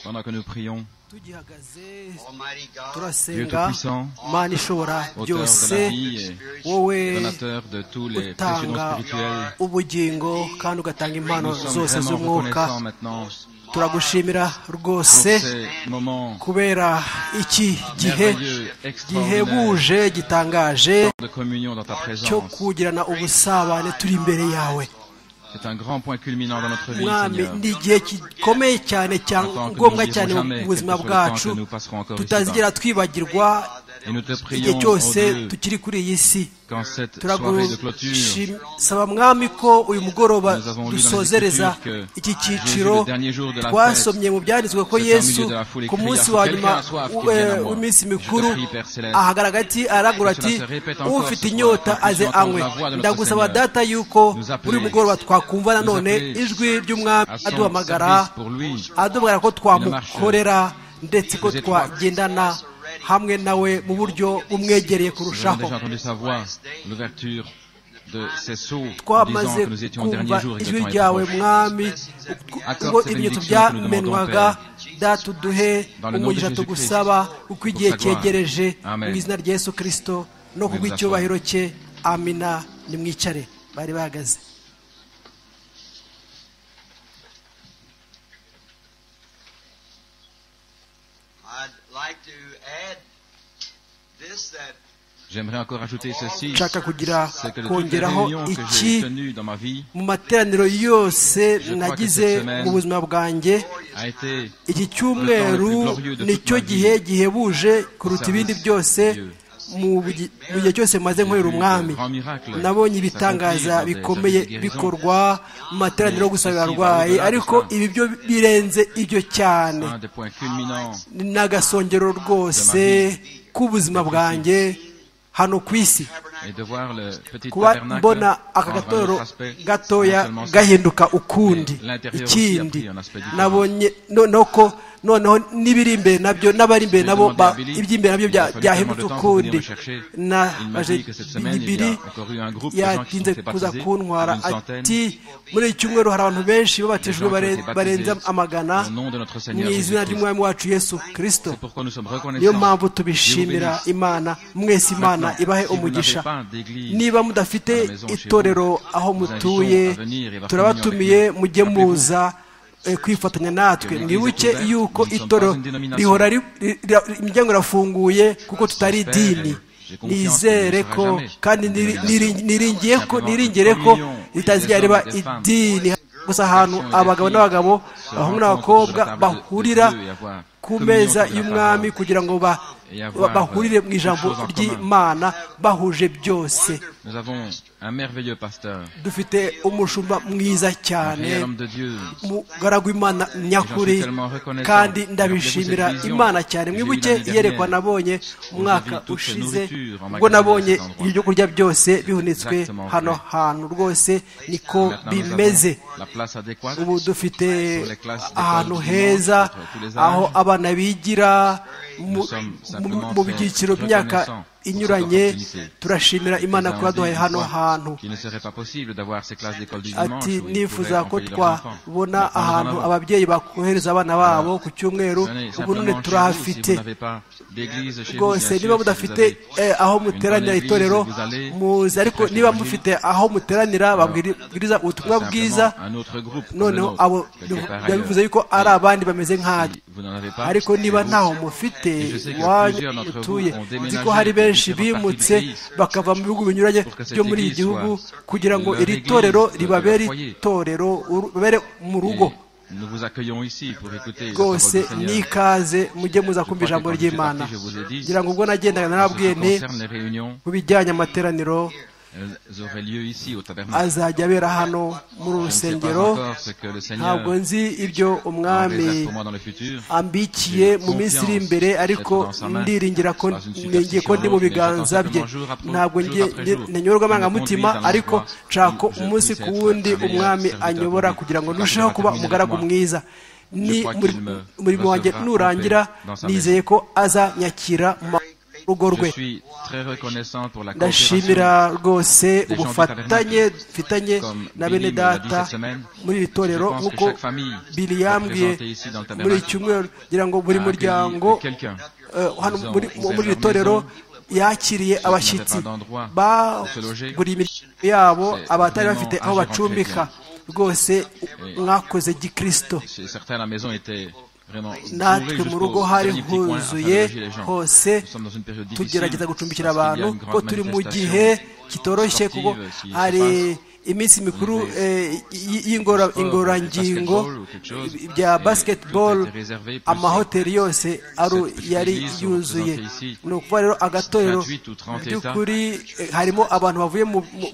pendant que nous prions, tugihagaze Dieu turasenga Tout-Puissant, Mana ishobora auteur de byose la vie et wowe donateur de tous les précieux dons utanga spirituels, ubugingo kandi ugatanga impano nous sommes zose vraiment z'umwuka reconnaissants maintenant turagushimira pour rwose ces moments kubera iki gihe merveilleux, extraordinaires gihebuje gitangaje de communion dans ta cyo présence. kugirana ubusabane turi imbere yawe C'est un grand point culminant dans notre vie, mwami Seigneur. ni igihe gikomeye cyane ngombwa cyane mu buzima bwacu tutazigera twibagirwa Et nous te igihe prions, cyose oh Dieu, tukiri kuri iyi si qu'en cette soirée de clôture, turagusaba mwami ko uyu mugoroba nous avons lu dans les dusozereza Écritures que iki Jésus, cyiciro le dernier jour de la twasomye mu byanditswe ko c'est au yesu milieu de la foule ku écrit, munsi à wa quelqu'un nyuma a soif qui vienne à moi. w'iminsi Je te mikuru prie, Père Céleste, ahagaragara ati aragura que ati cela se répète encore ufite ce soir, inyota que nous aze puissions anywe entendre la voix de notre ndagusaba Seigneur. data yuko Nous appeler, buri mugoroba twakumva nanone nous appeler ijwi ry'umwami à son aduhamagara service pour lui, aduhamagara ko twamukorera ndetse ko plus étroite. twagendana hamwe nawe mu buryo bumwegereye Nous avons kurushaho déjà entendu sa voix, l'ouverture de ses sceaux, disant twamaze que nous étions au dernier kumva jour et que ijwi le temps ryawe était proche. mwami Accorde ngo cette ibimenyetso bénédiction que nous demandons, byamenwaga Père. data uduhe Dans le nom de umugisha Jésus-Christ, tugusaba uko igihe pour sa gloire. cyegereje Amen. mu izina rya yesu kirisito no Pouvez vous kubw'icyubahiro cye amina nimwicare bari bahagaze I'd like to add this, that J'aimerais encore ajouter ceci, nshaka kugira c'est que de toutes les kongeraho réunions que iki j'ai tenues dans ma vie, mu materaniro yose crois que nagize cette semaine mu buzima bwanjye a été iki cyumweru nicyo gihe gihebuje kuruta ibindi byose mu gihe cyose maze nkorera umwami nabonye ibitangaza bikomeye bikorwa mu materaniro yo gusabira abarwayi ariko ibi byo birenze ibyo cyane un des points culminants ni agasongero rwose k'ubuzima bwanjye hano ku isi et de voir le petit kuba tabernacle mbona aka prendre un gatorero autre aspect, gatoya non seulement ça, gahinduka ukundi mais l'intérieur aussi a ikindi pris un aspect différent. nabonye noneho n'ibiri imbere nabyo n'abari imbere nabo iby'imbere nabyo byahindutse ukundi na bibiri yatinze kuza kuntwara ati muri iki cyumweru hari abantu benshi babatijwe barenze amagana mu izina ry'umwami wacu yesu kirisito niyo mpamvu tubishimira imana mwese imana ibahe umugisha niba mudafite itorero aho mutuye turabatumiye mujye muza kwifatanya natwe mwibuke yuko itorero rihora imiryango irafunguye kuko tutari idini nizere ko kandi niringire ko ritazigera riba idini gusa ahantu abagabo n'abagabo abahungu n'abakobwa bahurira ku meza y'umwami kugira ngo bahurire mu ijambo ry'imana bahuje byose dufite umushumba mwiza cyane umugaragu w'imana nyakuri kandi ndabishimira imana cyane mwibuke iyerekwa nabonye umwaka ushize ubwo nabonye ibyo kurya byose bihunitswe hano hantu rwose niko bimeze ubu dufite ahantu heza aho abana bigira mu byiciro by'imyaka inyuranye turashimira imana kuba duhaye hano hantu ati nifuza ko twabona ahantu ababyeyi bakohereza abana babo ku cyumweru ubu none turahafite rwose niba mudafite aho muteranira itorero muzi ariko niba mufite aho muteranira babwiriza ubutumwa bwiza noneho abo bivuze yuko ari abandi bameze nk'ayo ariko niba ntaho mufite iwanyu mutuye nzi ko hari benshi bimutse bakava mu bihugu binyuranye byo muri iki gihugu kugira ngo iri torero ribabere itorero babere mu rugo rwose n'ikaze mujye muza kumva ijambo ry'imana kugira ngo ubwo nagendaga narabwiye nti ku bijyanye amateraniro azajya abera hano muri uru rusengero ntabwo nzi ibyo umwami ambikiye mu minsi iri imbere ariko ndiringira ko ndi mu biganza bye ntabwo nanyurwa amarangamutima ariko nshaka umunsi ku wundi umwami anyobora kugira ngo ndusheho kuba umugaragu mwiza ni umurimo wanjye nurangira nizeye ko azanyakira rugo rwe. Ndashimira rwose ubufatanye mfitanye na bene data muri iri torero, nk'uko Billy yambwiye muri iki cyumweru, kugira ngo buri muryango hano muri iri torero yakiriye abashyitsi baguriye imiryango yabo, abatari bafite aho bacumbika. Rwose mwakoze gikristo. Natwe mu rugo hari huzuye hose, tugerageza gucumbikira abantu, ko turi mu gihe kitoroshye, kuko hari iminsi mikuru y'ingorangingo bya basketball, amahoteli yose yari yuzuye. Ni ukuvuga rero agatorero by'ukuri harimo abantu bavuye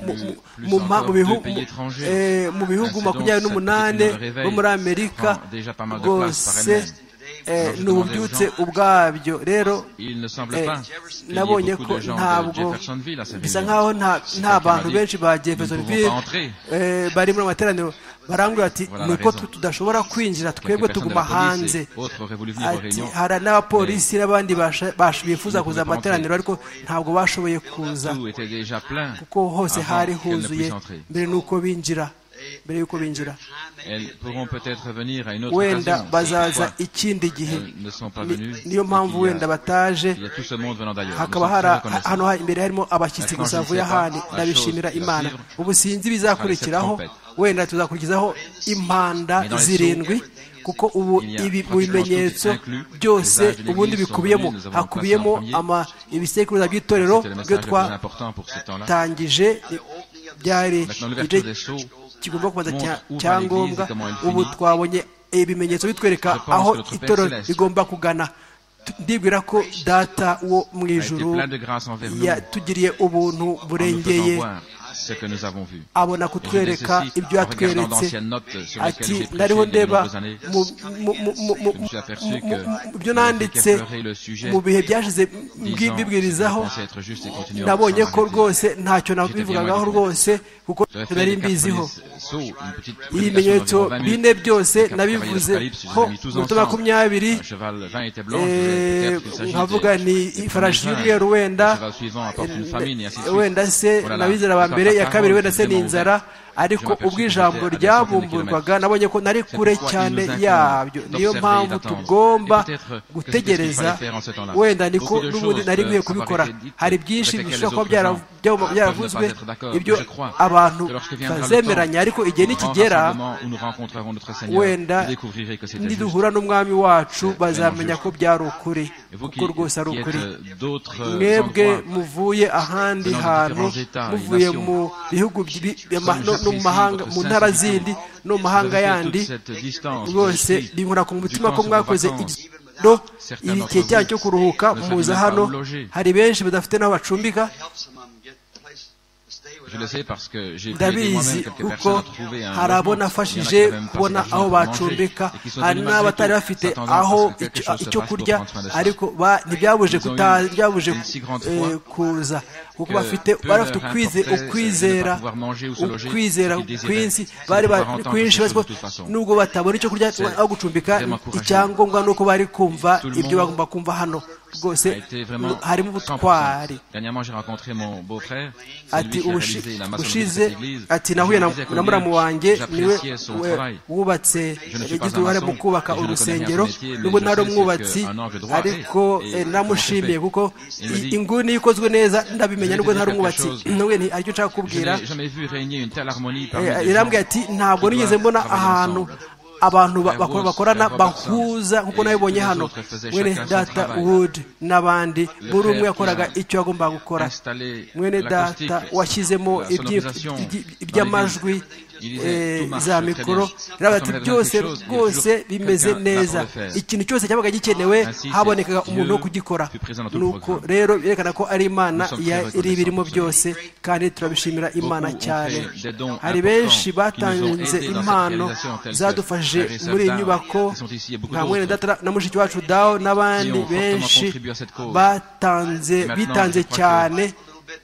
mu bihugu 28 bo muri Amerika. Rwose ni ububyutse ubwabyo. Rero nabonye ko ntabwo bisa nkaho nta bantu benshi ba Jeffersonville bari muri amateraniro. Barambwira ati niko tudashobora kwinjira, twebwe tuguma hanze. Ati hari n'abapolisi n'abandi bifuza kuza amateraniro, ariko ntabwo bashoboye kuza kuko hose hari huzuye mbere n'uko binjira. Mbere y'uko binjira wenda bazaza ikindi gihe, niyo mpamvu wenda bataje. Hakaba hano imbere harimo abashyitsi gusa bavuye ahandi. Ndabishimira Imana. Ubu sinzi bizakurikiraho, wenda tuzakurikizaho impanda 7, kuko ubu ibi mu bimenyetso byose ubundi hakubiyemo ibisekuruza by'itorero byo twatangije. Byari kigomba kubanza cyangombwa. Ubu twabonye ibimenyetso bitwereka aho itorero rigomba kugana. Ndibwira ko data wo mu ijuru yatugiriye ubuntu burengeye, abona kutwereka ibyo yatweretse. Ati ndariho ndeba ibyo nanditse mu bihe byashize mbibwirizaho, nabonye ko rwose ntacyo nabivugagaho rwose, kuko nari mbiziho. Ibimenyetso 4 byose nabivuzeho mu 20, nkavuga ni ifarashi y'umweru, wenda se n'abizera ba mbere, ya kabiri wenda se ni inzara. Ariko ubwo ijambo ryabumburwaga nabonye ko nari kure cyane yabyo. Niyo mpamvu tugomba gutegereza. Wenda niko n'ubundi nari nkwiye kubikora. Hari byinshi bishobora kuba byaravuzwe ibyo abantu bazemeranya, ariko igihe nikigera wenda niduhura n'umwami wacu bazamenya ko byari ukuri, kuko rwose ari ukuri. Mwebwe muvuye ahandi hantu, muvuye mu bihugu no mu mahanga, mu ntara zindi no mu mahanga yandi, rwose binkora ku mutima ko mwakoze igihe cyanyu cyo kuruhuka muza hano. Hari benshi badafite n'aho bacumbika. Ndabizi kuko hari abo nafashije kubona aho bacumbika, hari n'abatari bafite aho icyo kurya, ariko ntibyabuje kuza, kuko bari bafite ukwizera kwinshi, bari kwinshi, nubwo batabona icyo kurya aho gucumbika. Icyangombwa ni uko bari kumva ibyo bagomba kumva hano. Rwose harimo ubutwari. Ati ushize, ati nahuye na muramu wanjye, niwe wubatse, yagize uruhare mu kubaka urusengero. nubwo ntari umwubatsi, ariko namushimiye kuko inguni ikozwe neza ndabimenya, nubwo ntari umwubatsi. nawe ni aricyo nshaka kubwira. yarambwiye ati ntabwo nigeze mbona ahantu abantu bakorana bahuza nkuko nabibonye hano. Mwene data Wood n'abandi, buri umwe yakoraga icyo yagombaga gukora. Mwene data washyizemo iby'amajwi, za mikoro, ati byose rwose bimeze neza. Ikintu cyose cyabaga gikenewe habonekaga umuntu wo kugikora. Nuko rero yerekana ko ari Imana iri birimo byose, kandi turabishimira Imana cyane. Hari benshi batanze impano zadufashije muri iyi nyubako, nka mwene data na mushiki wacu Dao n'abandi benshi bitanze cyane.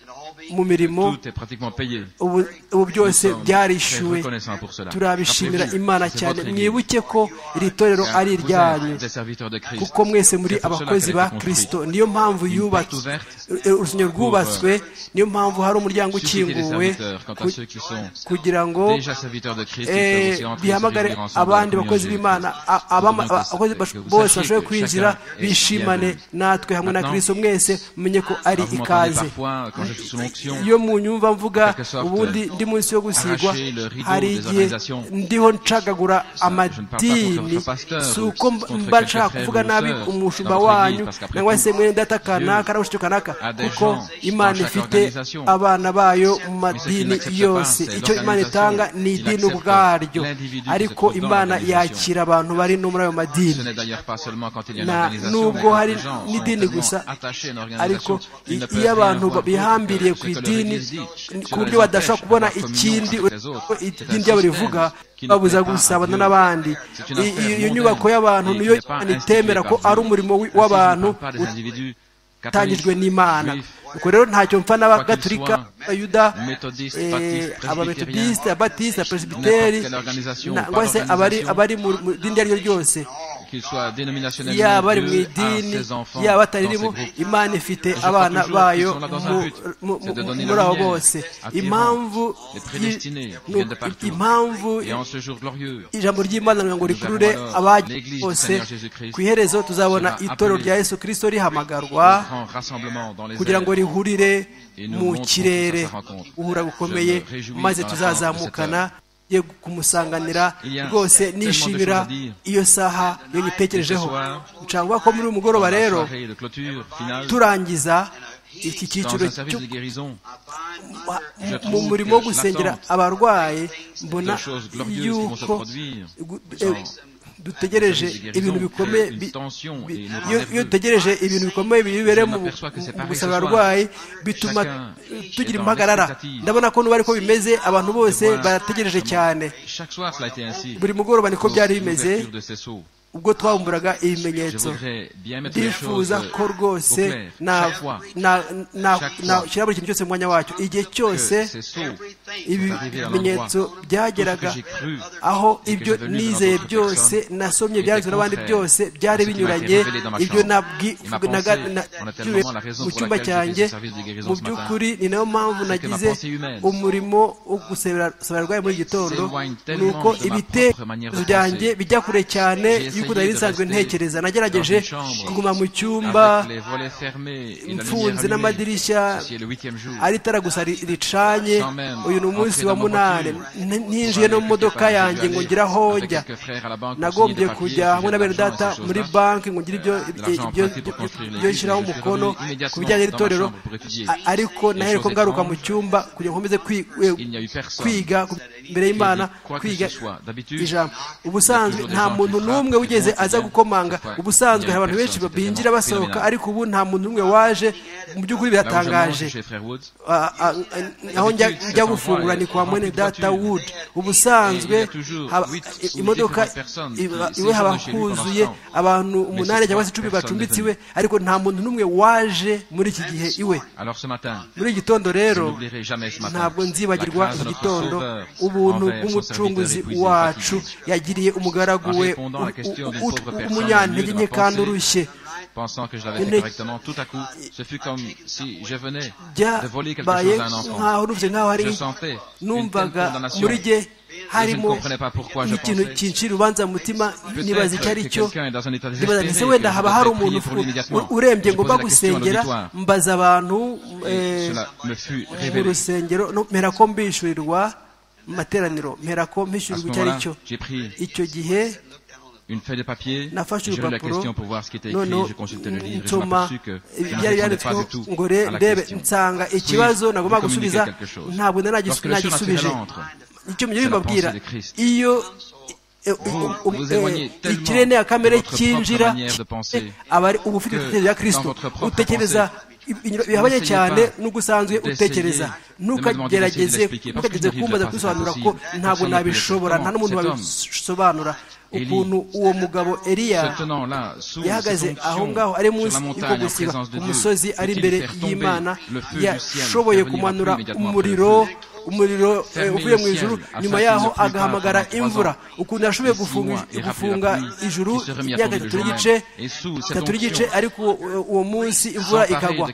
mu mirimo tout est pratiquement payé. ubu byose byarishyuwe Reconnaissant pour cela. turabishimira Rappelez-vous, imana c'est cyane votre mwibuke ko iri torero ari iryanyu des serviteurs de Christ. kuko mwese muri C'est pour cela abakozi qu'elle ba a été kristo niyo mpamvu yubatswe urusengero rwubatswe niyo mpamvu hari umuryango Susciter des ukinguwe serviteurs, quant à ceux qui sont kugira ngo déjà serviteurs de Christ, ils peuvent aussi entrer bihamagare se réunir ensemble abandi dans la bakozi communion b'imana abakozi bose bashoboye kwinjira bishimane natwe hamwe na kristo mwese mumenye ko ari Alors, vous m'entendez ikaze parfois, quand je suis sous l'onction, iyo munyumva mvuga quelque sorte, ubundi ndi munsi yo gusigwa arracher le rideau hari des igihe organisations. ndiho ncagagura je ne parle pas amadini contre votre pasteur si ou uko contre mba quelques nshaka frères kuvuga ou nabi sœurs umushumba dans votre wanyu église, parce qu'après cyangwa se tout, mwene data kanaka Dieu n'abashitu kanaka a des kuko gens imana dans chaque ifite organisation. abana bayo mu Mais ce qu'il madini n'accepte yose pas, c'est icyo imana l'organisation. itanga ni Il idini accepte ubwaryo l'individu qui se ariko trouve dans imana l'organisation. yakira abantu bari no muri ayo Ce madini n'est d'ailleurs pas seulement quand il y a une Na- organisation, nubwo mais quand hari les gens sont n'idini tellement gusa attachés à une ariko organisation, ils ne peuvent iyo rien abantu voir bihambiriye d'autre ku que ce que leur idini Église dit. ku Cela buryo les badashobora empêche kubona d'avoir communion ikindi avec les autres. idini C'est un ryabo système rivuga qui ne babuza plaît pas à gusabana Dieu. n'abandi C'est une affaire iyo mondaine nyubako y'abantu et niyo qui n'est pas imana itemera ko instituée par ari Dieu. umurimo Ainsi, je w'abantu ne parle pas des individus utangijwe catholiques, n'imana juifs, ubwo rero ntacyo mpfa n'abagatulika Quoi abayuda méthodistes, baptistes, abametodisite abatisite n'importe abapresibiteri quelle organisation, nangwa pas se d'organisation, abari mu dini iryo ari ryo ryose qu'il soit dénominationnel yaba ou bari non, mu Dieu a idini ses enfants yaba dans bataririmo ses groupes. imana ifite Et je crois abana toujours bayo qu'ils sont là dans un but, c'est de donner muri la abo lumière, bose attirant impamvu les prédestinés qui ni- viennent de partout. impamvu Et en ce jour glorieux, ijambo ry'imana ngo nous rikurure verrons alors abagiye l'Église du bose Seigneur Jésus-Christ ku iherezo tuzabona sera itorero appelée rya yesu kirisito au rihamagarwa grand rassemblement dans les kugira ngo airs. rihurire Et nous mu montrons kirere toute sa rencontre. guhura gukomeye Je me réjouis maze dans la tuzazamukana ye kumusanganira Il y a rwose tellement de nishimira choses à dire. iyo saha iyo nyitekerejeho Et ce soir, nshaka ko muri uyu mugoroba Dans la rero soirée de clôture finale, turangiza iki dans cyiciro un service de guérison, Je mu trouve murimo wo que gusengera l'attente abarwayi mbona de choses glorieuses qui vont se yuko produire dutegereje ibintu bikomeye une tension et nous iyo enlève dutegereje ibintu bikomeye bibere mu m'aperçois que c'est pareil gusaba ce soir. abarwayi bituma Chacun tugira est dans impagarara l'expectative. ndabona ko nuba ariko bimeze abantu bose Je vois barategereje comment cyane chaque soir cela a été ainsi. buri mugoroba niko byari bimeze L'ouverture de ces sceaux. ubwo twabumburaga Je ibimenyetso voudrais bien mettre les choses ndifuza ko au rwose clair. Chaque fois nashyira buri kintu cyose mu mwanya wacyo igihe que cyose ces sceaux ibi sont arrivés à bimenyetso l'endroit byageraga tout ce que j'ai cru aho et que ibyo j'ai venu de nizeye notre byose personne nasomye était byanditswe n'abandi contraire byose byari à ce qui m'a été binyuranye révélé dans ma ibyo chambre. Et ma pensée, on a nabwiwe tellement la raison mu pour cyumba laquelle j'ai fait cyanjye ce service de guérison mu ce matin. by'ukuri ni nayo mpamvu C'est que ma nagize pensée humaine umurimo wo gusabira abarwayi muri iki gitondo s'éloigne ni tellement uko de ma ibitekerezo propre manière de byanjye penser. bijya kure cyane J'ai y'uko essayé nari de nsanzwe rester ntekereza nagerageje dans une chambre kuguma mu cyumba avec les volets fermés et la lumière imfunzi allumée. n'amadirishya Ceci est le 8e jour. ari itara gusa ricanye Sans même uyu ni umunsi entrer wa dans ma munani voiture. ntinjiye no mu modoka yanjye ngo ngire aho Avec njya quelques frères à la banque pour signer nagombye des papiers, kujya hamwe na j'ai de bene l'argent data et ces muri choses-là. banki ngo ngire ibyo De l'argent emprunté pour construire l'église, nshyiraho je suis umukono revenu immédiatement ku bijyanye dans ma n'itorero chambre pour étudier. ariko Les nahereko choses ngaruka mu étranges. cyumba kugira ngo nkomeze Il n'y a eu personne kwiga imbere y'imana quoi que kwiga ce soit. D'habitude, ijambo ubusanzwe toujours des nta gens muntu qui n'umwe frappent, wigeze qui aza viennent. gukomanga Parfois, ubusanzwe il y a hari abantu personne, benshi c'était binjira vraiment basohoka phénoménal. ariko ubu nta muntu n'umwe waje mu by'ukuri là où je mange biratangaje chez Frère Woods, aho njya gufungura ni kwa mwene data Wood ubusanzwe imodoka iwe haba huzuye abantu 8 cyangwa se 10 bacumbitse iwe ariko nta muntu n'umwe waje muri iki gihe iwe alors ce matin, muri iki gitondo je rero n'oublierai jamais ce matin ntabwo nzibagirwa la grâce de iki notre gitondo Sauveur ubuntu envers son bw'umucunguzi serviteur épuisé, wacu fatigué. yagiriye umugaragu En we répondant à la question d'une pauvre personne umunyantege au milieu de nke ma kandi pensée, urushye pensant que je l'avais fait Une- correctement, tout à coup, ce fut comme si je venais de voler quelque chose byabaye à un enfant. nkaho numvise nkaho hari Je sentais une telle numvaga condamnation. muri jye Et je ne harimo comprenais pas pourquoi je nk'ikintu pensais. kincira urubanza mu mutima nibaza icyo ari Peut-être que cyo quelqu'un est dans un état ndibaza désespéré, nti se que wenda je haba devrais hari prier umuntu pour lui immédiatement. urembye Je ngomba posais la question à gusengera l'auditoire. mbaza abantu Et cela me fut mu révélé. rusengero mpera ko mbishyurirwa mu materaniro mpera ko À ce mbishyurirwa icyo ari moment-là, cyo j'ai pris icyo gihe une feuille de papier, nafashe j'ai lu la urupapuro question pour voir ce qui était écrit, noneho je consultais le livre et je nsoma m'aperçus que je ne ibyari répondais byanditsweho pas du tout ngo à la ndebe question. nsanga ikibazo nagomba vous communiquez gusubiza quelque chose. ntabwo Lorsque le nagisubije surnaturel entre, icyo c'est la mbabwira pensée de Christ. iyo vous éloignez tellement ikirere ya kamere de votre cyinjira propre manière de penser aba ari uba ufite que ibitekerezo bya dans kirisito votre propre utekereza bihabanye n'essayez cyane pas n'ubwo usanzwe d'essayer utekereza de me demander d'essayer de l'expliquer, parce que je ntukagerageze n'arriverai kumbaza pas, kubisobanura c'est ko impossible. ntabwo Personne ne peut nabishobora le nta faire. n'umuntu Cet homme, wabisobanura ukuntu uwo mugabo Eliya yahagaze aho ngaho ari munsi y'uko gusiba umusozi ari imbere y'Imana, yashoboye kumanura umuriro uvuye mu ijuru, nyuma yaho agahamagara imvura. Ukuntu yashoboye gufunga ijuru imyaka 3 n'igice, ariko uwo munsi imvura ikagwa.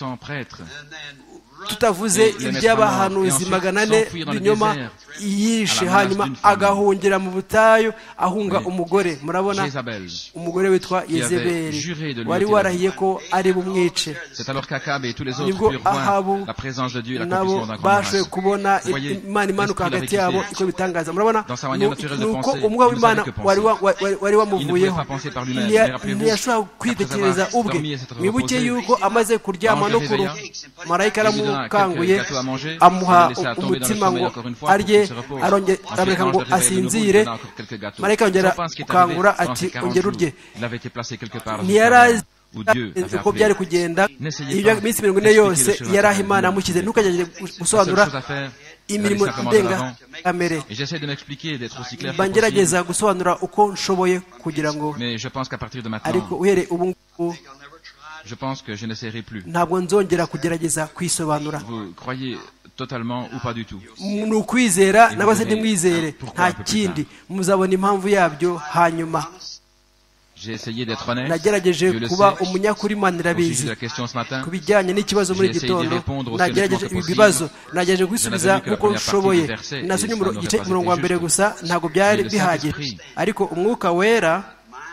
Tutavuze iby'abahanuzi 400 b'inyoma yishe, hanyuma agahungira mu butayu ahunga umugore. Murabona, umugore witwa Yezebeli wari warahiye ko ari bumwice. Nibwo Ahabu nabo bashoboye kubona Imana imanuka hagati yabo iko bitangaza. Murabona, nuko umwuka w'Imana wari wamuvuyeho, ntiyashobora kwitekereza ubwe. Mwibuke yuko amaze kuryama no kuru, marayika aramukanguye amuha umutima ngo arye, arongera ngo asinzire. Marayika yongera gukangura ati ongera urye. Ntiyarazi uko byari kugenda. Iyo minsi 40 yose yari aho Imana yamushyize. Ntukagerageze gusobanura imirimo ndengakamere. Bangerageza gusobanura uko nshoboye kugira ngo, ariko uhere ubu ngubu je pense que je n'essaierai plus. Ntabwo nzongera kugerageza kwisobanura. Vous croyez totalement ou pas du tout? Ni ukwizera nabo se ntimwizere, nta kindi. Muzabona impamvu yabyo hanyuma. J'ai essayé d'être honnête. Nagerageje kuba umunyakuri, Imana irabizi. Ku bijyanye n'ikibazo muri gitondo, nagerageje ibibazo, nagerageje kubisubiza uko nshoboye. Nasomye umurongo wa mbere gusa, ntabwo byari bihagije, ariko Umwuka Wera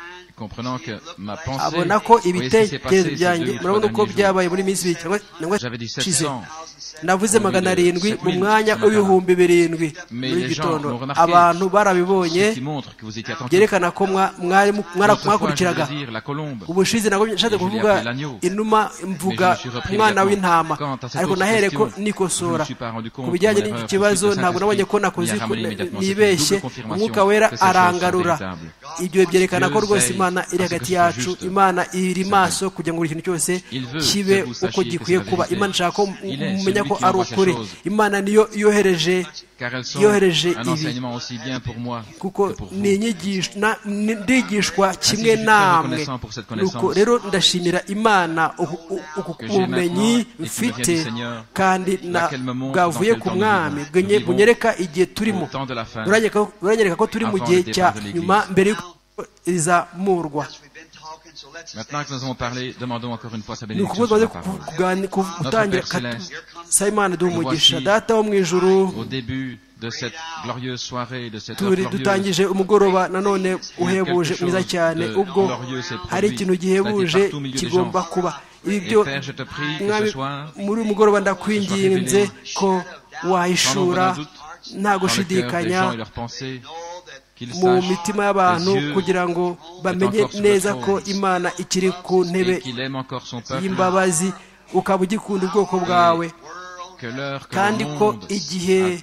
abona ko ibitekerezo byanjye, murabona uko byabaye muri minsi 2 ishize. Navuze 700 mu mwanya w'ibihumbi 7 muri gitondo. Abantu barabibonye, byerekana ko mwakurikiraga. Ubushize nabwo nshatse kuvuga inuma, mvuga umwana w'intama, ariko nahere ko nikosora. Ku bijyanye n'iki kibazo ntabwo nabonye ko nakoze nibeshye. Umwuka Wera arangarura. Ibyo byerekana ko rwose Imana iri hagati yacu. Imana iri maso kugira ngo buri kintu cyose kibe uko gikwiye kuba. Imana ishaka ko mumenya ko ari ukuri. Imana niyo yohereje ibi, kuko ni inyigisho ndigishwa kimwe namwe. Nuko rero ndashimira Imana ubumenyi mfite kandi bwavuye ku Mwami, bunyereka igihe turimo. Uranyereka ko turi mu gihe cya nyuma, mbere rizamurwa. Maintenant que nous avons parlé, demandons encore une fois sa bénédiction. Au début de cette glorieuse soirée, de cette dutangije umugoroba nanone uhebuje mwiza cyane, ubwo hari ikintu gihebuje kigomba kuba. Ibyo muri umugoroba ndakwinginze ko wahishura nta gushidikanya mu mitima y'abantu, kugira ngo bamenye neza ko Imana ikiri ku ntebe y'imbabazi, ukaba ugikunda ubwoko bwawe, kandi ko igihe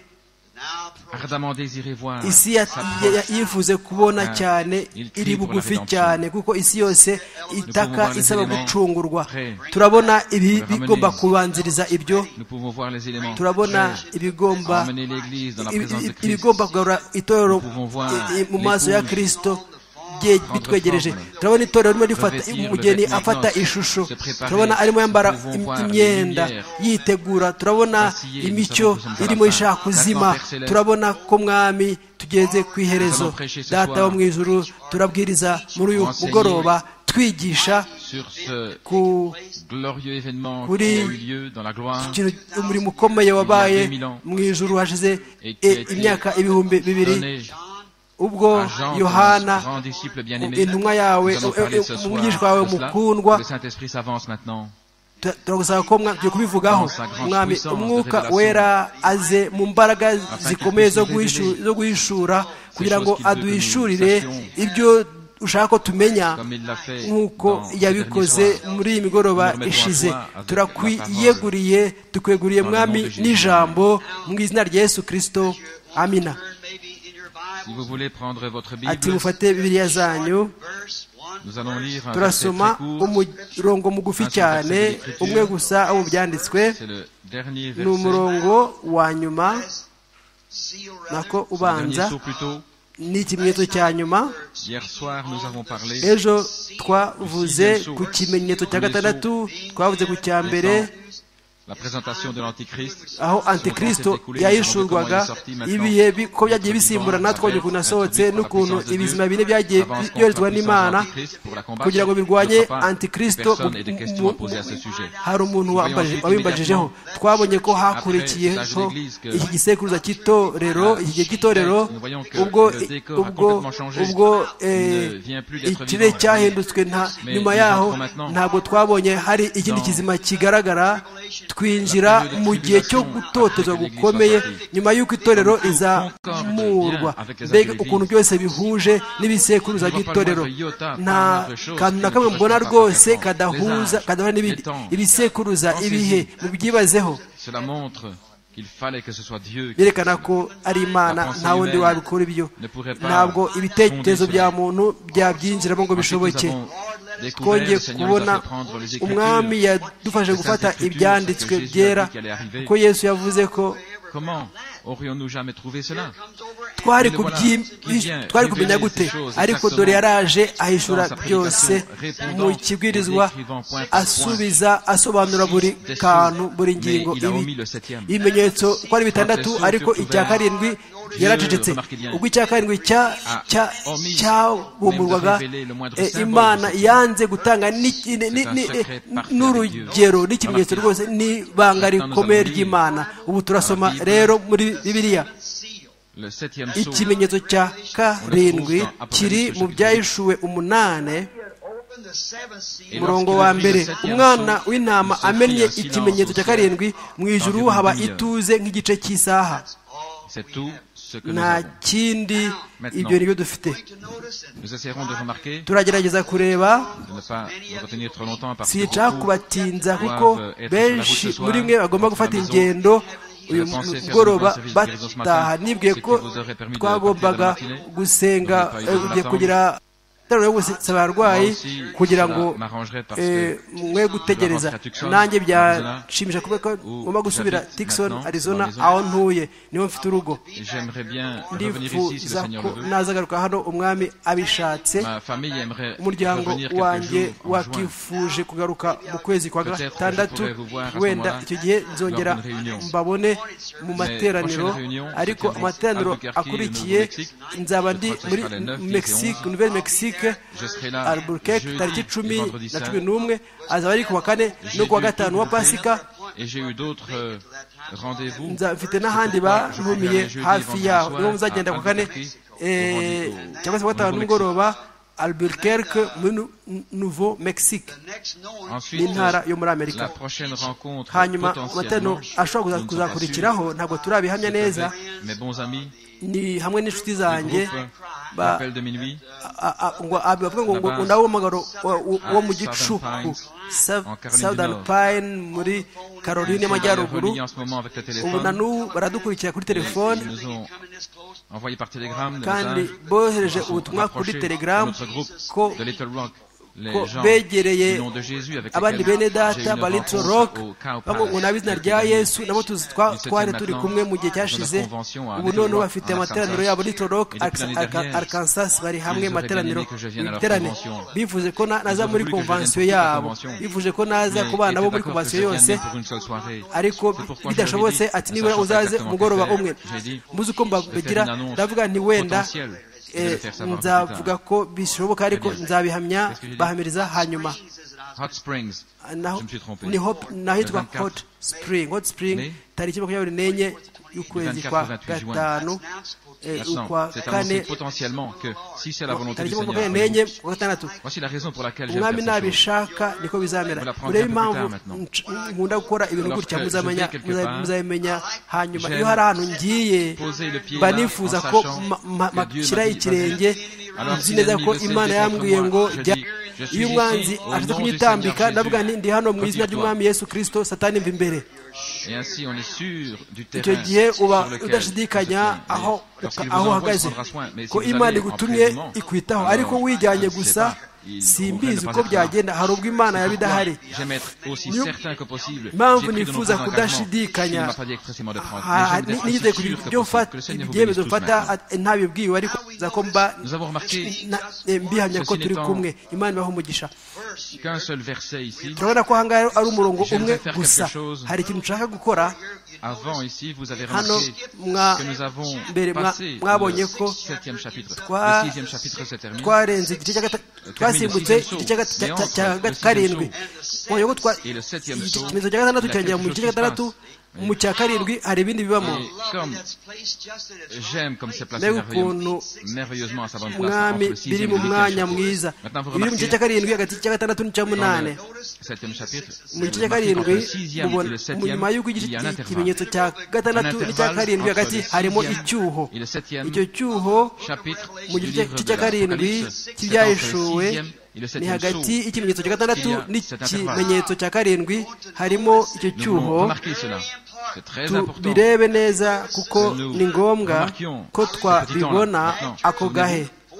isi yifuze kubona cyane iri bugufi cyane, kuko isi yose itaka isaba gucungurwa. Turabona ibi bigomba kubanziriza ibyo. Turabona ibigomba kugarura itorero mu maso ya Kristo bitwegereje. Turabona itorero ririmo rifata umugeni afata ishusho. Turabona arimo yambara imyenda yitegura. Turabona imicyo irimo ishaka kuzima. turabona ko mwami tugeze ku iherezo. Data wo mu ijuru, turabwiriza muri uyu mugoroba twigisha kuri umurimo ukomeye wabaye mu ijuru hashize imyaka 2000, ubwo Yohana intumwa yawe umwigishwa wawe mukundwa, turagusaba ko tugiye kubivugaho mwami, umwuka wera aze mu mbaraga zikomeye zo guhishura, kugira ngo aduhishurire ibyo ushaka ko tumenya, nk'uko yabikoze muri iyi migoroba ishize. Turakwiyeguriye, tukweguriye mwami n'ijambo mu izina rya Yesu Kristo, amina. Ati mufate Bibiliya zanyu, turasoma umurongo mugufi cyane umwe gusa aho byanditswe, ni umurongo wa nyuma nako ubanza. ni ikimenyetso cya nyuma. Hier soir, nous avons parlé ejo twavuze ku kimenyetso cya gatandatu, twavuze ku cya mbere la présentation de l'Antichrist, aho antikristo yahishurwaga, ibihe ko byagiye bisimburana, twabonye ukuntu yasohotse n'ukuntu ibizima bine byagiye byoherezwa n'Imana kugira ngo birwanye antikristo. Hari umuntu wabimbajijeho. Twabonye ko hakurikiyeho iki gisekuruza cy'itorero, iki gihe cy'itorero, ubwo ikirere cyahindutswe. Nyuma yaho ntabwo twabonye hari ikindi kizima kigaragara. Twinjira mu gihe cyo gutotezwa gukomeye nyuma y'uko itorero rizamurwa. Mbega ukuntu byose bihuje n'ibisekuruza by'itorero. Nta kantu na kamwe mbona rwose kadahura n'ibindi. Ibisekuruza, ibihe, mubyibazeho. Yerekana ko ari Imana, nta wundi wabikora ibyo. Ntabwo ibitekerezo bya muntu byabyinjiramo ngo bishoboke. Twongeye kubona umwami yadufashe gufata ibyanditswe byera, ko Yesu yavuze ko twari kumenya gute, ariko dore yaraje ahishura byose mu kibwirizwa, asobanura buri kantu, buri ngingo. Ibimenyetso ko ari bitandatu, ariko icya karindwi yaracecetse. Ubwo icya karindwi cyabumburwaga, Imana yanze gutanga n'urugero n'ikimenyetso rwose, n'ibanga rikomeye ry'Imana. Ubu turasoma rero muri Bibiliya ikimenyetso cya karindwi kiri mu Byahishuwe 8 umurongo wa mbere. Umwana w'intama amennye ikimenyetso cya karindwi, mu ijuru haba ituze nk'igice cy'isaha. Nta kindi, ibyo nibyo dufite. Turagerageza kureba, sinshaka kubatinza kuko benshi muri mwe bagomba gufata ingendo uyu mugoroba bataha. Nibwiye ko twagombaga gusenga kugira yo gusaba abarwayi kugira ngo mwe gutegereza. Nanjye byanshimisha kuba ko ngomba gusubira Tucson, Arizona, aho ntuye, niho mfite urugo. Ndifuza ko nazagaruka hano umwami abishatse. Umuryango wanjye wakifuje kugaruka mu kwezi kwa gatandatu. Wenda icyo gihe nzongera mbabone mu materaniro, ariko amateraniro akurikiye nzaba ndi muri Mexique, Nouvelle Mexique, Albuquerque, tariki 10 na 11, azaba ari kuwa 4 no kuwa 5 wa Pasika. Mfite n'ahandi bantumiye hafi yaho, niho muzagenda kuwa 4 cyangwa se kuwa 5 nimugoroba, Albuquerque muri Nouveau Mexique, n'intara yo muri Amerika. Hanyuma amaterano ashobora kuzakurikiraho ntabwo turabihamya neza, ni hamwe n'inshuti zanjye ngo nawo umugaro wo mu gicuku, Southern Pine muri Caroline y'Amajyaruguru. Ubu na n'ubu baradukurikira kuri telefone, kandi bohereje ubutumwa kuri Telegram ko begereye abandi bene data ba Little Rock, ngo n'abizina rya Yesu nabo twari turi kumwe mu gihe cyashize. Ubu none bafite amateraniro yabo Little Rock, Arkansas, bari hamwe materaniro iterane. Bivuze ko naza muri konvansiyo yabo, bivuze ko naza ku bana bo muri konvansiyo yose, ariko bidashobotse ati nibura uzaze umugoroba umwe. Muzi uko mbagira, ndavuga nti wenda nzavuga ko bishoboka, ariko nzabihamya bahamiriza hanyuma. Nahitwa Hot Spring, tariki 24 y'ukwezi kwa 5 ukwa 4, tariki 24 kwa 6. Umwami nabishaka niko bizamera. Urebe impamvu nkunda gukora ibintu gutya, muzabimenya hanyuma. Iyo hari ahantu ngiye banifuza ko makira ikirenge, nzi neza ko Imana yambwiye ngo iyo umwanzi ashaka kunyitambika, ndavuga nti ndi hano mu izina ry'Umwami Yesu Kristo, Satani mva imbere. Icyo gihe uba udashidikanya aho uhagaze ko Imana igutumye ikwitaho, ariko wijyanye gusa simbizi uko byagenda hari ubwo imana yaba idahari j'aime être aussi certain que possible. impamvu nifuza kudashidikanya nigeze kugira ibyo mfata ibyemezo mfata ntabibwiwe ariko nza ko mba mbihamya ko turi kumwe imana ibaho umugisha. turabona ko ahangaha ari umurongo umwe gusa hari ikintu nshaka gukora hano mbere mwabonye ko twarenze igice twasimbutse igice cya karindwi mwabonye ko ikimenyetso cya gatandatu cyagera mu gice cya gatandatu mu cya karindwi hari ibindi bibamo mbega ukuntu mwami biri mu mwanya mwiza biri mu gice cya karindwi hagati y'icya gatandatu n'icya munane mu gice cya karindwi nyuma y'uko ikimenyetso cya gatandatu n'icya karindwi hagati harimo icyuho icyo cyuho mu gice cya karindwi cy'ibyahishuwe ni hagati y'ikimenyetso cya gatandatu n'ikimenyetso cya karindwi harimo icyo cyuho. birebe neza kuko ni ngombwa ko twabibona ako gahe.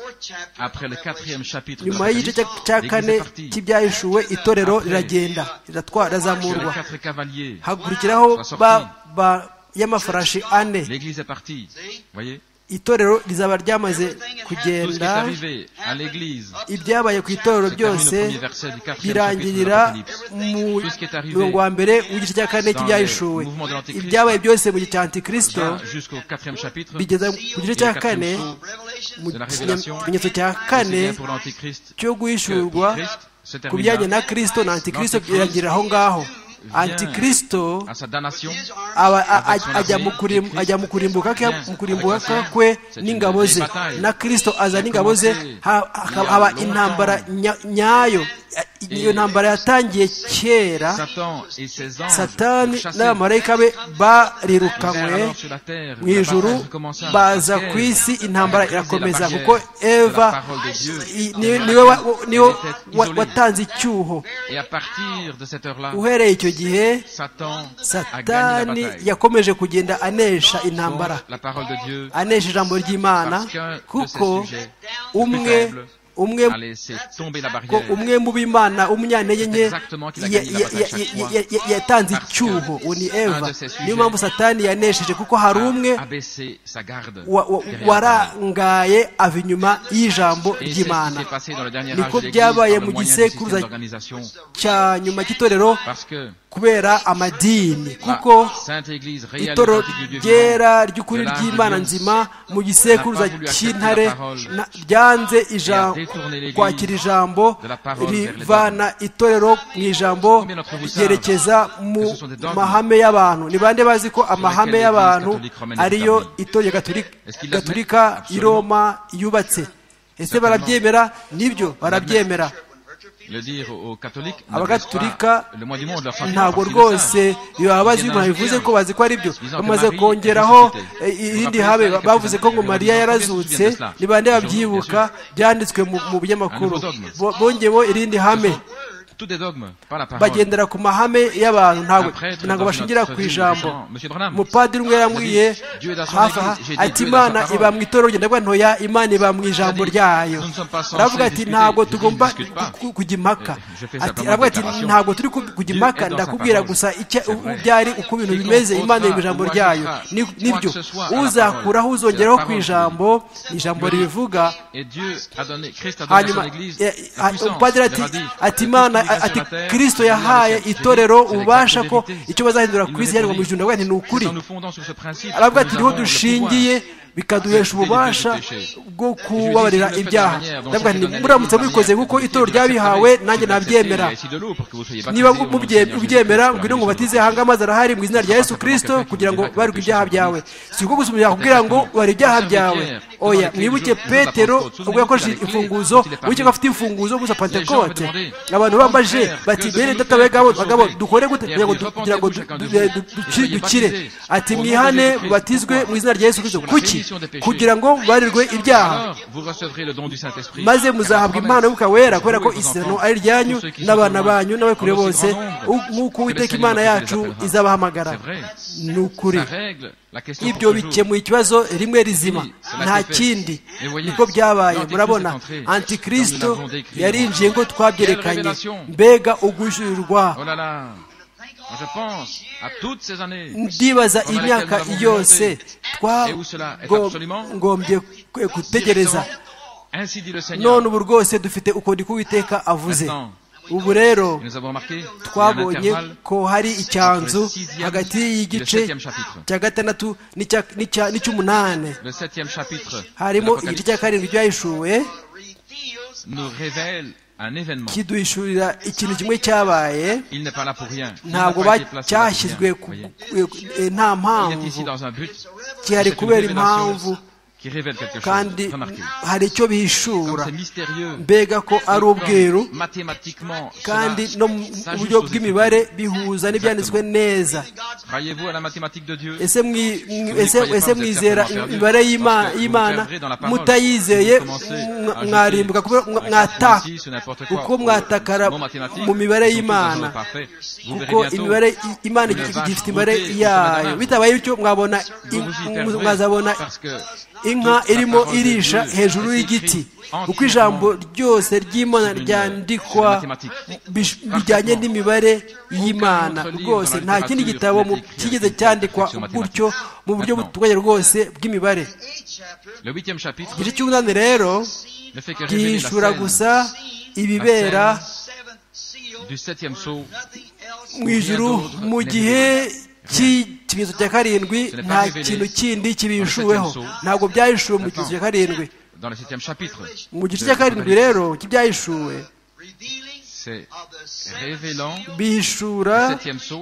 nyuma y'igice cya kane cy'ibyahishuwe itorero riragenda rirazamurwa hakurikiraho y'amafarashi ane itorero rizaba ryamaze kugenda. ibyabaye ku itorero byose birangirira mu murongo wa mbere w'igice cya kane cy'ibyahishuwe. ibyabaye byose mu gihe cya antikristo bigeza ku gice cya kane mu kimenyetso cya kane cyo guhishurwa ku bijyanye na kristo na antikristo birangirira aho ngaho. antikristo ajya mu kurimbuka kwe n'ingabo ze na kristo aza n'ingabo ze haba intambara nyayo. iyo ntambara yatangiye kera satani n'abamarayika be barirukanywe mu ijuru baza ku isi intambara irakomeza kuko eva niwe watanze icyuho. uhereye icyo gihe satani yakomeje kugenda anesha intambara anesha ijambo ry'imana kuko umwe mu b'imana umunyantege nke yatanze icyuho uwo ni eva. niyo mpamvu satani yanesheje kuko hari umwe warangaye ava inyuma y'ijambo ry'imana. niko byabaye mu gisekuruza cya nyuma cy'itorero kubera amadini kuko itorero ryera ry'ukuri ry'imana nzima mu gisekuruza cy'intare ryanze kwakira ijambo rivana itorero mu ijambo ryerekeza mu mahame y'abantu. ni bande bazi ko amahame y'abantu ariyo itorero gatolika i Roma yubatse? ese barabyemera? nibyo barabyemera. abagatulika ntabwo rwose bibabaza iyo umuntu bivuze ko bazi ko ari byo. bamaze kongeraho irindi habe bavuze ko ngo mariya yarazutse. ni bande babyibuka byanditswe mu binyamakuru bongeyeho irindi hame bagendera ku mahame y'abantu ntabwo bashingira ku ijambo. umupadiri umwe yarambwiye hafi aha ati imana iba mu itorero rugenda ntoya imana iba mu ijambo ryayo. aravuga ati ntabwo tugomba kujya impaka. aravuga ati ntabwo turi kujya impaka ndakubwira gusa byari uko ibintu bimeze imana iri mu ijambo ryayo. nibyo uzakuraho uzongeraho ku ijambo ijambo ribivuga. hanyuma umupadiri ati imana ati kristo yahaye itorero ububasha ko icyo bazahindura ku isi cyangwa mu ijuru. ndavuga nti ni ukuri. aravuga ati niho dushingiye bikaduhesha ububasha bwo kubabarira ibyaha. ndavuga nti muramutse mubikoze kuko itorero ryabihawe nanjye nabyemera. niba mubyemera ngwino ngo batize hanga amazi arahari mu izina rya Yesu Kristo kugira ngo barirwe ibyaha byawe. si uko gusa umuntu yakubwira ngo bari ibyaha byawe. oya mwibuke Petero ubwo yakoresheje imfunguzo wibuke ko afite imfunguzo gusa Pentekote abantu barambaje bati bene data bagabo dukore gute kugira ngo dukire ati mwihane mubatizwe mu izina rya Yesu Kristo kuki kugira ngo mubarirwe ibyaha maze muzahabwa impano y'Umwuka Wera kubera ko isezerano ari ryanyu n'abana banyu n'abakure bose nk'uko Uwiteka Imana yacu izabahamagara ni ukuri ibyo bikemuye ikibazo rimwe rizima nta kindi niko byabaye murabona antikristo yarinjiye ngo twabyerekanye mbega ugujurirwa ndibaza imyaka yose twagombye gutegereza none ubu rwose dufite uko ndi Uwiteka avuze ubu rero twabonye ko hari icyanzu hagati y'igice cya gatandatu n'icy'umunani harimo igice cya karindwi cyahishuwe kiduhishurira ikintu kimwe cyabaye ntabwo cyashyizwe nta mpamvu gihari kubera impamvu kandi hari icyo bihishura mbega ko ari ubweru kandi no mu buryo bw'imibare bihuza n'ibyanditswe neza ese mwizera imibare y'Imana mutayizeye mwarimbuka kuko mwatakara mu mibare y'Imana kuko imibare Imana igifite imibare yayo bitabaye bityo mwazabona inka irimo irisha hejuru y'igiti uko ijambo ryose ry'Imana ryandikwa bijyanye n'imibare y'Imana rwose nta kindi gitabo kigeze cyandikwa gutyo mu buryo butunganye rwose bw'imibare igice cy'umunani rero gihishura gusa ibibera mu ijuru mu gihe cy'ikimenyetso cya karindwi nta kintu kindi kibishuweho ntabwo byahishuwe mu kimenyetso cya karindwi mu gice cya karindwi rero cy'ibyahishuwe bihishura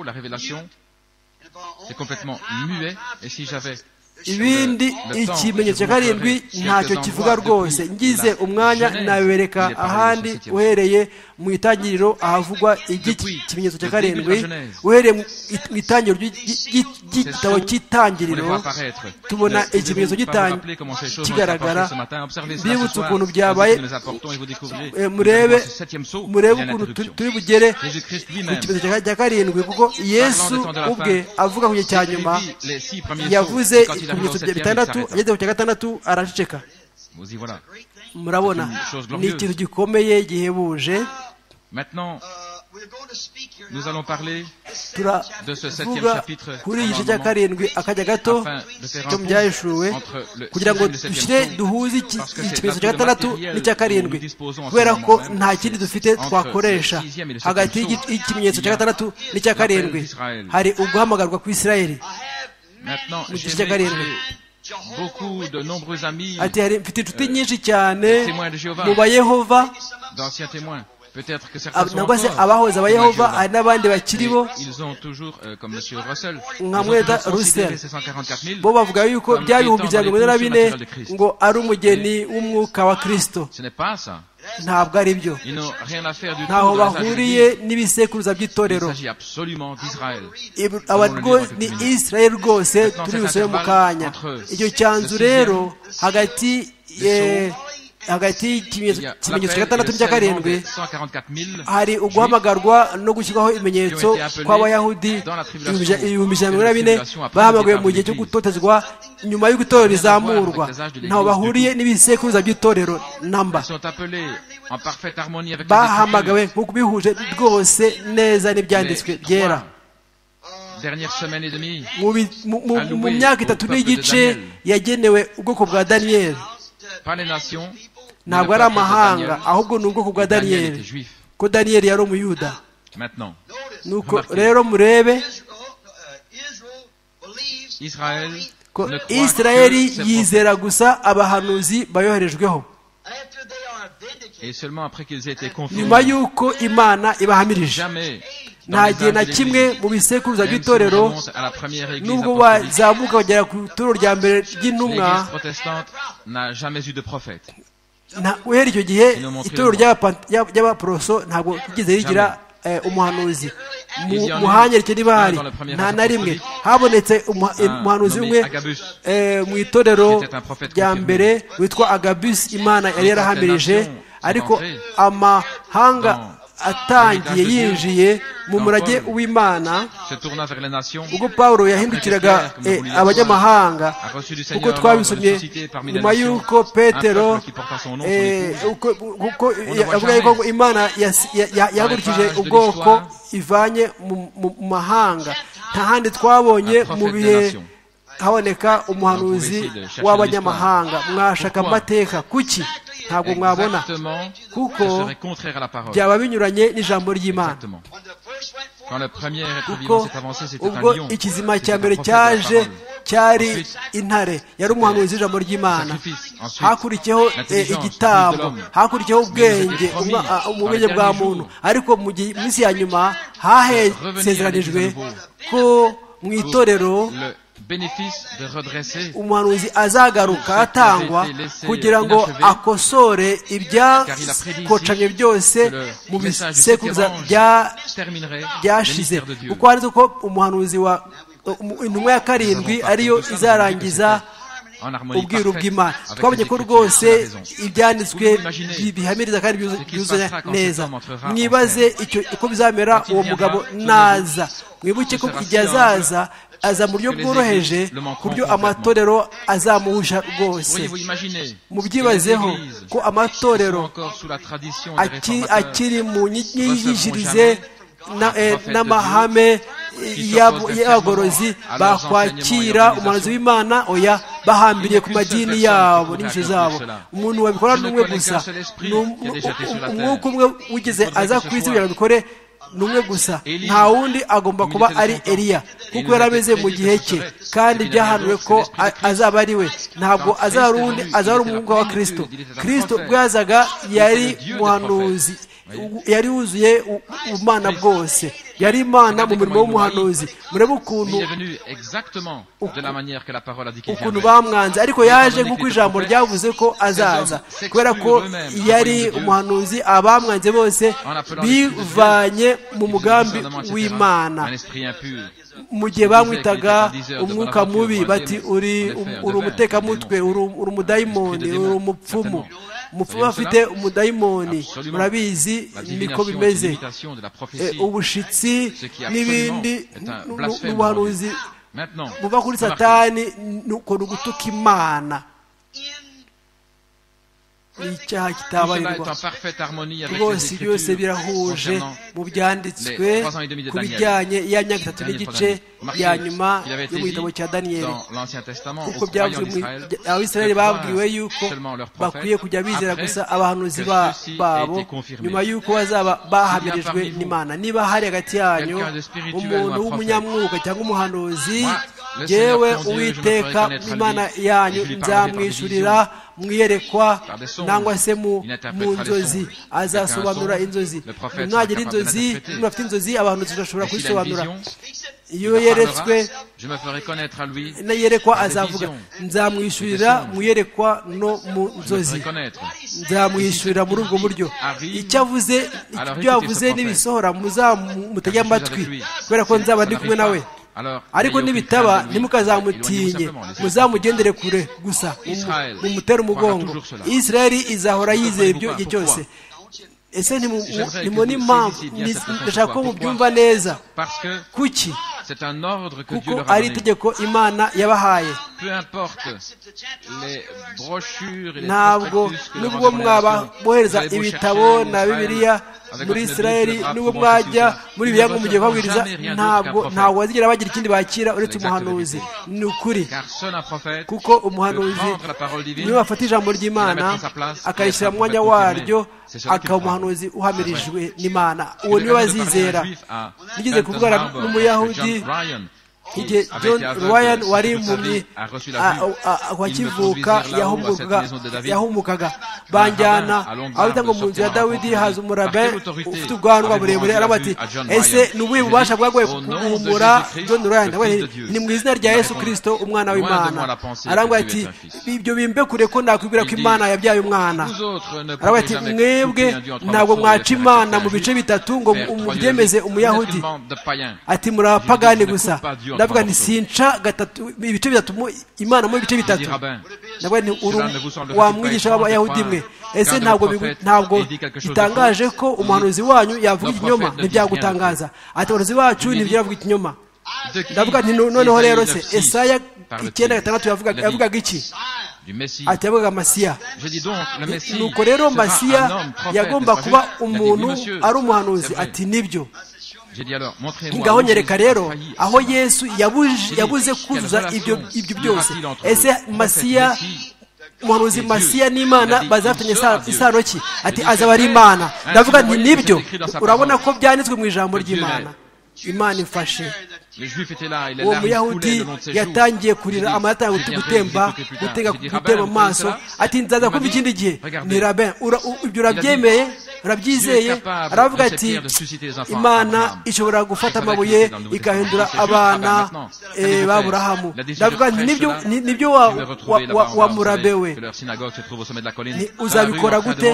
ibindi ikimenyetso cya karindwi ntacyo kivuga rwose ngize umwanya nabereka ahandi uhereye mu itangiriro ahavugwa ikimenyetso cya karindwi uhereye mu itangiriro ry'igitabo cy'itangiriro tubona ikimenyetso kigaragara bibutse ukuntu byabaye murebe ukuntu turi bugere ku kimenyetso cya karindwi kuko Yesu ubwe avuga ku gihe cya nyuma yavuze ibimenyetso bitandatu ageze ku cya gatandatu araceceka murabona ni ikintu gikomeye gihebuje turavuga kuri iki gice cya karindwi akajya gato cyo mu byahishuwe kugira ngo duhuze ikimenyetso cya gatandatu n'icya karindwi kubera ko nta kindi dufite twakoresha hagati y'ikimenyetso cya gatandatu n'icya karindwi hari uguhamagarwa ku Isirayeli mu gice cya karindwi ati mfite inshuti nyinshi cyane mu bayehova nangwa se abahoze abayehova hari n'abandi bakiri bo nka mweta Russell bo bavuga yuko byaba ibihumbi ijana na mirongo ine na bine ngo ari umugeni w'umwuka wa Kristo ntabwo ari byo ntaho bahuriye n'ibisekuruza by'itorero ni Israel rwose turi busobe mu kanya icyo cyanzu rero hagati y'ikimenyetso cya gatandatu n'icya karindwi hari uguhamagarwa no gushyirwaho ibimenyetso kw'abayahudi ibihumbi ijana na mirongo ine na bine bahamagawe mu gihe cyo gutotezwa nyuma y'uko itorero rizamurwa ntaho bahuriye n'ibisekuruza by'itorero namba bahamagawe nk'uko bihuje rwose neza n'ibyanditswe byera mu myaka itatu n'igice yagenewe ubwoko bwa Daniyeli ntabwo ari amahanga ahubwo ni ubwoko bwa Daniyeli ko Daniyeli yari umuyuda nuko rero murebe ko Isirayeli yizera gusa abahanuzi bayoherejweho nyuma y'uko Imana ibahamirije nta gihe na kimwe mu bisekuruza by'itorero nubwo bazamuka bagera ku ituro rya mbere ry'intumwa guhera icyo gihe itorero ry'abaporoso ntabwo ryigeze rigira umuhanuzi mu hanyereke ntibahari nta na rimwe habonetse umuhanuzi umwe mu itorero rya mbere witwa Agabus Imana yari yarahamirije ariko amahanga atangiye yinjiye mu murage w'Imana ubwo Pawulo yahindukiraga abanyamahanga kuko twabisomye nyuma y'uko Petero kuko avuga yuko Imana yahagurukije ubwoko ivanye mu mahanga nta handi twabonye mu bihe haboneka umuhanuzi w'abanyamahanga mwashaka amateka kuki ntabwo mwabona kuko byaba binyuranye n'ijambo ry'Imana kuko ubwo ikizima cya mbere cyaje cyari intare yari umuhanuzi w'ijambo ry'Imana hakurikiyeho igitambo hakurikiyeho ubwenge bwa muntu ariko mu minsi ya nyuma hasezeranijwe ko mu itorero umuhanuzi azagaruka atangwa kugira ngo akosore ibyakocanye byose mu bisekuruza byashize kuko handitse ko umuhanuzi wa intumwa ya karindwi ariyo izarangiza ubwiru bw'Imana twabonye ko rwose ibyanditswe bihamiriza kandi byuzuye neza mwibaze uko bizamera uwo mugabo naza mwibuke ko igihe azaza aza mu buryo bworoheje ku buryo amatorero azamuhusha rwose mubyibazeho ko amatorero akiri mu nyigishirize n'amahame y'abagorozi bakwakira umuhanuzi w'Imana oya bahambiriye ku madini yabo n'inyigisho zabo umuntu wabikora n'umwe gusa umwuka umwe wigeze aza ku isi kugira ngo abikore n'umwe gusa nta wundi agomba kuba ari Eliya kuko yari ameze mu gihe cye kandi byahanuwe ko azaba ari we ntabwo azaba ari umwuka wa Kristo ubwo yazaga yari muhanuzi yari wuzuye ubumana bwose yari Imana mu murimo w'umuhanuzi murebe ukuntu bamwanze ariko yaje nk'uko ijambo ryavuze ko azaza kubera ko yari umuhanuzi abamwanze bose bivanye mu mugambi w'Imana mu gihe bamwitaga umwuka mubi bati uri umutekamutwe uri umudayimoni uri umupfumu afite umudayimoni murabizi niko bimeze ubushitsi n'ibindi n'ubuhanuzi buva kuri Satani nuko gutuka Imana icyaha kitabarirwa rwose byose birahuje mu byanditswe ku bijyanye ya myaka 3 n'igice ya nyuma yo mu gitabo cya Daniyeli kuko byavuzwe Abisirayeli babwiwe yuko bakwiye kujya bizera gusa abahanuzi babo nyuma yuko bazaba bahamirijwe n'Imana niba hari hagati yanyu umuntu w'umunyamwuga cyangwa umuhanuzi jewe Uwiteka Imana yanyu nzamwishurira mwiyerekwa nangwa se mu nzozi azasobanura inzozi mwagira inzozi mwafite inzozi abantu tudashobora kuzisobanura iyo yeretswe yerekwa azavuga nzamwishurira mwiyerekwa no mu nzozi nzamwishurira muri ubwo buryo icyo yavuze nibisohora muzamutege amatwi kubera ko nzaba ndi kumwe nawe ariko nibitaba ntimukazamutinye muzamugendere kure gusa mumutere umugongo Israeli izahora yizeye ibyo igihe cyose ese ntimubona impamvu ndashaka ko mubyumva neza kuki kuko ari itegeko Imana yabahaye ntabwo nubwo mwabohereza ibitabo na Bibiliya muri Israeli nubwo mwajya muri biyango mugiye babwiriza ntabwo bazigera bagira ikindi bakira uretse umuhanuzi ni ukuri kuko umuhanuzi niwe afata ijambo ry'Imana akarishyira mu mwanya waryo akaba umuhanuzi uhamirijwe n'Imana uwo niwe bazizera nigeze kuvugana n'umuyahudi igihe John Ryan wari impumyi wakivuka yahumukaga banjyana aho bita ngo mu nzu ya dawidi haza umurabe ufite ubwanwa burebure aravuga ati ese ni ubuhe bubasha bwagoye guhumura John Ryan ni mu izina rya Yesu Kristo umwana w'Imana aravuga ati ibyo bimbe kure ko nakwibwira ko Imana yabyaye umwana aravuga ati mwebwe ntabwo mwaca Imana mu bice bitatu ngo mubyemeze umuyahudi ati murapagani gusa ndavuga nti sinca ibice bitatu Imana mu bice bitatu ndavuga nti wamwigisha w'abayahudi mwe ese ntabwo bitangaje ko umuhanuzi wanyu yavuga ikinyoma ntibyagutangaza ati abahanuzi bacu ntibyavuga ikinyoma ndavuga nti noneho rero se Esaya 9:6 yavugaga iki ati yavugaga Masiya nuko rero Masiya yagomba kuba umuntu ari umuhanuzi ati nibyo ngaho nyereka rero aho Yesu yabuze kuzuza ibyo byose ese Masiya umuhanuzi Masiya n'Imana bazafatanya isano ki ati azaba ari Imana ndavuga nti nibyo urabona ko byanditswe mu ijambo ry'Imana Imana imfashe uwo muyahudi yatangiye kurira amarata gutemba mu maso ati nzaza kumva ikindi gihe ni rabbin ibyo urabyemeye urabyizeye aravuga ati Imana ishobora gufata amabuye igahindura abana b'Aburahamu ndavuga nti nibyo wa murabe we uzabikora gute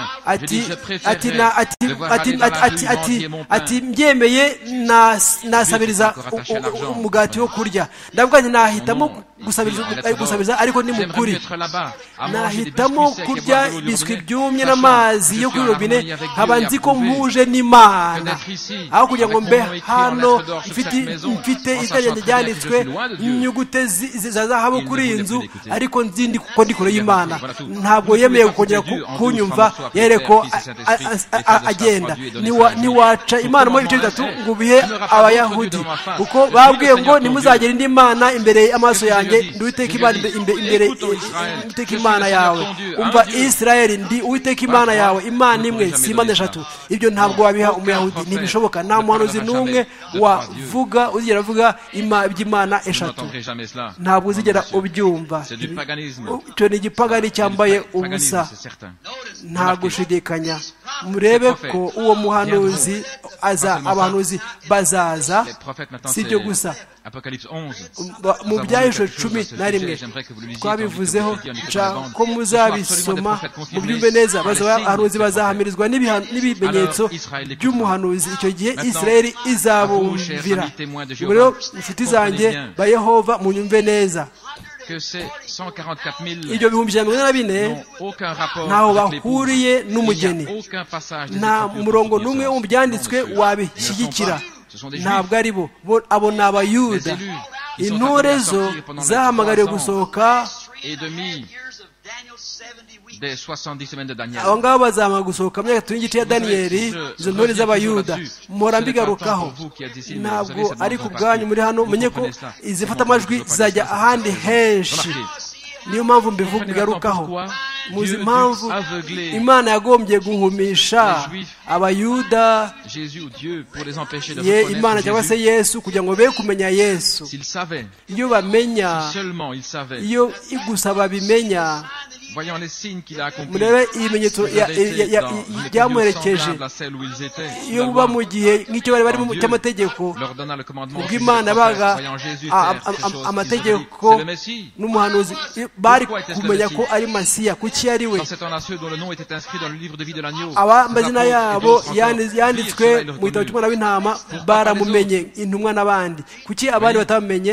ati mbyemeye nasabiriza umugati wo kurya ndavuga nti nahitamo gusabiriza ariko ni mukuri nahitamo kurya biswi byumye n'amazi yo kuri robine nkaba nzi ko mpuje n'Imana aho kugira ngo mbe hano mfite itajyanye ryanditswe inyugute za zahabu kuri iyi nzu ariko nzi ko ndi kure y'Imana ntabwo yemeye kongera kunyumva yereko agenda niwaca Imana mu bice bitatu ngo bihe abayahudi kuko babwiye ngo nimuzagera indi Mana imbere y'amaso yanjye nduwiteka Imana imbere Uwiteka Imana yawe umva Israeli ndi Uwiteka Imana yawe Imana imwe si Imana eshatu ibyo ntabwo wabiha umuyahudi ntibishoboka nta muhanuzi n'umwe wavuga uzigera avuga iby'Imana eshatu ntabwo uzigera ubyumva icyo ni igipagani cyambaye ubusa nta gushidikanya murebe ko uwo muhanuzi abahanuzi bazaza si byo gusa mu byahisho 11 twabivuzeho ko muzabisoma mu byumve neza abahanuzi bazahamirizwa n'ibimenyetso by'umuhanuzi icyo gihe Israeli izabumvira rero inshuti zanjye ba Yehova munyumve neza ibyo 144 ntaho bahuriye n'umugeni nta murongo n'umwe wo mu byanditswe wabishyigikira ntabwo ari bo abo ni Abayuda intore zo zahamagariwe gusohoka abo ngabo bazamara gusohoka mu myaka y'igice ya Daniyeli izo ntore z'Abayuda mpora mbigarukaho ntabwo ari ku bwanyu muri hano menye ko izifata amajwi zizajya ahandi henshi niyo mpamvu mbigarukaho muzi impamvu Imana yagombye guhumisha Abayuda Imana cyangwa se Yesu kugira ngo be kumenya Yesu iyo bamenya iyo igusaba bimenya murebe ibimenyetso byamuherekeje iyo buba mu gihe nk'icyo bari barimo cy'amategeko ubwo Imana baga amategeko n'umuhanuzi bari kumenya ko ari Masiya kuki ari we amazina yabo yanditswe mu gitabo cy'umwana w'intama baramumenye intumwa n'abandi kuki abandi batamumenye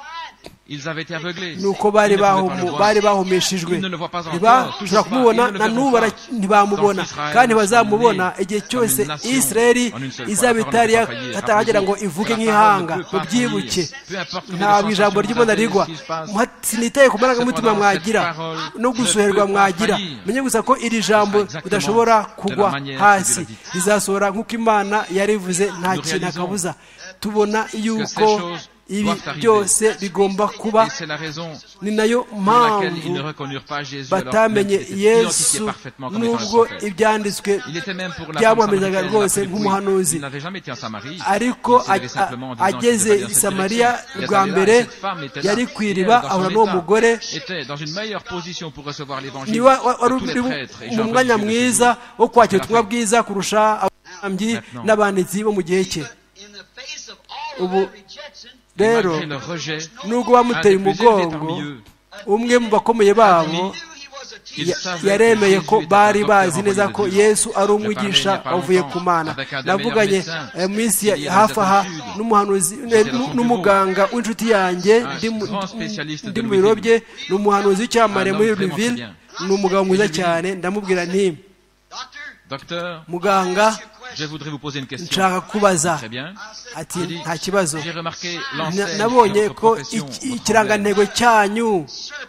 nuko bari bahumeshejwe ntibashobora kumubona na n'ubu ntibamubona kandi bazamubona igihe cyose Israeli izaba itari hataragera ngo ivuge nk'ihanga mubyibuke ntabwo ijambo ry'Imana rigwa sinitaye ku marangamutima mwagira no gusoherwa mwagira menye gusa ko iri jambo ridashobora kugwa hasi rizasohora nk'uko Imana yarivuze nta kintu akabuza tubona yuko ibi doivent arriver. byose bigomba kuba. Et c'est la raison Ni nayo pour laquelle ils ne mpamvu reconnurent pas Jésus alors même batamenye qu'il était identifié Yesu parfaitement comme étant le nubwo prophète. ibyanditswe Il était même pour la femme byamuhamirizaga samaritaine, rwose la plus nk'umuhanuzi. il n'avait jamais été en Samarie. ariko Il s'élevait simplement en disant qu'il ageze devait aller dans i cette Samariya direction. Il bwa était là, mbere et cette femme était là. yari ku Et elle, iriba dans son ahura n'uwo état, mugore était dans une meilleure position pour recevoir l'évangile niwe que wari tous les uri prêtres et mu gens mwanya religieux de ce mwiza jour. wo kwakira ubutumwa bwiza kurusha abatambyi Maintenant. n'abanditsi bo mu gihe cye. In the face of all Ubu of their rejection, Et rero malgré leur rejet, nubwo un bamuteye des plus élevés umugongo parmi eux, umwe mu bakomeye babo knew he was a teacher. il savait yaremeye que ko Jésus était bari un bazi docteur neza envoyé ko de Dieu. Yesu ari Je umwigisha parlais il y a wavuye pas ku Mana. longtemps avec un des Navuganye meilleurs médecins mu minsi qui est dans hafi cette aha attitude. n'umuhanuzi J'étais dans son n'umuganga w'inshuti yanjye Un grand spécialiste de ndi mu biro bye, ni umuhanuzi w'icyamamare Un muri homme vraiment Louisville, très bien. ni umugabo mwiza Et je lui cyane. Ndamubwira nti Docteur, muganga, je voudrais vous poser une question. nshaka kubaza. Très bien. Ati Il dit, nta kibazo. J'ai remarqué l'enseigne de Nabonye votre ko profession, votre ikirangantego cyanyu emblème.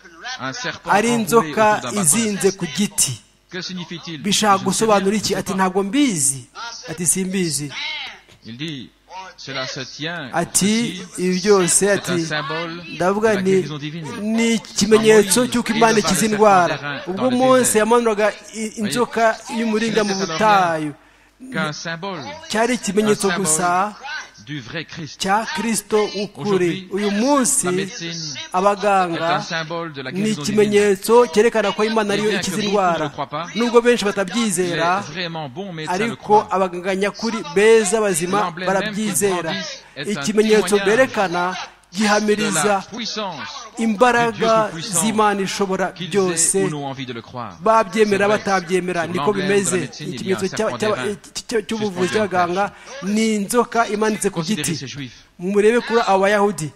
Un serpent ari enroulé inzoka autour d'un bâton. izinze ku giti. Que signifie-t-il? Bishaka Je ne sais gusobanura rien, iki? je ne sais Ati pas. ntabwo mbizi. Ati simbizi. Il dit, cela se tient. Ati ceci, ibi byose c'est un ati symbole de ndavuga la nti guérison divine. ni ikimenyetso cy'uko Imana ikiza indwara. Ubwo Mose yamanuraga inzoka y'umuringa mu butayu, Qu'un symbole cyari ikimenyetso gusa du vrai Christ. cya Kristo w'ukuri. Uyu munsi La médecine est abaganga un symbole de la ni guérison divine. ikimenyetso cyerekana ko Imana ariyo Bien que ikiza beaucoup indwara. ne le croient pas, Nubwo benshi Les batabyizera, vraiment bons médecins le ariko croient. abaganga nyakuri beza bazima L'emblème barabyizera. même qu'ils brandissent est un Ikimenyetso témoignage berekana De gihamiriza la puissance imbaraga du Dieu tout-puissant z'Imana ishobora qu'ils byose, aient ou n'ont envie de le croire. babyemera C'est vrai. batabyemera. Sur Niko l'emblème de bimeze. la médecine, il y a un Ikimenyetso serpent d'airain cy'ubuvuzi suspendu à une bw'abaganga ni inzoka imanitse ku Considérez giti. ces juifs. Murebe kuri abayahudi,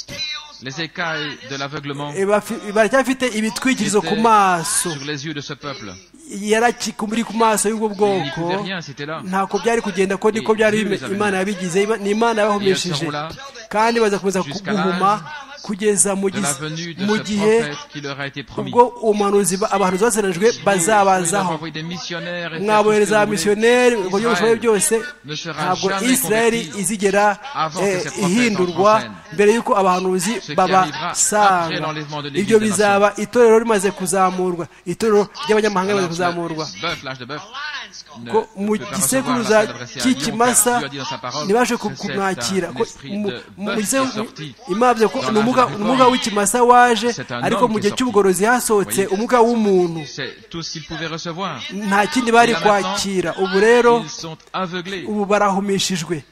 Les écailles de l'aveuglement baracyafite ibitwikirizo ku maso, sur les yeux de ce peuple. yarakikumuri ku maso y'ubwo Ils n'y bwoko. pouvaient rien, c'était là. Ntako byari kugenda ko niko byari Imana yabigize. Ni Imana yabahumishije, kandi bazakomeza kuguhuma kugeza mu De la venue de ce gihe prophète qui leur a été promis. ubwo umuhanuzi abahanuzi baseranijwe Ils bazabazaho. envoyé des missionnaires et Mwabohereza faire tout ce que vous abamisiyoneri voulez. ubwo byo mushoboye byose, ne sera ntabwo jamais Isirayeli converti izigera avant que ces prophètes ihindurwa entrent en scène. mbere y'uko abahanuzi Ce qui arrivera après babasanga. l'enlèvement de l'Église Ibyo des bizaba itorero rimaze kuzamurwa, itorero ry'abanyamahanga rimaze Alors, kuzamurwa. bœuf, l'âge de bœuf, ne Ko mu peut pas gisekuruza recevoir la s'adresser à Lyon, cy'ikimasa car Dieu a dit dans sa parole ntibashe que c'est kumwakira. un Ko esprit mu de bœuf qui est sorti. imabye ko Dans ni umwuka l'âge de umwuka réforme. w'ikimasa waje, C'est un ariko homme mu qui gihe est cy'ubugorozi hasohotse Voyez. umwuka w'umuntu. C'est tout ce qu'ils pouvaient recevoir. Nta kindi bari Et là maintenant, kwakira. Ubu rero Ils sont aveuglés. ubu barahumishijwe,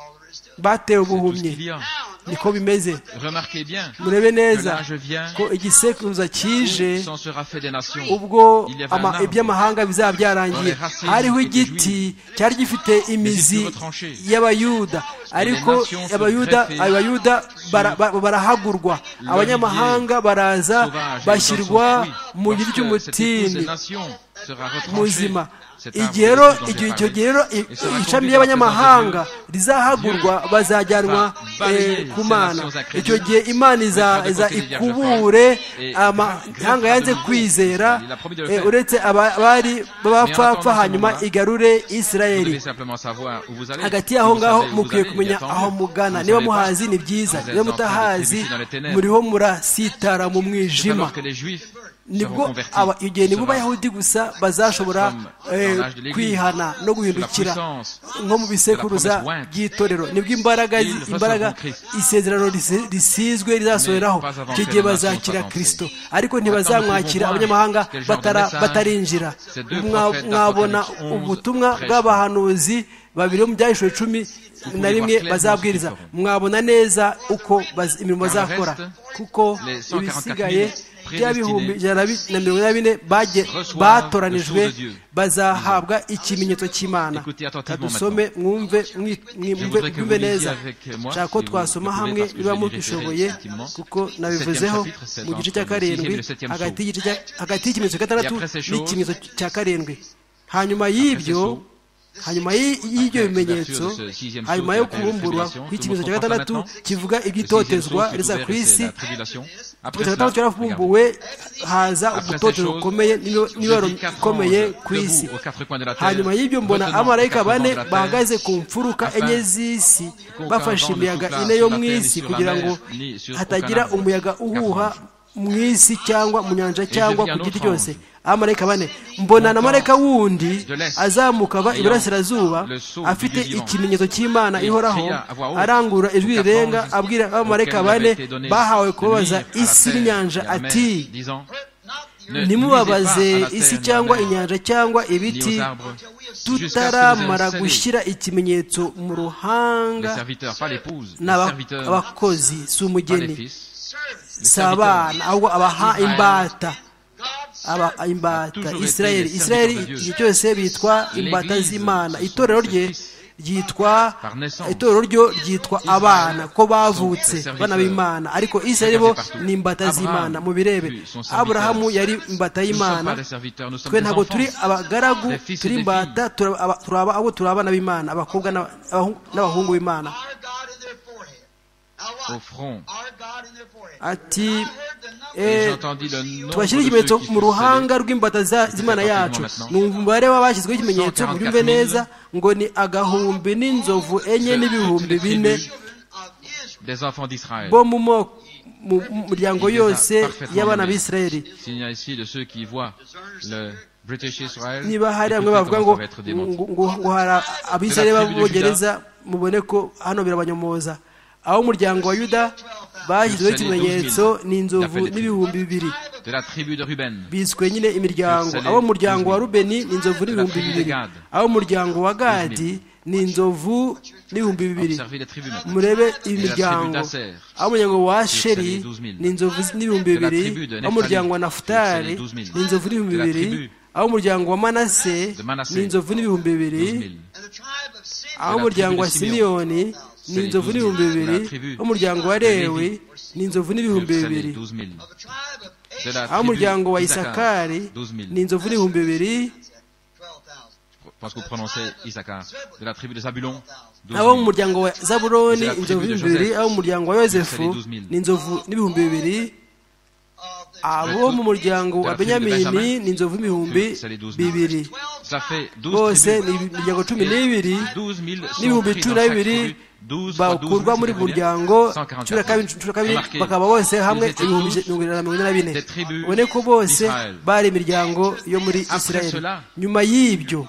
batewe C'est tout ce ubuhumyi. qu'il y a. Niko bimeze. Remarquez bien Murebe que neza l'âge vient ko igisekuruza kije où s'en sera fait des nations. ubwo Il y avait un arbre iby'amahanga bizaba byarangiye. Hariho igiti cyari gifite imizi y'abayuda, ariko abayuda barahagurwa, abanyamahanga baraza bashyirwa mu giti cy'umutini muzima. Icyo gihe rero ishami ry'abanyamahanga rizahagurwa, bazajyanwa ku Mana. Icyo gihe Imana iza ikubure amahanga yanze kwizera, uretse abari b'abapfapfa, hanyuma igarure Isirayeli. Hagati y'aho ngaho mukwiye kumenya aho mugana. Niba muhazi ni byiza, niba mutahazi muriho murasitara mu mwijima. Nibwo igihe nibwo Abayahudi gusa bazashobora kwihana no guhindukira, nko mu bisekuruza by'itorero. Nibwo imbaraga isezerano risizwe rizasoheraho. Icyo gihe bazakira Kristo, ariko ntibazamwakira abanyamahanga batarinjira. Mwabona ubutumwa bw'abahanuzi babiri mu Byahishuwe 11 bazabwiriza, mwabona neza uko imirimo bazakora, kuko ibisigaye by'ibihumbi 140 batoranijwe bazahabwa ikimenyetso cy'Imana. Kadusome mwumve neza. Nshaka ko twasoma hamwe niba mubishoboye, kuko nabivuzeho mu gice cya 7 hagati y'ikimenyetso cya 6 n'ikimenyetso cya 7. Hanyuma y'ibyo hanyuma y'ibyo bimenyetso, hanyuma yo kubumburwa kw'ikimenyetso cya gatandatu kivuga iby'itotezwa riza ku isi, ikimenyetso cya gatandatu cyarafumbuwe, haza ubutotezwa bukomeye n'ibibaro bikomeye ku isi. Hanyuma y'ibyo mbona abamarayika bane bahagaze ku mfuruka enye z'isi bafashe imiyaga ine yo mu isi kugira ngo hatagira umuyaga uhuha mu isi cyangwa mu nyanja cyangwa ku giti cyose. Abamarayika bane, mbona na marayika wundi azamuka ava iburasirazuba afite ikimenyetso cy'Imana ihoraho, arangurura ijwi rirenga abwira abamarayika bane bahawe kubabaza isi n'inyanja ati, ntimubabaze isi cyangwa inyanja cyangwa ibiti tutaramara gushyira ikimenyetso mu ruhanga. N'abakozi si umugeni, si abana, ahubwo abaha imbata. Isirayeli igihe cyose bitwa imbata z'Imana. Itorero ryo ryitwa abana ko bavutse bana b'Imana, ariko Isirayeli bo ni imbata z'Imana. Mu birebe, Aburahamu yari imbata y'Imana, twe ntabwo turi abagaragu, turi imbata, turi abana b'Imana, abakobwa n'abahungu b'Imana. Ati tubashyire ikimenyetso mu ruhanga rw'imbata z'Imana yacu. Numva umubare w'abashyizweho ikimenyetso, mubyumve neza, ngo ni 1,000 n'inzovu 4 n'ibihumbi 4 bo mu muryango yose y'abana b'Isirayeli. Niba hari bamwe bavuga ngo hari Abisirayeli b'Abongereza, mubone ko hano birabanyomoza. Aho umuryango wa Yuda bashyizweho ikimenyetso ni inzovu n'ibihumbi 2 biswe nyine imiryango. Abo umuryango wa Rubeni ni inzovu n'ibihumbi 2, aho umuryango wa Gadi ni inzovu n'ibihumbi 2. Murebe imiryango. Aho umuryango wa Asheri ni inzovu n'ibihumbi 2, aho umuryango wa Nafutali ni inzovu n'ibihumbi 2, aho umuryango wa Manase ni inzovu n'ibihumbi 2, aho umuryango wa Simiyoni ni inzovu n'ibihumbi 2, umuryango wa Lewi ni inzovu n'ibihumbi 2, aho umuryango wa Isakari ni inzovu n'ibihumbi 2, aho umuryango wa Zabuloni inzovu n'ibihumbi 2, aho umuryango wa Yozefu ni inzovu n'ibihumbi 2, abo mu muryango wa Benyamini ni inzovu n'ibihumbi 2. Bose ni imiryango 12 n'ibihumbi 12 bakurwa muri muryango 12, bakaba bose hamwe 144. Ubone ko bose bari imiryango yo muri Isirayeli. Nyuma y'ibyo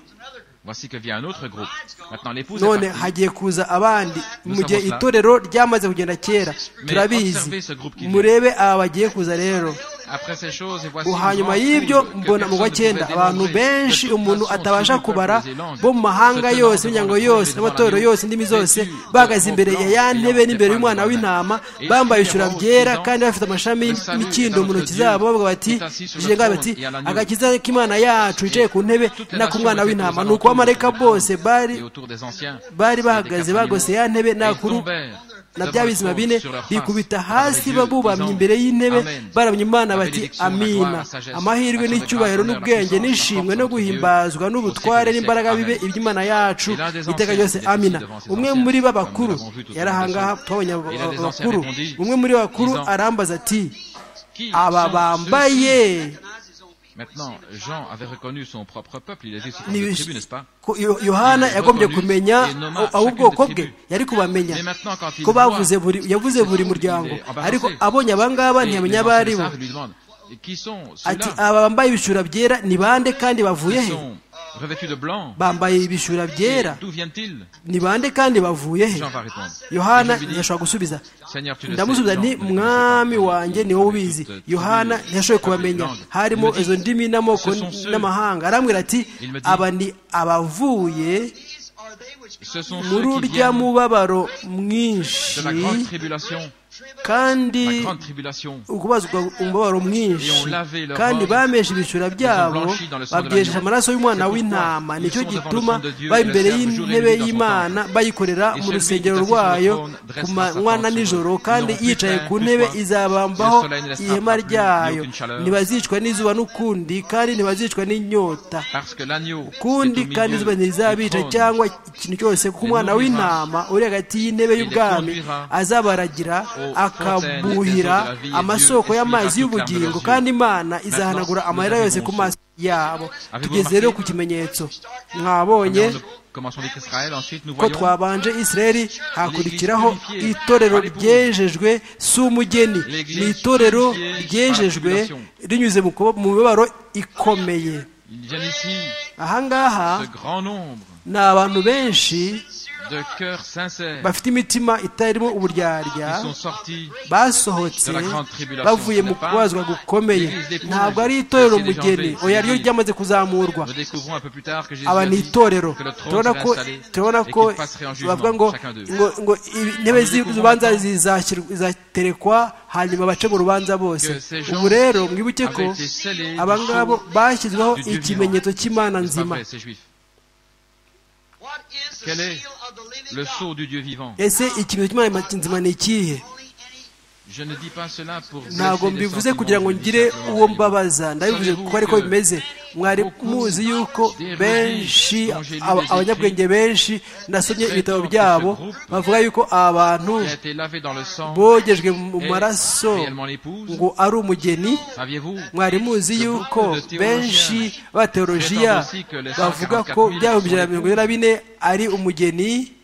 none hagiye kuza abandi, mu gihe itorero ryamaze kugenda kera, turabizi. Murebe aba bagiye kuza rero. Hanyuma y'ibyo mbona mu wa 9 abantu benshi umuntu atabasha kubara bo mu mahanga yose, imiryango yose n'amatorero yose, indimi zose, bahagaze imbere ya ntebe n'imbere y'umwana w'intama, bambaye ishura byera kandi bafite amashami y'imikindo mu ntoki zabo, bavuga bati agakiza k'Imana yacu yicaye ku ntebe na ku mwana w'intama. Nuko abamarayika bose bari bahagaze bagose ya ntebe n'akuru na bya bizima 4 bikubita hasi babubamye imbere y'intebe baramya Imana bati amina. Amahirwe n'icyubahiro n'ubwenge n'ishimwe no guhimbazwa n'ubutware n'imbaraga bibe iby'Imana yacu iteka ryose amina. Umwe muri babakuru yarahangaha, twabonye abakuru, umwe muri bakuru arambaza ati, aba bambaye Maintenant, Jean avait reconnu son propre peuple, il était sur le tribu, n'est-ce pas? Yohana yagombye kumenya ubwoko bwe, yari kubamenya ko yavuze buri muryango, ariko abonye abangaba ntiyamenya abari bo. Ati, aba bambaye ibishura byera ni bande kandi bavuye he? Bambaye ibishura byera ni bande kandi bavuye he? Yohana ntiyashobora gusubiza. Ndamusubiza nti, mwami wanjye ni wowe ubizi. Yohana ntiyashoboye kubamenya, harimo izo ndimi n'amoko n'amahanga. Arambwira ati, aba ni abavuye muri urya mubabaro mwinshi kandi la grande tribulation, ukubazwa umubabaro mwinshi, et ont lavé leur kandi robe, bameshe ibishura byabo babyejesha amaraso y'umwana w'intama. Nicyo gituma bari imbere y'intebe y'Imana bayikorera mu rusengero rwayo ku manywa na nijoro, kandi yicaye ku ntebe izabambaho ihema ryayo. Ntibazicwa n'izuba n'ukundi, kandi ntibazicwa n'inyota parce que l'agneau kundi, est au kandi milieu izuba ntirizabica du trône, cyangwa ikintu cyose, kuko umwana w'intama uri hagati y'intebe y'ubwami azabaragira akabuhira amasoko y'amazi y'ubugingo, kandi Imana izahanagura amarira yose ku maso yabo. Tugeze rero ku kimenyetso. Mwabonye commençons avec Israël, ensuite nous ko voyons twabanje Isirayeli, hakurikiraho itorero ryejejwe si umugeni, ni itorero ryejejwe rinyuze mu mibabaro ikomeye. il vient ici Ahangaha ce grand nombre ni abantu benshi de cœurs sincères bafite imitima itarimo qui uburyarya, sont sortis basohotse bavuye mu kubazwa gukomeye. Ntabwo ari itorero mugeni, oya ryo ryamaze kuzamurwa. nous découvrons un peu plus tard que Jésus Aba a ni dit itorero. que le trône Turabona serait ko installé turabona et ko qu'il passerait en bavuga jugement chacun d'eux. ngo intebe z'urubanza zizaterekwa hanyuma bace mu rubanza bose. Ubu rero mwibuke ko aba ngabo bashyizweho ikimenyetso cy'Imana C'est pas nzima. vrai, ces juifs. What is the Quel est seal of the living le God? sceau du Dieu vivant? Ese ikimenyetso cy'Imana nzima ni ikihe? Je ne dis pas cela pour Ntabwo blesser les mbivuze sentiments, kugira ngo je dis ngire simplement uwo que mbabaza, ndabivuze kuko ariko bimeze. Mwari muzi yuko benshi abanyabwenge benshi nasomye ibitabo byabo bavuga yuko abantu qui a été lavé dans le sang bogejwe mu maraso réellement l'épouse. ngo ari umugeni. Saviez-vous Mwari muzi yuko benshi b'abateolojiya bavuga ko byaba 144 ari umugeni.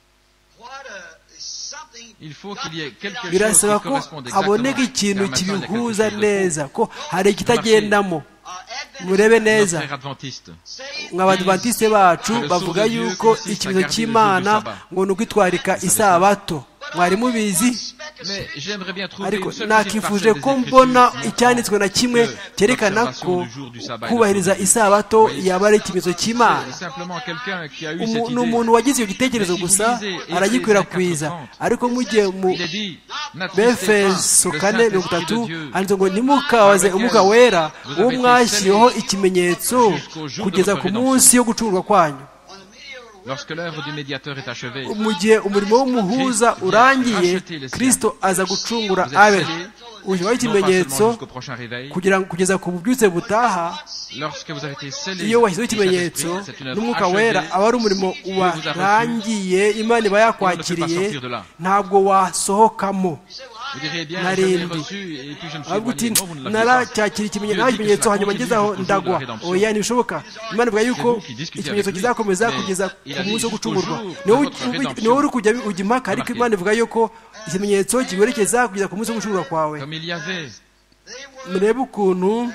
il faut qu'il y ait quelque chose Birasaba qui ko corresponde exactement. haboneka ikintu Car maintenant, il y a quelque kibihuza chose de faux. neza, ko hari ikitagendamo. Murebe Nos neza, frères adventistes nk'abadivantiste bacu bavuga yuko ikimenyetso cy'Imana ngo ni ukwitwarika isabato. Mwari mubizi? mais j'aimerais bien trouver Ariko une seule nakifuje petite ko parcelle des mbona Écritures icyanditswe na kimwe cyerekana ko kubahiriza isabato yaba ari ikimenyetso cy'Imana. C'est simplement quelqu'un qui a eu cette Ni idée. umuntu wagize icyo gitekerezo gusa aragikwirakwiza. Ariko mugiye mu Il est dit, n'attristez Befeso pas le 4:3 Saint-Esprit de Dieu, handitse ngo ntimukabaze umwuka wera uwo mwashyiriyeho ikimenyetso kugeza ku munsi yo gucurwa kwanyu. lorsque l'œuvre du médiateur est achevée. Mu gihe umurimo w'umuhuza urangiye, Kristo aza gucungura abe. Ushyiraho ikimenyetso Jusqu'au prochain réveil. kugeza ku bubyutse butaha. Lorsque vous avez été scellés Iyo washyizeho du ikimenyetso Saint-Esprit, c'est une œuvre n'umwuka achevée. wera aba ari umurimo warangiye, Imana iba yakwakiriye, ntabwo wasohokamo. Vous diriez bien, je l'ai reçu et puis je me suis ahubwo uti éloigné. Non, vous ne l'avez pas. naracyakira ikimenyetso hanyuma ngezaho ndagwa. Oya, ntibishoboka. Imana ivuga yuko ikimenyetso kizakomeza kugeza ku munsi wo gucungurwa. Niwo uri kujya ujya impaka, ariko Imana ivuga yuko ikimenyetso kiwerekeza kugeza ku munsi wo gucungurwa kwawe. Comme il y avait Murebe ukuntu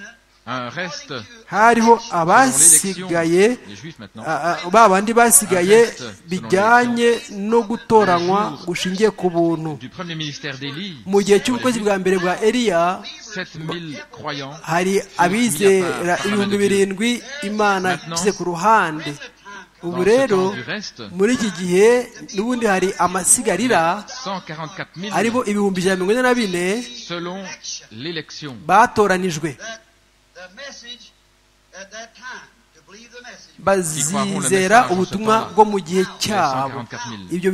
un reste hariho selon abasigaye, les Juifs maintenant, ba bandi basigaye bijyanye no gutoranywa gushingiye ku buntu. du premier ministère d'Élie, Mu gihe cy'ubukozi bwa mbere bwa Eliya 7000 croyants, hari abizera 7,000 Imana ishyize ku ruhande. Ubu dans ce rero temps du reste, muri iki gihe n'ubundi hari amasigarira 144 000 aribo 144,000 selon l'élection. batoranijwe, The message at that time, to believe the message. bazizera ubutumwa bwo mu gihe cyabo. 144 000. Ibyo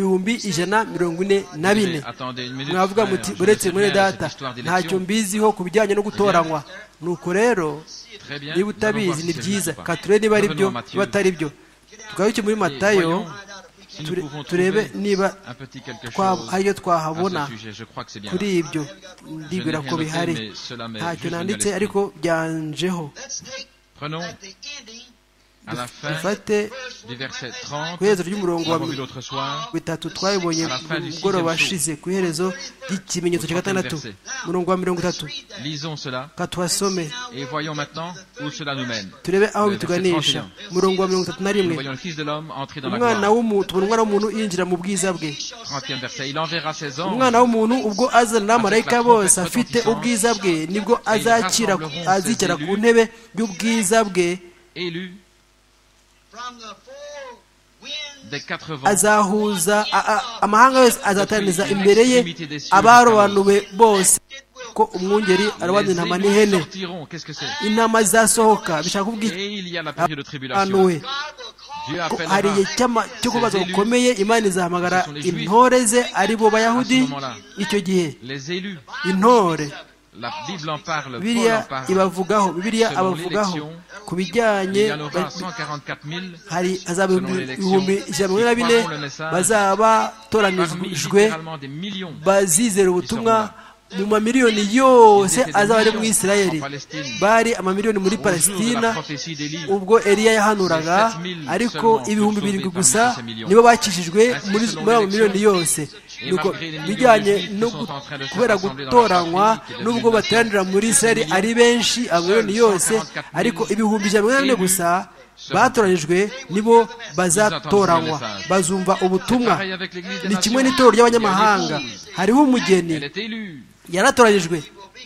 144,000. Attendez une minute, Mwavuga frère, muti je uretse sais mwene bien data cette histoire ntacyo d'élection. mbiziho ku bijyanye no gutoranywa. Nuko rero Très bien, niba nous allons voir utabizi si ni c'est byiza, juste ou pas. katurebe niba ari byo Revenons à Matthieu. niba atari byo. Tugaruke muri Matayo Voyons si nous pouvons turebe trouver niba un petit quelque hari chose ibyo à twahabona ce sujet. Je crois que c'est bien. kuri ibyo. Ndibwira ko bihari, mais cela m'est ntacyo juste venu à nanditse l'esprit. ariko byanjeho. Let's take Prenons at the ending à la fin dufate du verset 30, ku iherezo ry'umurongo nous wa l'avons vu l'autre soir, bitatu twabibonye mugoroba washize, ku iherezo ry'ikimenyetso cya gatandatu umurongo wa 30. lisons cela Katuhasome et voyons maintenant où cela nous mène. turebe aho Le verset bituganisha. 31. Umurongo wa Nous 31. voyons le Fils de l'homme entrer dans la Umwana gloire. w'umuntu, tubona umwana w'umuntu yinjira mu bwiza bwe. 30e verset. Il enverra ses anges Umwana w'umuntu ubwo azana n'abamarayika bose afite ubwiza bwe, nibwo azicara ku ntebe y'ubwiza bwe élus from the four winds azahuza amahanga yose, azateraniza imbere ye abarobanuwe bose, ko umwungeri arobanura intama n'ihene. Intama zizasohoka bishaka kuvuga abarobanuwe. Hari igihe cyo kubaza gukomeye, Imana izahamagara intore ze ari bo Bayahudi. Icyo gihe intore Bibiliya abavugaho ku bijyanye, hazaba ibihumbi 144 bazaba batoranijwe bazizera ubutumwa mu mamiliyoni yose azaba ari mu Isirayeli. Bari amamiliyoni muri Palestina ubwo Eliya yahanuraga, ariko ibihumbi 7 gusa nibo bakishijwe muri abo miliyoni yose. Nuko bijyanye no kubera gutoranywa, nubwo bateranira muri Isirayeli ari benshi amamiliyoni yose, ariko ibihumbi 144 gusa batoranyijwe nibo bazatoranywa, bazumva ubutumwa. Ni kimwe n'itorero ry'abanyamahanga. Hariho umugeni yaratoranyijwe,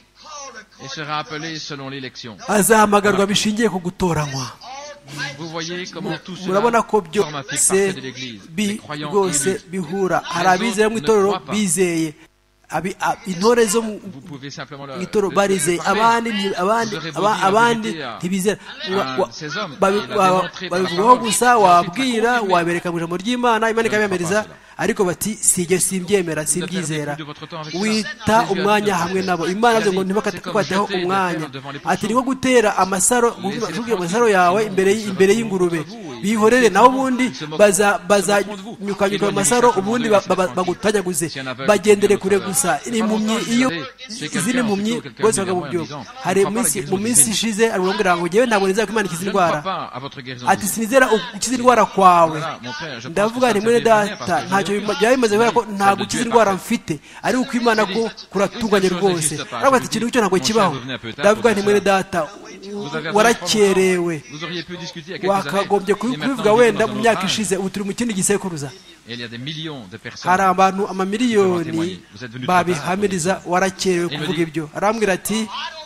azahamagarwa bishingiye ku gutoranywa. Murabona ko byose rwose bihura. Hari abizera mu itorero bizeye, intore zo mu itorero barizeye, abandi ntibizera. Babivugaho gusa, wabwira, wabereka mu ijambo ry'Imana, Imana ikabiyamiriza, ariko bati sijye simbyemera, simbyizera. Wita umwanya hamwe nabo. Imana avuze ngo ntibakateho umwanya. Ati ni nko gutera amasaro yawe imbere y'ingurube. Bihorere naho ubundi bazanyukanyuka amasaro, ubundi bagutanyaguze. Bagendere kure gusa. Impumyi iyo izindi mpumyi bose bagabubyo. Hari mu minsi ishize arambwira ngo ngewe ntabwo nizera ko Imana ikiza indwara. Ati sinizera ukiza indwara kwawe. Ndavuga nti mwene data, ntacyo byaba bimaze kubera ko nta gukiza indwara mfite, ariko uko Imana ko kuratunganye rwose. Aravuga ati ikintu cyo ntabwo kibaho. Ndavuga nti mwene data, warakerewe, wakagombye kubivuga wenda mu myaka ishize. Ubu turi mu kindi gisekuruza. Hari abantu amamiliyoni babihamiriza, warakerewe kuvuga ibyo. Arambwira ati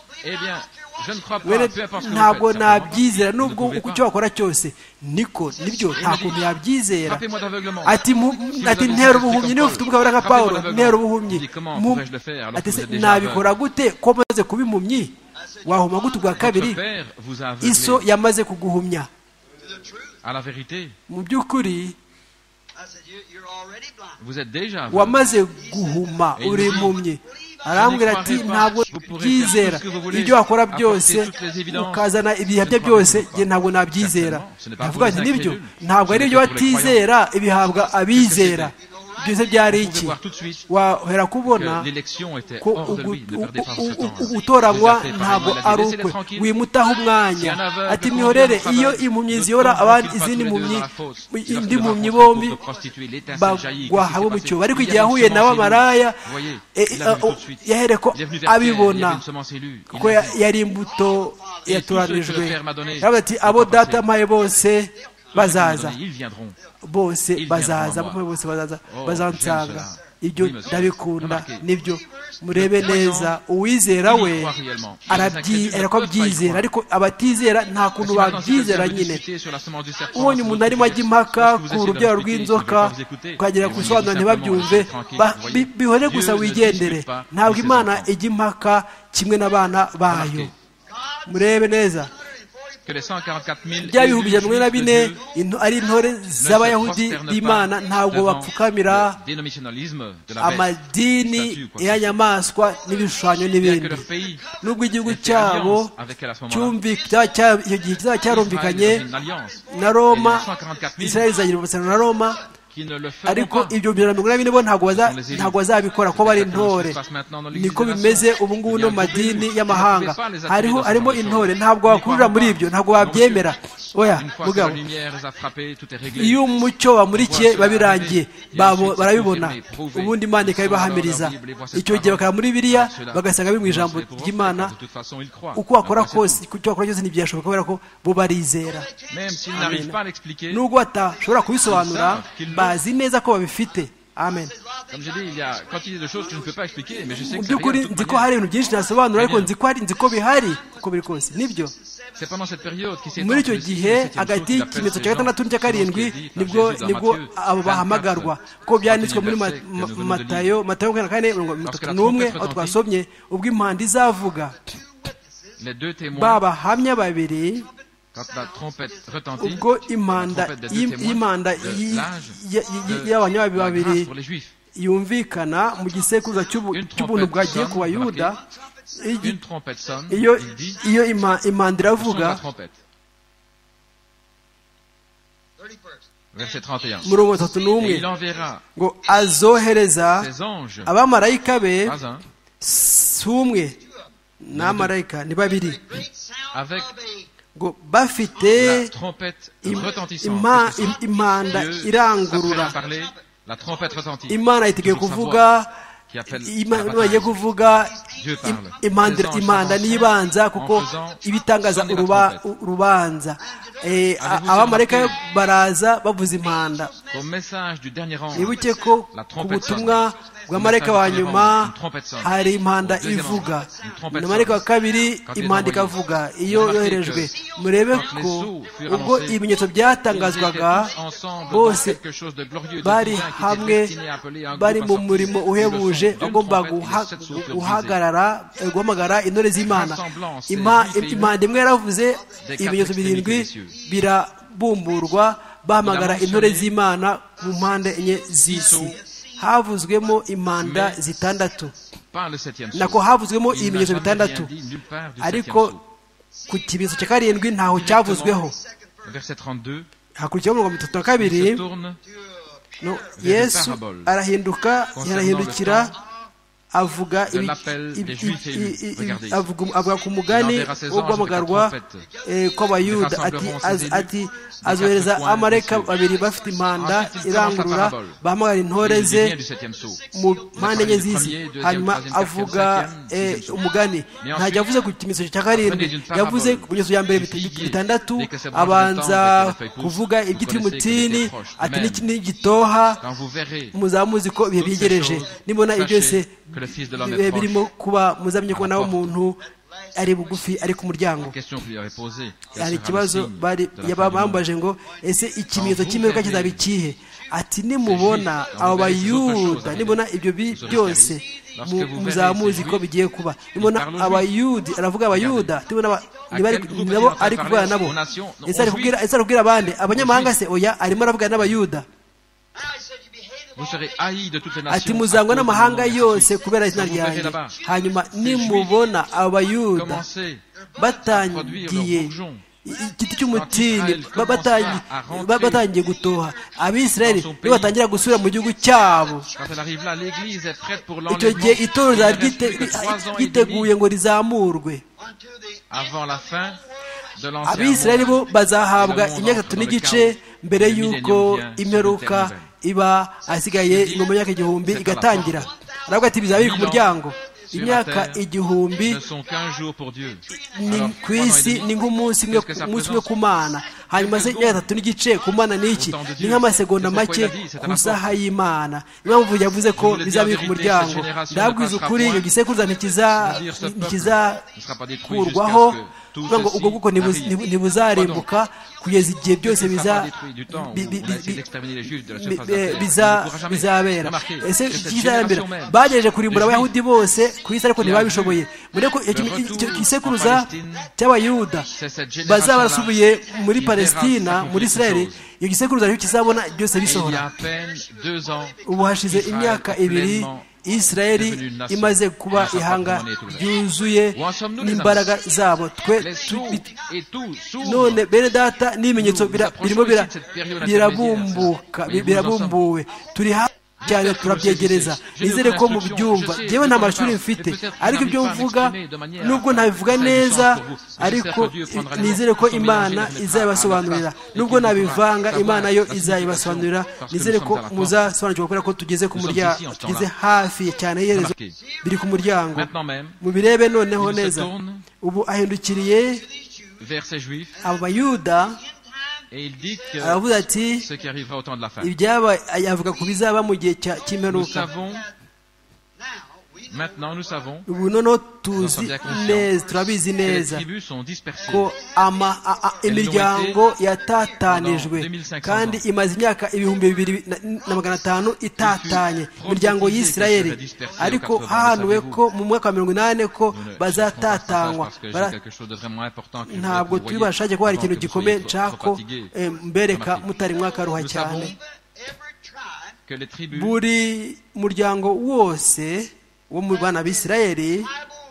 ntabwo nabyizera, nubwo uko icyo wakora cyose nibyo, nta kuntu yabyizera. Ati ntera ubuhumyi, niba ufite umugabo nka Pawulo, ntera ubuhumyi. Ati nabikora gute ko maze kuba impumyi? Wahuma gute ubwa kabiri? Iso yamaze kuguhumya. Mu by'ukuri wamaze guhuma, uri impumyi. Arambwira ati ntabwo byizera, ibyo wakora byose ukazana ibihamya byose, njye ntabwo nabyizera. Ndavuga nti nibyo, ntabwo ari ibyo batizera ibihabwa abizera. Byose byari iki? Wahera kubona ko utoranywa ntabwo ari ukwe, wimutaho umwanya. Ati mwihorere, iyo impumyi ziyora izindi indi mpumyi bombi bagwa hamwe mu cyobo. Ariko igihe yahuye n'abamaraya yahere ko abibona, kuko yari imbuto yatoranijwe. Aravuga ati abo data mpaye bose bazaza, bose bazaza, bose bazansanga. Ibyo ndabikunda, nibyo. Murebe neza, uwizera we arako abyizera, ariko abatizera nta kuntu babyizera nyine. Ubonye umuntu arimo ajya impaka ku rubyaro rw'inzoka, ukagera ku bisobanuro ntibabyumve, bihore gusa wigendere. Ntabwo Imana ijya impaka kimwe n'abana bayo. Murebe neza, bya bihumbi 144 ari intore z'Abayahudi b'Imana, ntabwo bapfukamira amadini y'inyamaswa n'ibishushanyo n'ibindi. Nubwo igihugu cyabo icyo gihe kizaba cyarumvikanye na Roma, Israeli izagira umusaruro na Roma, ariko ibyo 144 bo ntabwo bazabikora ko bari intore. Niko bimeze ubu ngubu no madini y'amahanga. Harimo intore, ntabwo bakurira muri ibyo, ntabwo babyemera. Oya mugabo, iyo umucyo wamurikiye babirangiye, barabibona, ubundi Imana ikabibahamiriza. Icyo gihe bakaba muri Bibiliya bagasanga biri mu ijambo ry'Imana. Uko wakora kose, icyo wakora cyose ntibyashoboka, kubera ko bo barizera. Nubwo batashobora kubisobanura, bazi neza ko babifite. amen. Comme j'ai dit, il y a quantité de choses que je ne peux pas expliquer, mais je sais mu que c'est by'ukuri réel de nzi toute ko hari manière. ibintu byinshi nasobanura ariko nzi ko bihari uko biri kose nibyo. C'est pendant cette période qui s'est muri icyo gihe hagati y'ikimenyetso cya gatandatu n'icya karindwi nibwo abo bahamagarwa ko byanditswe muri Matayo 24:31 aho twasomye ubwo impanda izavuga les deux témoins, babahamya babiri quand la trompette retentit, ubwo la trompette des deux témoins, impanda l'âge y'abanya de la babiri grâce pour les Juifs. yumvikana mu gisekuruza cy'ubuntu bwagiye ku bayuda. Une trompette sonne, iyo il dit, impanda sonne la iravuga trompette. Verset 31. murongo 31 Et il enverra ngo azohereza ses anges, abamarayika be pas un, si umwe n'amarayika ni babiri avec ngo bafite la trompette retentissante. impanda Dieu irangurura. s'apprête à parler, la trompette retentit. Imana yiteguye Toujours sa kuvuga voix qui appelle la Imana bataille. igiye kuvuga Dieu parle. impanda nibanza kuko ibitangaza urubanza. Abamarayika baraza bavuza impanda. Au message du dernier ange, Nibuke ko la ku trompette sonne. butumwa bwa marayika wa nyuma hari impanda Au deuxième ivuga, ange, na marayika wa kabiri Quand il est impanda envoyé. ikavuga iyo Remarquez yoherejwe. que Murebe quand les ko sceaux furent ubwo annoncés, ibimenyetso ils byatangazwaga étaient tous ensemble dans bose quelque chose de glorieux, de bari divin, qui était hamwe destiné à appeler un bari groupe mu à sortir. murimo Et le uhebuje son d'une agomba trompette et les sept souffles brisés. guhamagara intore z'Imana. Rassemblant ces Impanda imwe yaravuze des ibimenyetso quatre birindwi extrémités des cieux. birabumburwa bahamagara intore z'Imana mu mpande enye z'isi. Havuzwemo impanda zitandatu, Pas le septième sceau. nako havuzwemo Il n'a ibimenyetso jamais bitandatu, rien dit nulle part du ariko septième sceau. ku kimenyetso cya karindwi ntaho cyavuzweho. Verset 32, Hakurikiyeho mirongo itatu na il kabiri se tourne no, Yesu arahindukira avuga de l'appel des Juifs élus. Regardez. avuga ku mugani wo guhamagarwa kw'abayuda ati azohereza amarayika babiri bafite impanda irangurura bahamagara intore ze mu mpande enye z'isi. Hanyuma avuga umugani, ntajya avuze ku kimenyetso cya karindwi, yavuze ku bimenyetso bya mbere bitandatu. Abanza kuvuga igiti cy'umutini ati n'igitoha, muzamuzi ko ibihe byegereje. Nimubona ibyo byose birimo kuba, muzamenye ko nawe umuntu ari bugufi, ari ku muryango. Hari ikibazo bambaje ngo ese ikimenyetso cy'imperuka kizaba ikihe? Ati nimubona abo bayuda, nimubona ibyo byose muzamuzi ko bigiye kuba. Nimubona abayuda, aravuga abayuda, nabo ari kuvugana nabo. Ese ari kubwira abandi abanyamahanga se? Oya, arimo aravugana n'abayuda. Ati muzangwa n'amahanga yose kubera izina ryanjye. Hanyuma nimubona abayuda batangiye igiti cy'umutini batangiye gutoha, abisirayeli nibatangira gusubira mu gihugu cyabo, icyo gihe itorero ryiteguye ngo rizamurwe. Abisirayeli bo bazahabwa imyaka 3 n'igice mbere y'uko imperuka iba, asigaye ingoma y'imyaka 1000 igatangira. Aravuga ati bizaba biri ku muryango. Imyaka 1000 ku isi ni nk'umunsi umwe ku Mana. Hanyuma se imyaka 3 n'igice ku Mana ni iki? Ni nk'amasegonda make ku isaha y'Imana. Impamvu yavuze ko bizaba biri ku muryango, ndabwiza ukuri, iyo gisekuruza ntikizakurwaho, kuvuga ngo ubwo bwoko ntibuzarimbuka kugeza igihe byose bizabera. Ese kizabera? Bagejeje kurimbura abayahudi bose ku isi, ariko ntibabishoboye. Muri ko icyo gisekuruza cy'abayuda bazaba barasubiye muri Palestina, muri Israeli, iyo gisekuruza nicyo kizabona byose bisohora. Ubu hashize imyaka 2 Israeli imaze kuba ihanga ryuzuye n'imbaraga zabo. None bene data, n'ibimenyetso birimo birabumbuwe, turi cyane, turabyegereza. Nizere ko mubyumva. Yewe nta mashuri mfite, ariko ibyo mvuga nubwo ntabivuga neza, ariko nizere ko Imana izabibasobanurira. Nubwo nabivanga, Imana yo izabibasobanurira. Nizere ko muzasobanukirwa kubera ko tugeze ku muryango, tugeze hafi cyane iherezo, biri ku muryango. Mubirebe noneho neza. Ubu ahindukiriye abayuda Et il dit que aravuga ati ce qui arrivera au temps de la fin. ibyaba avuga ku bizaba mu gihe Nous cy'imperuka. savons, maintenant nous savons, ubu noneho tuzi neza, turabizi que les neza tribus sont dispersées. ko imiryango yatatanijwe kandi imaze imyaka 2500 itatanye, imiryango y'Isirayeli, ariko hahanuwe ko mu mwaka wa 80 ko bazatatanywa. Ntabwo tubashake ko hari ikintu gikomeye nshako mbereka mutari mwakaruha cyane. Que les tribus, buri muryango wose wo mu bana b'Isirayeli,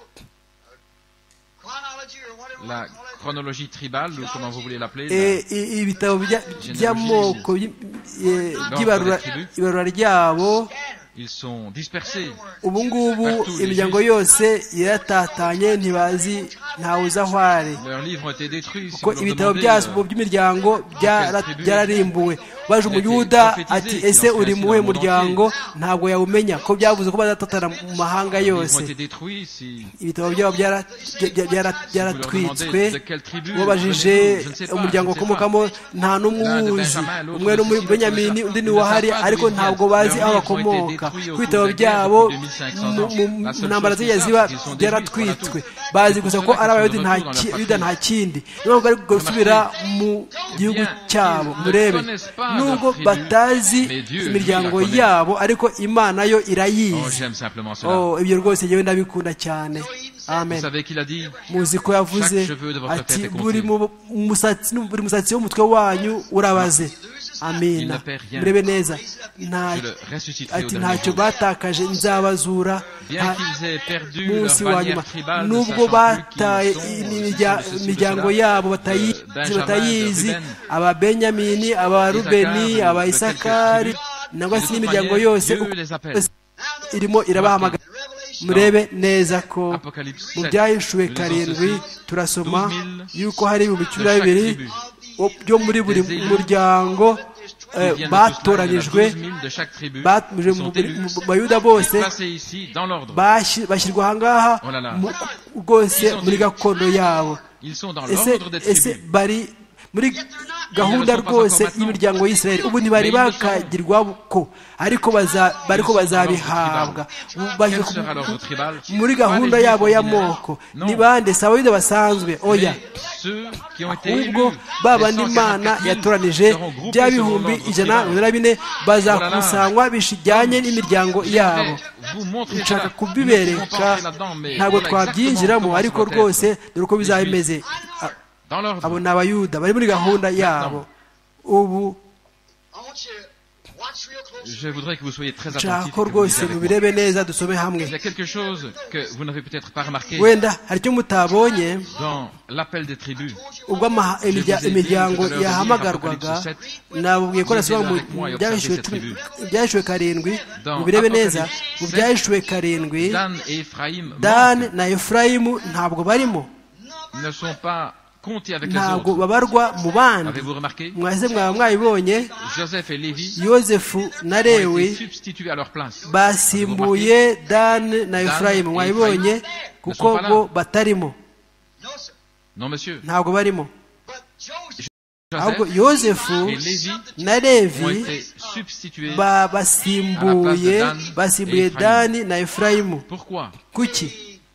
la chronologie tribale, ou comment vous voulez l'appeler, ibitabo by'amoko ibarura ryabo, ils sont dispersés. ubu ngubu imiryango yose iratatanye, ntibazi ntawuzi aho ari, Leurs livres ont été détruits. kuko ibitabo byabo by'imiryango byararimbuwe. baje umuyuda ati ese uri muwe muryango, ntabwo yawumenya, ko byavuze ko bazatatana mu mahanga yose. Ibitabo byabo byaratwitswe. Wabajije umuryango wakomokamo nta n'umwe uwuzi, umwe ni muri Benyamini undi ni uwahari, ariko ntabwo bazi aho bakomoka. Ku bitabo byabo mu ntambara zijya ziba byaratwitswe, bazi gusa ko ari abayuda nta kindi. Niyo mpamvu bari gusubira mu gihugu cyabo. Murebe, nubwo batazi imiryango yabo, ariko Imana yo irayizi. Ibyo rwose yewe ndabikunda cyane. Amen. Muzi ko yavuze ati buri musatsi w'umutwe wanyu urabaze. Amina. Murebe neza, ati ntacyo batakaje, nzabazura munsi wa nyuma. Nubwo bataye imiryango yabo batayizi, Ababenyamini, Abarubeni, Abayisakari, nangwa se n'imiryango yose irimo irabahamagara. Murebe neza ko mu Byahishuwe 7 turasoma yuko hari 12,000 byo muri buri muryango batoranyijwe, mu Bayuda bose bashyirwa ahangaha rwose muri gakondo yabo. Ese bari muri gahunda rwose y'imiryango y'Isirayeli. Ubu ntibari bakagirwa ko, ariko bariko bazabihabwa muri gahunda yabo y'amoko. Ni bande? Si Abayuda basanzwe, oya, ahubwo babandi Imana yatoranije bya 104 bazakusanywa bijyanye n'imiryango yabo. Nshaka kubibereka, ntabwo twabyinjiramo, ariko rwose dore uko bizaba bimeze. Abo ni Abayuda bari muri gahunda yabo. Ubu je voudrais que vous soyez très attentifs. nshaka rwose mubirebe neza, dusome hamwe. Il y a quelque chose que vous n'avez peut-être pas remarqué wenda hari icyo mutabonye dans l'appel des tribus. ubwo imiryango yahamagarwaga. nababwiye ko nasoma mu Byahishuwe 7, mubirebe neza. Mu Byahishuwe 7, Dan na Efurayimu ntabwo barimo, ne sont pas comptés avec les ntabwo autres. babarwa mu bandi. Avez-vous remarqué? mwese mwaba mwabibonye, Joseph et Lévi Yozefu na ont été Lewi substitués à leur place. basimbuye Dan na Efurayimu. mwabibonye kuko bo batarimo, Non, monsieur. ntabwo barimo. ahubwo Joseph Yozefu et Lévi na ont Levi été substitués. basimbuye Dani na Efurayimu. Pourquoi? Kuki?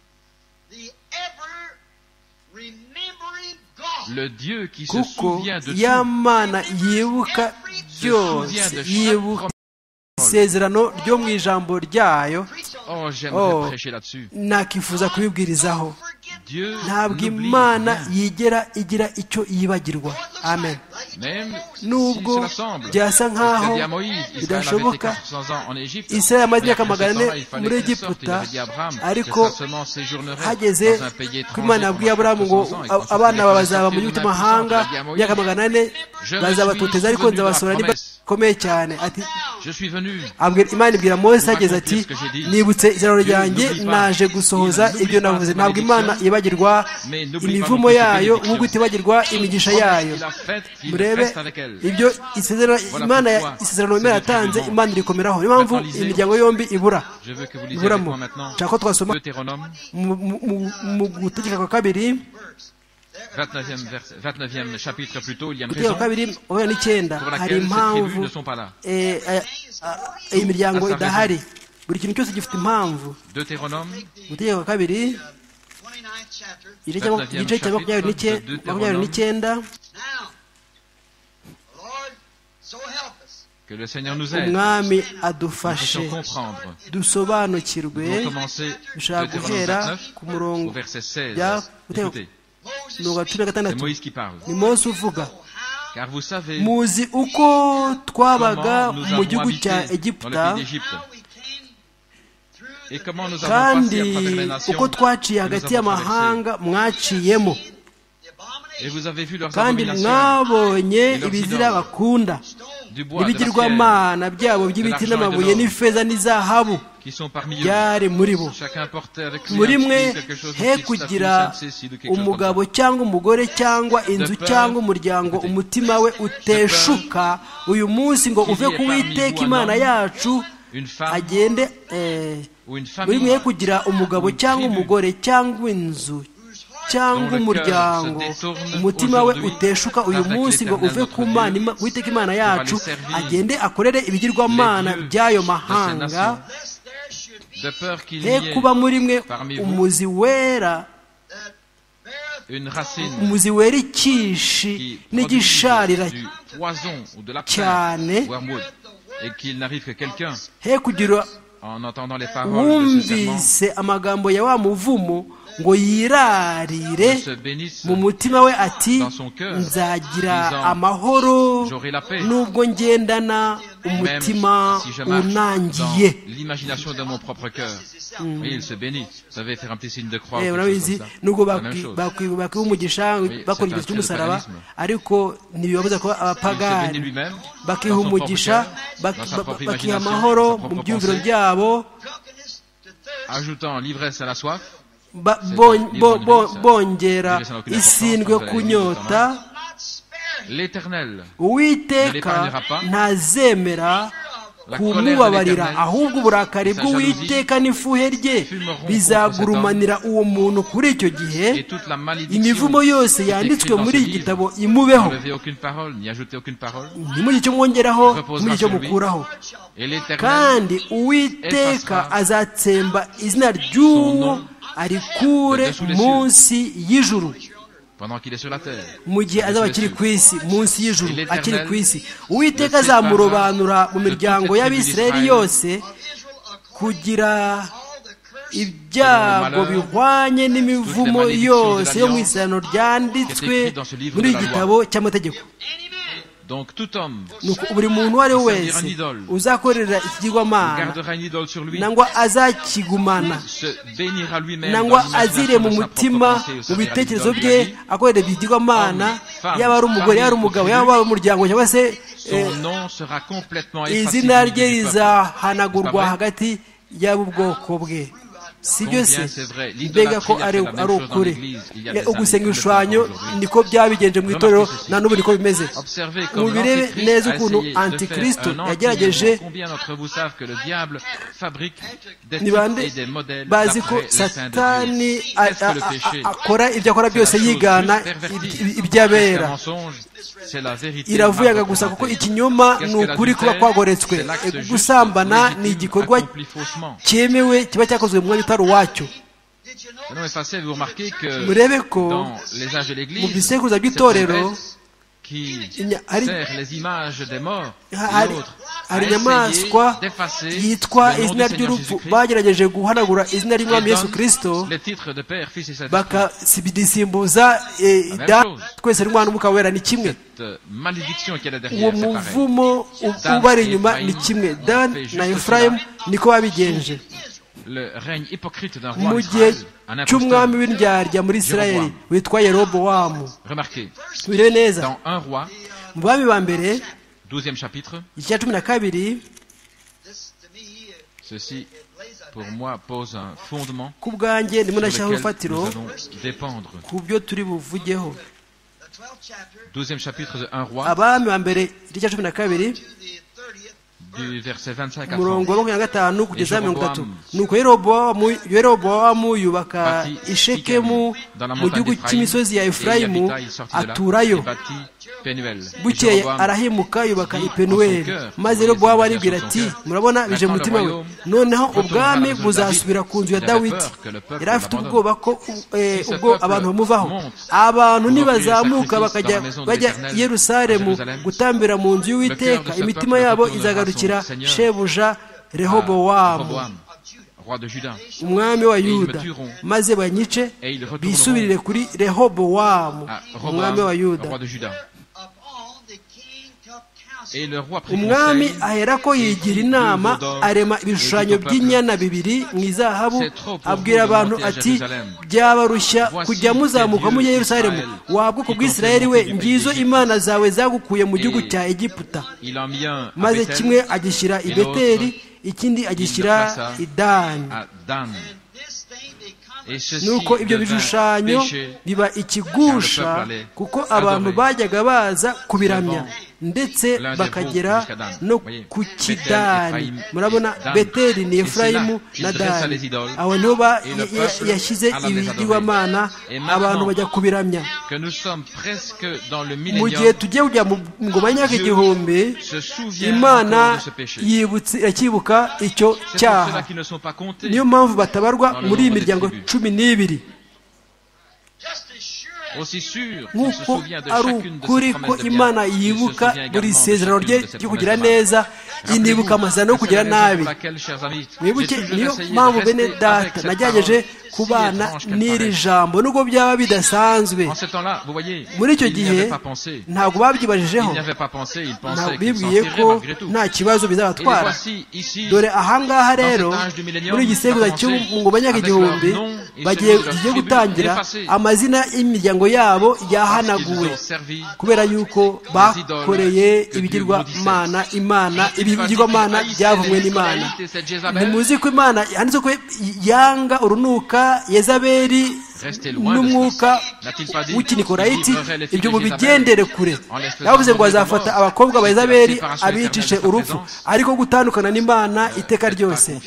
Le Dieu qui se kuko souvient de ya tout, Mana yibuka byose, yibuka isezerano ryo mu ijambo ryayo. oh, j'aimerais prêcher là-dessus. nakifuza kubibwirizaho. Dieu ntabwo n'oublie Imana rien. yigera igira icyo yibagirwa. Amen. Même Nubwo si cela semble. byasa Parce que nkaho dit à Moïse, Israël avait été bidashoboka, 400 ans en Égypte. Israeli amaze imyaka Mais après 400 ce temps-là, il fallait muri qu'il sorte. Il Egiputa, avait dit à Abraham ariko que sa semence séjournerait hageze dans un pays ko Imana étranger yabwiye pendant Aburahamu ngo 400 ans, et quand abana ce bazaba mu pays gihugu sortit cy'amahanga de Moïse, imyaka 400 je me bazabatoteza, ariko suis souvenu de la nzabasohora promesse. bikomeye cyane. Ati Je suis venu Imana ibwira Mose ageze ati nibutse isezerano ryanjye, naje gusohoza ibyo navuze. Ntabwo Imana yibagirwa imivumo yayo, ahubwo itibagirwa imigisha yayo. Murebe ibyo isezerano Imana yatanze, Imana irikomeraho. Niyo mpamvu imiryango yombi Je veux que vous lisiez avec iburamo. moi maintenant Nshaka ko twasoma Deutéronome mu Gutegeka kwa 2, 29e chapitre plus tôt, il y a une Gutegeka raison kabiri makumyabiri n'icyenda pour hari laquelle ces impamvu tribus ne sont pas là. iyi miryango idahari. Buri kintu cyose gifite impamvu. Deutéronome, Gutegeka kabiri 29th chapter. igice cya makumyabiri n'icyenda. Now, the Lord so help us. que le Seigneur nous aide. Umwami Nous adufashe puissions comprendre. dusobanukirwe. Nous allons commencer Dushaka Deutéronome guhera 29 ku murongo au verset 16. bya Écoutez, mirongo cumi na c'est gatandatu. Moïse qui parle. Ni Mose uvuga. Car vous savez Muzi uko twabaga comment nous mu avons gihugu cya habité dans le Egiputa, pays d'Égypte How we came through et comment nous avons kandi passé à travers les nations uko twaciye que nous hagati avons traversées. y'amahanga mwaciyemo, the abomination Et vous avez vu leurs kandi abominations, mwabonye leurs ibizira idoles, bakunda du bois, de la pierre, n'ibigirwamana byabo by'ibiti n'amabuye n'ifeza n'izahabu qui sont parmi eux. byari muri bo. Chacun portait avec lui muri un mwe petit quelque chose, he une petite kugira statue, Sainte Cécile ou quelque chose umugabo comme cyangwa umugore cyangwa inzu De peur, cyangwa umuryango écoutez, umutima we uteshuka uyu munsi ngo uve ku Uwiteka Imana yacu ça. Une femme agende ou une muri famille mwe he kugira umugabo cyangwa umugore cyangwa inzu cyangwa umuryango umutima we uteshuka uyu munsi ngo uve ku Mana Uwiteka Imana yacu agende akorere ibigirwamana by'ayo mahanga, lest there should be de peur qu'il y he ait kuba muri mwe parmi vous umuzi wera that beareth une racine umuzi wera ikishi qui n'igisharira produise du poison ou de la cyane, plainte, wormwood, et qu'il n'arrive que quelqu'un, he kugira en entendant les paroles de ce serment, wumvise amagambo ya wa muvumo ngo yirarire ne se bénisse mu mutima we ati dans son cœur, nzagira disant, amahoro j'aurai la paix, nubwo ngendana même umutima si je marche unangiye. dans l'imagination de mon propre cœur. Oui, il se bénit. Vous savez, faire un petit signe de croix, ou quelque Urabizi chose comme ça. nubwo C'est la même chose. bakwiha umugisha bakora igihe cy'umusaraba, ariko ntibibabuza kuba Il se bénit abapagani lui-même, bakiha dans son propre umugisha, cœur, dans sa propre bakiha imagination, amahoro sa propre mu byumviro pensée, byabo, drunkenness to thirst. ajoutant l'ivresse à la soif, bongera isindwe kunyota. Not spare him. l'Éternel Uwiteka ntazemera kumubabarira, ahubwo uburakari bw'Uwiteka n'ifuhe rye bizagurumanira uwo muntu kuri icyo gihe, et toute la malédiction imivumo yose qui est yanditswe écrite dans muri ce iki livre, gitabo imubeho, n'enlevez aucune parole, n'y ajoutez aucune parole, ntimugire icyo mwongeraho ntimugire icyo mukuraho. et l'Éternel Kandi Uwiteka azatsemba izina ry'uwo arikure munsi y'ijuru pendant qu'il est sur la terre. mu gihe azaba akiri ku isi, munsi y'ijuru akiri ku isi. Uwiteka azamurobanura mu miryango y'Abisirayeli yose kugira ibyago bihwanye n'imivumo yose yo mu isezerano ryanditswe muri iki gitabo cy'amategeko. Donc tout homme Nuko buri muntu uwo ari we wese uzakorera ikigirwamana gardera une idole sur lui, nangwa azakigumana se bénira lui-même nangwa dans l'imagination azire mu de sa mutima propre pensée ou mu servira bitekerezo l'idole de la bye vie. akorera ibigirwamana, yaba ari umugore yaba ari umugabo yaba ari umuryango cyangwa se Son nom sera complètement effacé izina du rye milieu du peuple. rizahanagurwa C'est pas vrai? hagati y'ubwoko bwe. Si byo se Combien c'est vrai. mbega ko L'idolâtrie a ari fait la même ari chose dans ukuri. l'Église il y a des années, Ugusenga comme le ibishushanyo temps aujourd'hui. niko byabigenje mu itorero, Remarquez ceci. na n'ubu niko bimeze. Observez comme Mubirebe l'Antichrist neza a ukuntu essayé de Antikristo faire un yagerageje. anti-héros. Combien d'entre vous savent que le diable fabrique des Ni types bande et des modèles bazi ko d'après le sein de Satani Dieu. Qu'est-ce que le péché? akora ibyo akora byose C'est la chose yigana plus pervertie. Qu'est-ce qu'un iby'abera. mensonge? C'est la vérité iravuyaga mal gusa kuko représentée. ikinyoma Qu'est-ce ni que ukuri kuba l'adultère? kwagoretswe. C'est l'acte juste, Gusambana ni légitime, igikorwa accompli faussement. cyemewe kiba cyakozwe mu mwanya utari uwacyo. Did you Non, mais facile, vous remarquez que Murebe ko dans les âges de mu l'Église, bisekuruza cette by'itorero espèce qui hari sert les images des morts et hari autres hari a inyamaswa essayé d'effacer yitwa le nom izina du Seigneur ry'urupfu, Jésus-Christ bagerageje guhanagura izina et ry'umwami Yesu donne Kristo les titres de Père, Fils et Saint-Esprit. bakasibidisimbuza twese n'umwana w'umwuka wera ni kimwe. Cette malédiction qui est là Uwo derrière, c'est pareil. muvumo ubari inyuma ni kimwe. Dan na Efurayimu niko babigenje. Le règne hypocrite d'un roi Mu gihe d'Israël, un cy'umwami imposteur. w'indyarya muri Isirayeli witwa Yerobowamu. Remarquez, Birebe neza dans un roi, mu bami ba mbere 12e chapitre, igice cya 12, this to me? ceci It lays a pour moi pose un fondement ku bwanjye ndimo sur ndashyiraho lequel urufatiro nous allons dépendre. ku byo turi buvugeho. the 12th chapter 12e chapitre de un roi, Abami ba mbere igice cya 12 to the 30th du verset 25 à umurongo 30. wa 25 kugeza 30. Nuko Yerobowamu yubaka ishekemu mu gihugu cy'imisozi ya Efurayimu aturayo. Bukeye arahemuka yubaka i Penuweli. Maze Yerobowamu aribwira ati murabona bije mu mutima we, noneho ubwami buzasubira ku nzu ya Dawidi. Yari afite ubwoba ko ubwo abantu bamuvaho, abantu nibazamuka bajya i Yerusalemu gutambira mu nzu y'Uwiteka, imitima yabo izagarukira shebuja Rehobowamu umwami wa Yuda, maze banyice bisubirire kuri Rehobowamu umwami wa Yuda. Umwami aherako yigira inama, arema ibishushanyo by'inyana bibiri mu izahabu, abwira abantu ati byabarushya kujya muzamuka mujya Yerusalemu, wa bwoko bw'Isirayeli we, ngizo imana zawe zagukuye mu gihugu cya Egiputa. Maze kimwe agishyira i Beteli, ikindi agishyira i Dani. Nuko ibyo bishushanyo biba ikigusha, kuko abantu bajyaga baza kubiramya, ndetse bakagera no ku Kidani. Murabona, Beteli ni Efurayimu na Dani, aho niho yashyize ibigirwamana, abantu bajya kubiramya. Mu gihe tugiye kujya mu ngoma y'imyaka 1000, Imana yakibuka icyo cyaha. Niyo mpamvu batabarwa muri iyi miryango 12. Nk'uko ari ukuri ko Imana yibuka buri sezerano rye ryo kugira neza, inibuka amasezerano yo kugira nabi. Mwibuke, niyo mpamvu bene data najyageje kubana n'iri jambo nubwo byaba bidasanzwe. Muri icyo gihe ntabwo babyibajijeho, bibwiye ko nta kibazo bizabatwara. Dore ahangaha rero muri igisekuruza cy'ingoma y'imyaka 1000 bagiye gutangira, amazina y'imiryango yabo yahanaguwe kubera yuko bakoreye ibigirwamana. Ibigirwamana byavumwe n'Imana. Ntimuzi ko Imana yanditse ko yanga urunuka Yezabeli n'umwuka w'Ikinikorayiti? Ibyo mubigendere kure. Yavuze ngo azafata abakobwa ba Yezabeli abicishe urupfu, ariko gutandukana n'Imana iteka ryose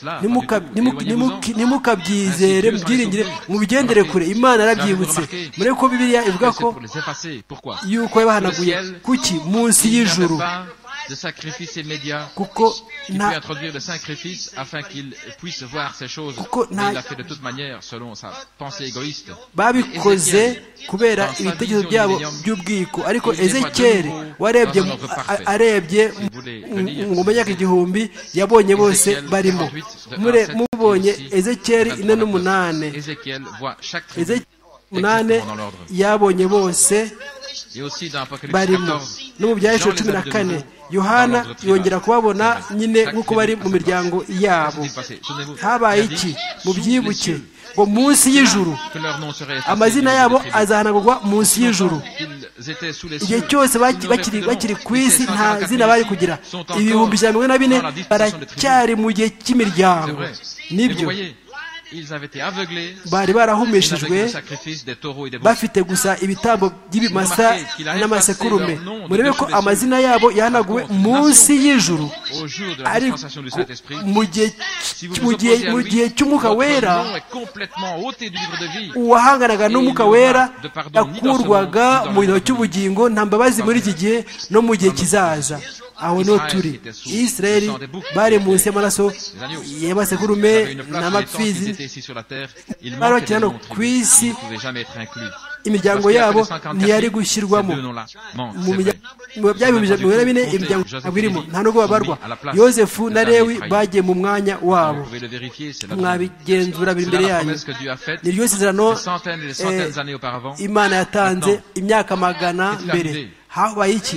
ntimukabyizere, mubyiringire, mubigendere kure. Imana yarabyibutse. Murebe ko Bibiliya ivuga ko yuko yabahanaguye kuki munsi y'ijuru, de sacrifice immédiat, kuko il peut introduire le sacrifice afin qu'il puisse voir ces choses. Mais il l'a fait de toute manière selon sa pensée égoïste. Babikoze kubera ibitekerezo byabo by'ubwiko. Ariko Ezekiyeli arebye mu myaka 1000 yabonye bose barimo. Mubonye Ezekiyeli 4:8. Ezekiyeli 8 yabonye bose barimo. No mu Byahishuwe 14 Yohana yongera kubabona nyine nk'uko bari mu miryango yabo. Habaye iki? Mubyibuke ngo munsi y'ijuru amazina yabo azahanagurwa munsi y'ijuru. Igihe cyose bakiri ku isi nta zina bari kugira. 1,400 baracyari mu gihe cy'imiryango. Nibyo bari barahumishijwe, bafite gusa ibitambo by'ibimasa n'amasekurume. Murebe ko amazina yabo yahanaguwe munsi y'ijuru. Ariko mu gihe cy'umwuka wera, uwahanganaga n'umwuka wera yakurwaga mu gitabo cy'ubugingo. Nta mbabazi muri iki gihe no mu gihe kizaza. Aho niho turi. Isirayeli bari munsi y'amaraso y'amasekurume n'amapfizi, bari bakiri hano ku isi. Imiryango yabo ntiyari gushyirwamo. Mu byabihumije 400 imiryango ntabwo irimo, nta nubwo babarwa. Yozefu na Lewi bagiye mu mwanya wabo. Mwabigenzura biri imbere yanyu. Ni ryo sezerano Imana yatanze imyaka 100 mbere. Habaye iki?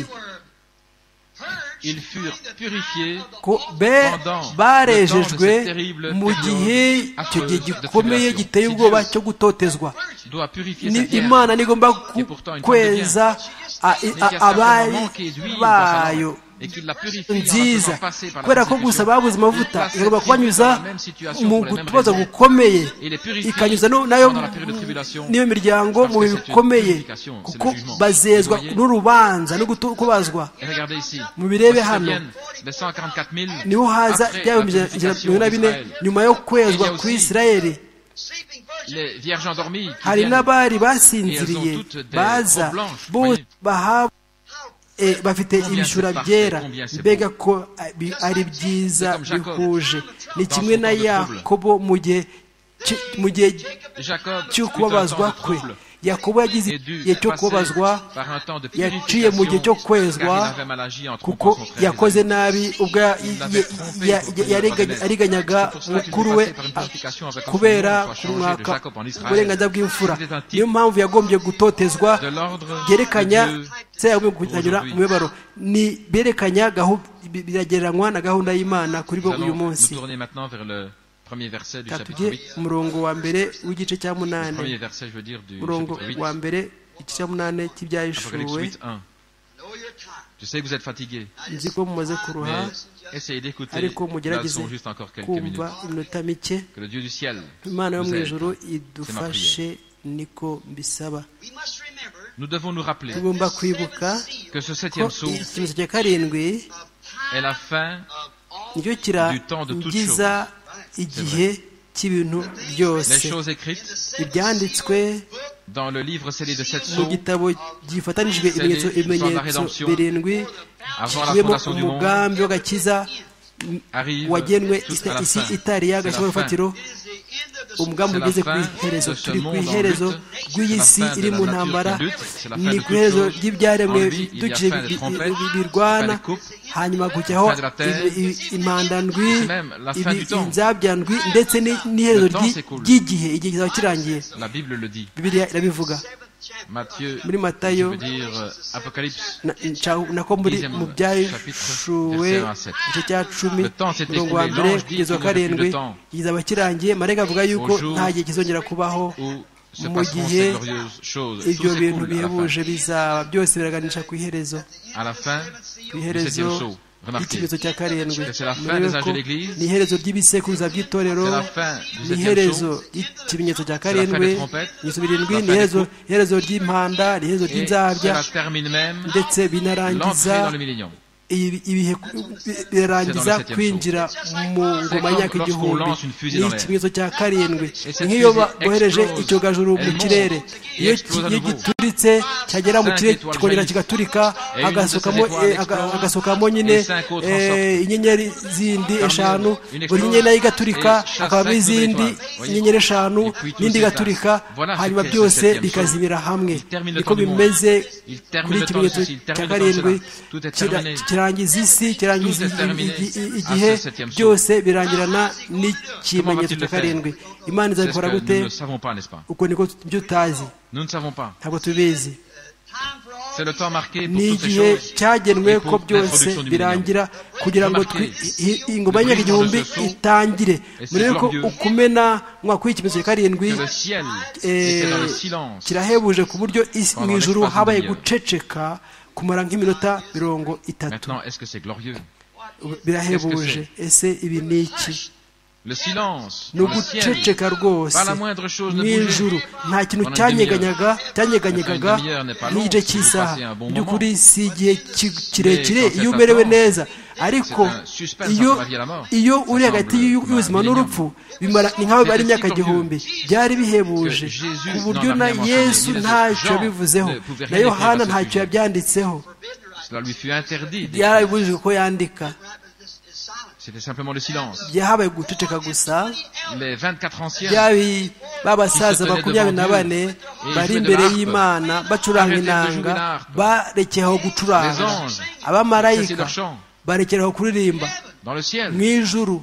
Barejejwe mu gihe icyo gihe gikomeye giteye ubwoba cyo gutotezwa. Imana nigomba kweza abari bayo nziza kubera ko gusa babuze amavuta igomba kubanyuza mu kutubaza gukomeye ikanyuza nayo niyo miryango mu bihe bikomeye kuko bazezwa n'urubanza no kubazwa mubirebe hano niho haza byaba 144,000 nyuma yo kwezwa ku Isirayeli hari n'abari basinziriye baza bose bafite ibishura byera mbega ko ari byiza bihuje ni kimwe na Yakobo mu gihe cyo kubabazwa kwe Yakobo yagize igihe cyo kubabazwa yaciye mu gihe cyo kwezwa kuko yakoze nabi ubwo yareganyaga mukuru we kubera kumwaka uburenganzira bw'imfura niyo mpamvu yagombye gutotezwa byerekanya se yagombye kutagira umubabaro ni berekanya biragereranywa na gahunda y'Imana kuri bo uyu munsi tujye umurongo wa mbere w'igice cya 8 umurongo wa mbere igice cya 8 cy'ibyahishuwe nzi ko mumaze kuruha ariko mugerageze kumva iminota mike Imana yo mu ijuru idufashe niko mbisaba tugomba kwibuka ko ikimenyetso cya karindwi nicyo kirangiza igihe cy'ibintu byose ibyanditswe mu gitabo gifatanijwe ibimenyetso birindwi kivuyemo umugambi w'agakiza wagenwe isi itari yagashyirwaho urufatiro umugambi ugeze ku iherezo turi ku iherezo rw'iyi si iri mu ntambara ni ku iherezo ry'ibyaremwe dukije birwana hanyuma kujyaho impandandwi inzabyandwi ndetse n'iherezo ry'igihe igihe kizaba kirangiye Bibiliya irabivuga muri Matayo nako mu byahishuwe igice cya 10 umurongo wa mbere kugeza wa 7 kizaba kirangiye marayika avuga yuko nta gihe kizongera kubaho mu gihe ibyo bintu bihebuje bizaba byose biraganisha ku iherezo ikimenyetso cya karindwi ni iherezo ry'ibisekuruza by'itorero ni iherezo ry'ikimenyetso cya karindwi ibimenyetso birindwi ni iherezo ry'impanda ni iherezo ry'inzabya ndetse binarangiza ibihe birarangiza kwinjira mu ngoma y'imyaka igihumbi ni ikimenyetso cya karindwi nk'iyo bohereje icyogajuru mu kirere iyo gituritse cyagera mu kirere kikongera kigaturika hagasokamo nyine inyenyeri zindi 5 buri nyenyeri nayo igaturika hakabamo izindi inyenyeri 5 n'indi igaturika hanyuma byose bikazibira hamwe niko bimeze kuri ikimenyetso cya karindwi kirangiza isi kirangiza igihe byose birangirana n'ikimenyetso cya karindwi Imana izabikora gute uko niko byo utazi ntabwo tubizi ni igihe cyagenwe ko byose birangira kugira ngo ingoma y'imyaka igihumbi itangire murebe ko ukumena mwaka w'ikimenyetso cya karindwi kirahebuje ku buryo mu ijuru habaye guceceka kumara nk'iminota 30 birahebuje ese ibi ni iki ni uguceceka rwose mu ijuru nta kintu cyanyeganyagaga n'igice cy'isaha by'ukuri si igihe kirekire iyo umerewe neza ariko iyo uri hagati y'ubuzima n'urupfu ni nk'aho bari imyaka igihumbi byari bihebuje ku buryo na Yesu ntacyo yabivuzeho na Yohana ntacyo yabyanditseho byarabibujijwe ko yandika C'était simplement le silence. byahabaye guceceka gusa Les 24 anciens b'abasaza 24 bari imbere y'Imana bacuranga inanga barekeyeho gucuranga abamarayika barekeraho kuririmba mu ijuru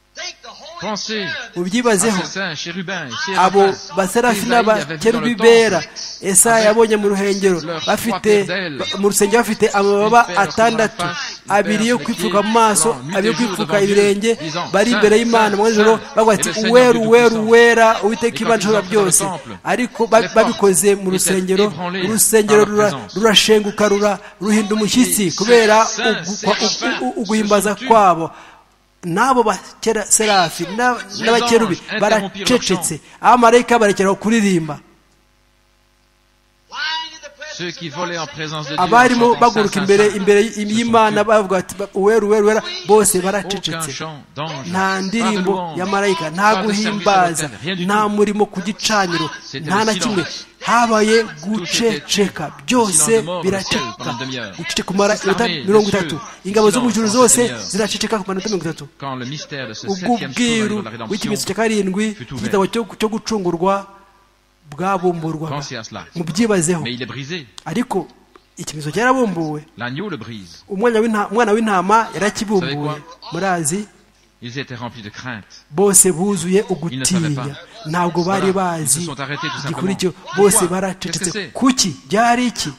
ubyibazeho abo baserafi n'abakerubi bera Esaya yabonye mu ruhengero mu rusengero bafite amababa 6 abiri yo kwipfuka mu maso, abiri yo kwipfuka ibirenge, bari imbere y'Imana mu ijoro bavuga ati uwera uwera uwera Uwiteka Imana ishobora byose. Ariko babikoze mu rusengero, urusengero rurashenguka ruhinda umushyitsi kubera uguhimbaza kwabo. N'abo serafi n'abakerubi baracecetse, abamarayika barekeraho kuririmba. Abarimo baguruka imbere y'Imana bavuga ati uwera uwera uwera, bose baracecetse. Nta ndirimbo ya marayika, nta guhimbaza, nta murimo ku gicaniro, nta na kimwe. Habaye guceceka, byose biraceceka. Guceceka kumara iminota 30. Ingabo zo mu ijuru zose ziraceceka kumara iminota 30. Ubwiru w'ikimenyetso cya karindwi igitabo cyo gucungurwa bwabumburwa. Mubyibazeho. Ariko ikimenyetso cyarabumbuwe, umwana w'intama yarakibumbuwe. Murazi bose buzuye ugutinya, ntabwo bari bazi igikurikiro, bose baracecetse. Kuki? Byari iki?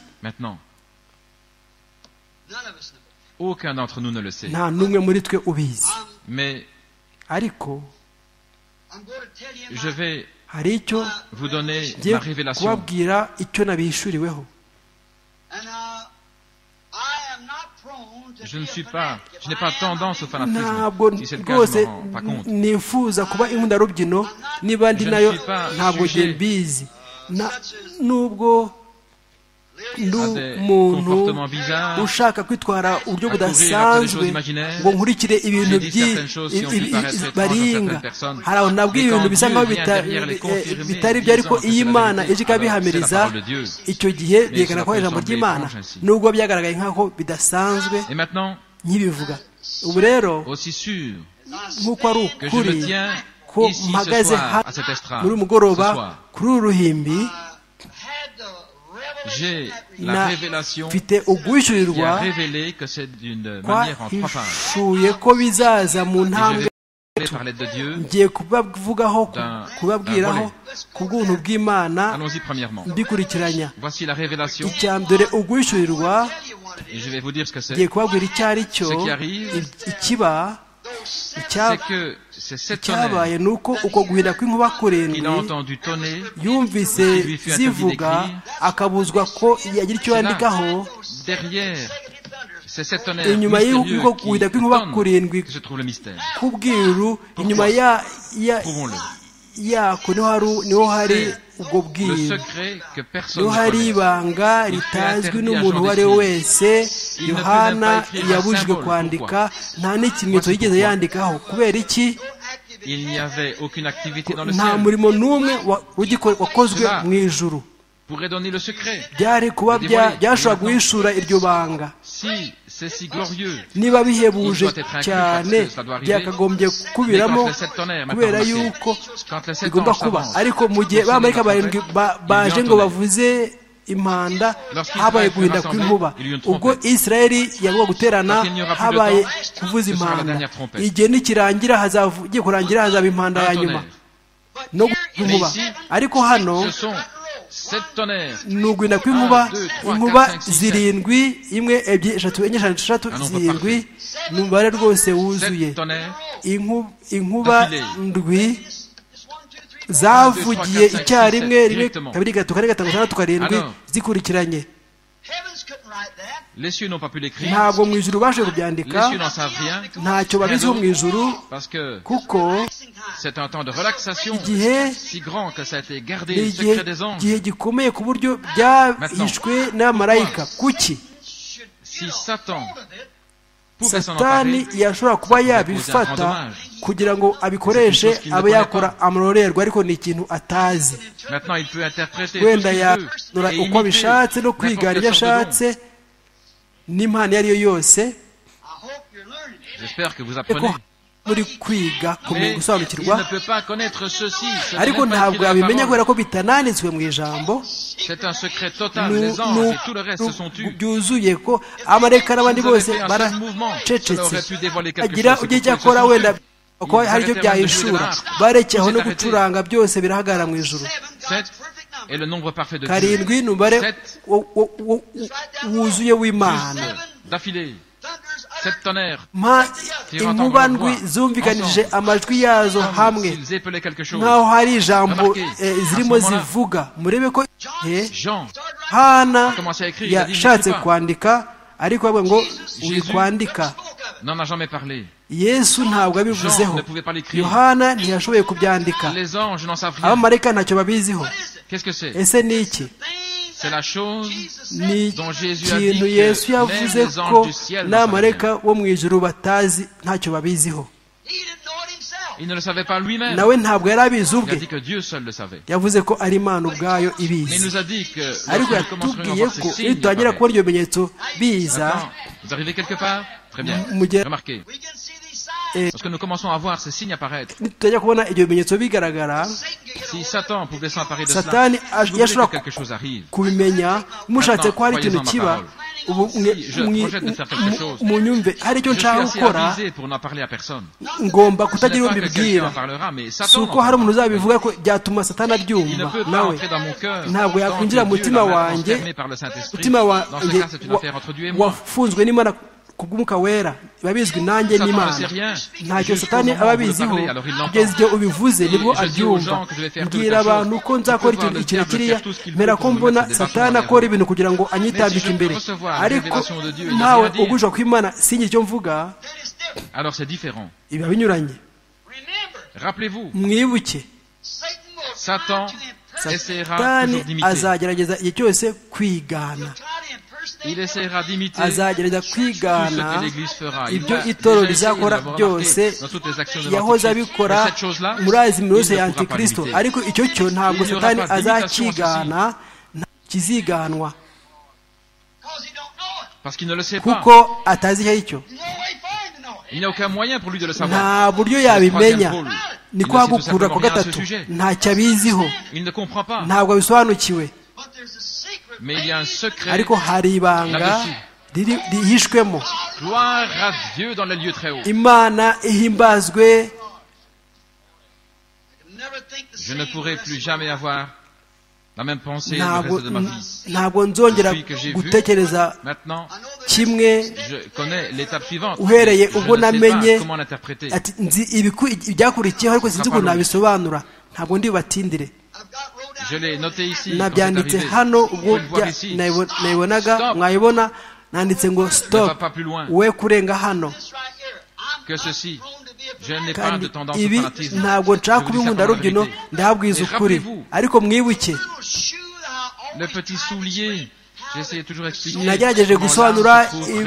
Nta n'umwe muri twe ubizi. Ariko hari icyo ngiye kubabwira, icyo nabihishuriweho. Je n'ai pas tendance au fanatisme. Ntabwo rwose nifuza kuba inkundarubyino, niba ndi nayo ntabwo ngiye mbizi. Nubwo n'umuntu ushaka kwitwara uburyo budasanzwe ngo nkurikire ibintu baringa. Hari aho nabwiye ibintu bisa nkaho bitari byo, ariko iyo Imana ije ikabihamiriza, icyo gihe byerekana ko ijambo ry'Imana, nubwo byagaragaye nk'aho bidasanzwe nkibivuga. Ubu rero nk'uko ari ukuri ko mpagaze muri umugoroba kuri uru ruhimbi, mfite uguhishurirwa kwahishuye ko bizaza mu ntambwe. Ngiye kubabwiraho ku bw'ubuntu bw'Imana mbikurikiranya. Icya mbere uguhishurirwa, ngiye kubabwira icyo ari cyo. Ikiba icyabaye ni uko uko guhinda kw'inkuba kurindwi yumvise zivuga, akabuzwa ko yagira icyo yandikaho. Inyuma y'uko guhinda kw'inkuba kurindwi k'ubwiru, inyuma yako niho hari ubwo bwiru, niho hari ibanga ritazwi n'umuntu uwo ari we wese. Yohana yabujijwe kwandika, nta n'ikimenyetso yigeze yandikaho. Kubera iki? Nta murimo n'umwe wakozwe mu ijuru. Byari kuba byashobora guhishura iryo banga. Niba bihebuje cyane, byakagombye kubiramo, kubera yuko bigomba kuba. Ariko mu gihe abamarayika barindwi baje ngo bavuze impanda, habaye guhinda kw'inkuba. Ubwo Isirayeli yagomba guterana, habaye kuvuza impanda. Igihe nikirangira, hagiye kurangira, hazaba impanda ya nyuma no guhinda. Ariko hano ni uguhinda kw'inkuba, inkuba zirindwi, imwe ebyiri eshatu enye eshanu eshatu zirindwi, ni umubare rwose wuzuye. Inkuba ndwi zavugiye icyarimwe, rimwe kabiri gatatu kane gatanu gatandatu karindwi zikurikiranye. Ntabwo mu ijuru baje kubyandika, ntacyo babiziho mu ijuru, kuko igihe gikomeye ku buryo byahishwe n'abamarayika. Kuki? Satani yashobora kuba yabifata kugira ngo abikoreshe, abe yakora amarorerwa, ariko ni ikintu atazi. Wenda yanura uko abishatse no kwigana ibyo ashatse n'impano iyo ari yo yose. muri kwiga kumenya gusobanukirwa, ariko ntabwo yabimenya kubera ko bitananditswe mu ijambo. Byuzuye ko amareka n'abandi bose baracecetse. Agira ugiye cyakora wenda ko hari ibyo byahishura, barekeho no gucuranga, byose birahagarara mu ijuru. Karindwi ni umubare wuzuye w'Imana. Cette tonnerre, mpa inkuba ndwi zumvikanije amajwi yazo hamwe s'ils épelaient quelque chose. nk'aho hari ijambo zirimo zivuga murebe ko Hana yashatse kwandika ariko bavuga ngo uri kwandika n'en a jamais parlé. Yesu ntabwo abivuzeho. Yohana ntiyashoboye kubyandika. Abamarayika ntacyo babiziho. Ese ni iki? Ni ikintu Yesu yavuze ko n'abamarayika bo mu ijuru batazi, ntacyo babiziho. Nawe ntabwo yari abizi ubwe. Yavuze ko ari Imana ubwayo ibizi. Ariko yatubwiye ko iyo dutangira kubona ibyo bimenyetso biza, Remarquez, lorsque nous commençons à voir ces signes apparaître, si Satan pouvait s'emparer de cela, je que quelque chose arrive. Maintenant, croyez en ma parole. Si je projette de faire quelque chose, je suis assez avisé pour n'en parler à personne. kutagira ubibwira. Suko hari umuntu uzabivuga ko byatuma Satani abyumva nawe ntabwo yakwinjira mu mutima wanjye, wafunzwe n'Imana kubw'Umwuka wera, babizwi nanjye n'Imana. Ntacyo Satani ababiziho, kugeza igihe ubivuze nibwo abyumva. Mbwira abantu ko nzakora ikintu kiriya, mera ko mbona Satani akora ibintu kugira ngo anyitambike imbere, ariko nawe ugujwa kw'Imana sinjye icyo mvuga, biba binyuranye. Mwibuke, Satani azagerageza igihe cyose kwigana, azagerageza kwigana ibyo itorero rizakora byose. Yahoze abikora muri azimiro yose ya Antikristo, ariko icyo cyo ntabwo Satani azakigana, kiziganwa, kuko atazi icyo. Nta buryo yabimenya. Ni kwa gukura kwa gatatu, ntacyo abiziho, ntabwo abisobanukiwe. Ariko hari ibanga rihishwemo. Imana ihimbazwe. Je ne pourrai plus jamais avoir la même pensée le reste de ma vie. Ntabwo nzongera gutekereza kimwe uhereye ubwo namenye ati nzi ibyakurikiyeho, ariko sinzi ko nabisobanura. Ntabwo ndi batindire. Nabyanditse hano ubwo nayibonaga, mwayibona, nanditse ngo stop, we kurenga hano. Kandi ibi ntabwo nshaka kubinkunda rubyino, ndahabwiza ukuri. Ariko mwibuke, nagerageje gusobanura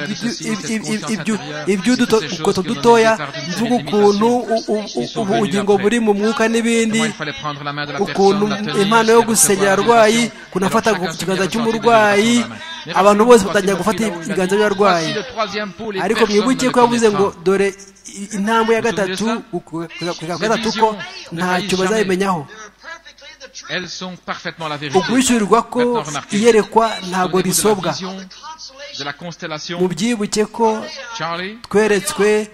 iby'udukoto dutoya, mvuga ukuntu ubugingo buri mu mwuka n'ibindi, ukuntu impano yo gusengera abarwayi, kunafata ikiganza cy'umurwayi, abantu bose batangira gufata ibiganza by'abarwayi. Ariko mwibuke ko yavuze ngo dore intambwe ya gatatu ko ntacyo bazabimenyaho. Ukwishyurirwa ko iyerekwa ntabwo risobwa. Mubyibuke ko tweretswe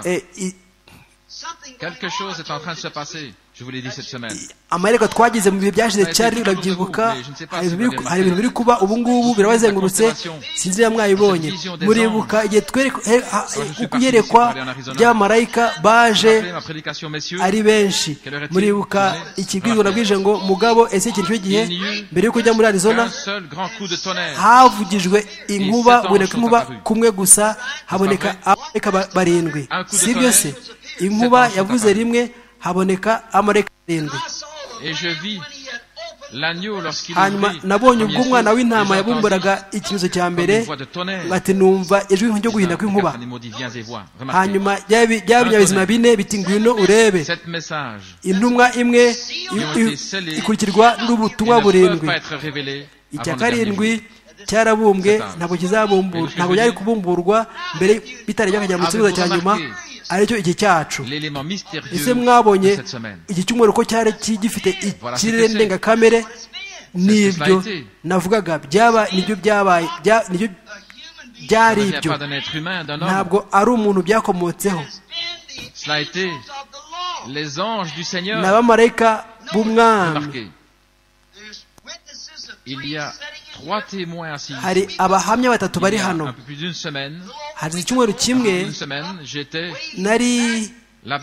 amareka twagize mu bihe byashize. Cyari urabyibuka, hari ibintu biri kuba ubu ngubu birabazengurutse, sinzi ya mwayibonye. Muribuka igihe kuyerekwa ry'amarayika baje ari benshi. Muribuka ikibwirwa nabwije ngo mugabo, ese ikintu cyo gihe mbere yo kujya muri Arizona havugijwe inkuba, boneka inkuba kumwe gusa, haboneka amarayika 7. Sibyo se? Inkuba yavuze rimwe, haboneka amarayika 7. Hanyuma nabonye ubwo umwana w'intama yabumburaga ikimenyetso cya mbere, bati numva ijwi ryo guhinda kw'inkuba. Hanyuma bya binyabizima 4 biti ngwino urebe. Intumwa imwe ikurikirwa n'ubutumwa 7. Icya 7 cyarabumbwe, ntabwo kizabumburwa, ntabwo byari kubumburwa mbere bitari byakajya mu kibazo cya nyuma, aricyo iki cyacu. Ese mwabonye iki cyumweru ko cyari gifite ikirere ndengakamere? Nibyo navugaga, nibyo byabaye, nibyo byari ibyo, ntabwo ari umuntu byakomotseho. N'abamarayika b'Umwami. Hari abahamya 3 bari hano. hari icyumweru kimwe nari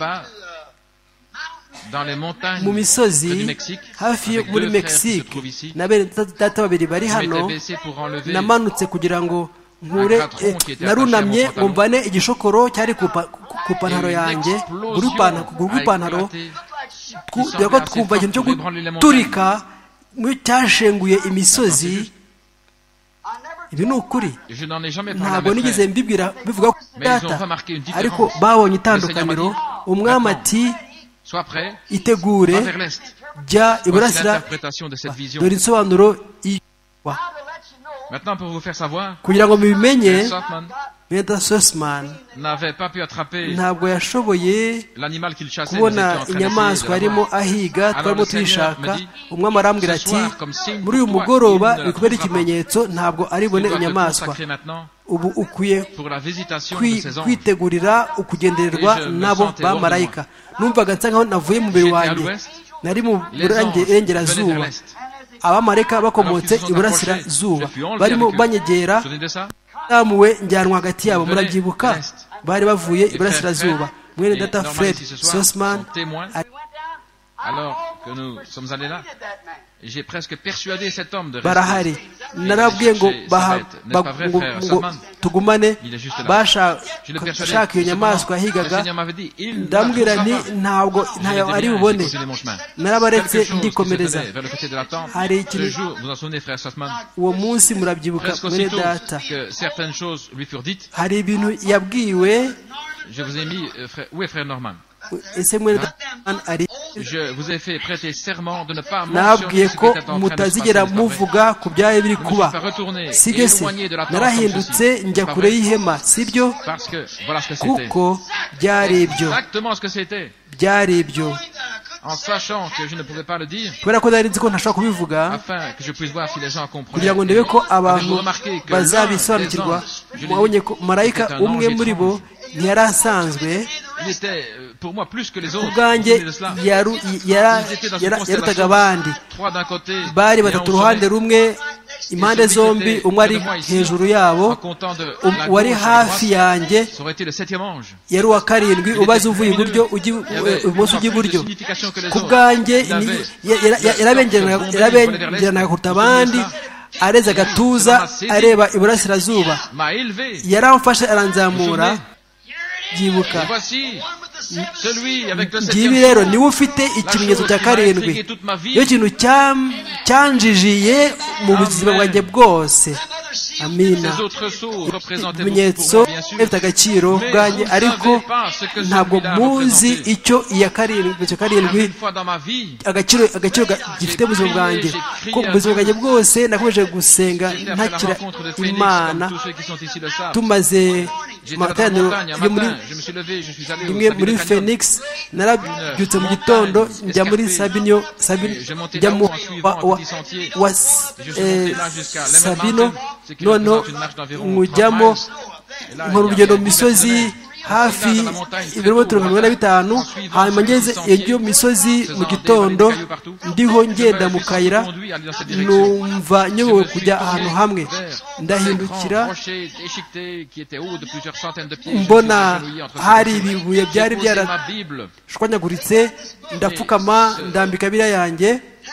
mu misozi hafi yo muri Mexique na bene data babiri bari hano namanutse kugira ngo nkure narunamye ngo mvane igishokoro cyari ku pantaro yanjye kuri pantaro ko twumva ikintu cyo guturika cyashenguye imisozi. Ibi ni ukuri ntabwo nigeze mbibwira bivuga ko data ariko babonye itandukaniro. Umwami ati itegure jya iburasira dore insobanuro kugira ngo mubimenye. Beta Sussman ntabwo yashoboye kubona inyamaswa arimo ahiga twarimo tuyishaka. Umwami arambwira ati muri uyu mugoroba bikubera ikimenyetso ntabwo aribone inyamaswa. Ubu ukwiye kwitegurira ukugendererwa nabo bamarayika. Numvaga nsa nkaho navuye mu mubiri wanjye, nari mu burengerazuba, abamarayika bakomotse iburasirazuba barimo banyegera, namuwe njyanwa hagati yabo. Murabyibuka bari bavuye iburasirazuba. Mwene data Fred Sussman barahari. Narabwiye ngo tugumane, bashaka iyo nyamaswa yahigaga. Ndambwira nti ntayo ari bubone, narabaretse ndikomereza. Hari ikintu uwo munsi murabyibuka mwene data, hari ibintu yabwiwe. Nabwiye ko mutazigera muvuga ku byaye biri kuba. Sibyo se? Narahindutse njya kure y'ihema, sibyo? Kuko byari ibyo. Kubera ko nari nzi ko ntashobora kubivuga, kugira ngo ndebe ko abantu bazabisobanukirwa. Mwabonye ko marayika umwe muri bo ntiyari asanzwe. Ubwanjye yarutaga abandi. Bari batatu uruhande rumwe, impande zombi, umwe ari hejuru yabo. Wari hafi yanjye yari uwa karindwi, ubaze uvuye iburyo ibumoso ujya iburyo. Ku bwanjye yarabengeranaga kuruta abandi, areza agatuza areba iburasirazuba. Yaramfashe aranzamura. Byibuka ngibi rero niwe ufite ikimenyetso cya karindwi. Iyo kintu cyanjijiye mu buzima bwanjye bwose. Amina. Ibimenyetso bifite agaciro bwanjye, ariko ntabwo muzi icyo karindwi agaciro gifite mu buzima bwanjye. Ko mu buzima bwanjye bwose nakomeje gusenga ntakira Imana. Tumaze amateraniro yo muri Phoenix, narabyutse mu gitondo njya muri Sabino, njya mu wa Sabino, noneho nkujyamo nkora urugendo mu misozi hafi ibirometero 45. Hanyuma ngeze iyo misozi mu gitondo, ndiho ngenda mu kayira, numva nyobowe kujya ahantu hamwe. Ndahindukira mbona hari ibibuye byari byarashwanyaguritse. Ndapfukama ndambika Bibiliya yanjye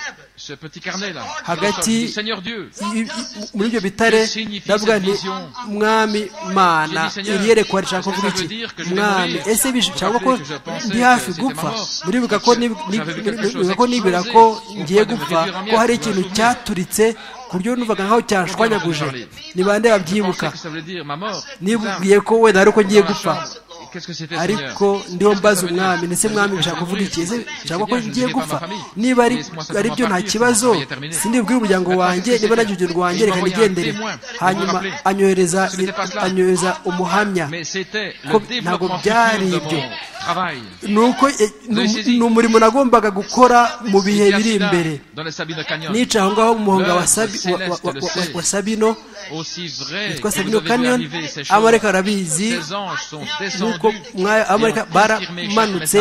hagati muri ibyo bitare. Ndavuga nti Mwami Mana, iri yerekwa rishaka kuvuga iki? Mwami, ese bishaka ko ndi hafi gupfa? Muribuka ko nibira ko ngiye gupfa, ko hari ikintu cyaturitse ku buryo numvaga nkaho cyashwanyaguje. Ni bande babyibuka? Nibwiye ko wenda ari uko ngiye gupfa, ariko ndiho mbaza Umwami, ndetse Mwami bishaka kuvuga iki? Ese bishaka ko ngiye gupfa? Niba ari byo nta kibazo, sindibwira umuryango wanjye, niba nagiye urugendo rwanjye reka nigendere. Hanyuma anyohereza umuhamya ko ntabwo byari ibyo. Nuko ni umurimo nagombaga gukora mu bihe biri imbere. Nica aho ngaho mu muhonga wa Sabino, witwa Sabino Canyon. Abamarayika barabizi, nuko abamarayika baramanutse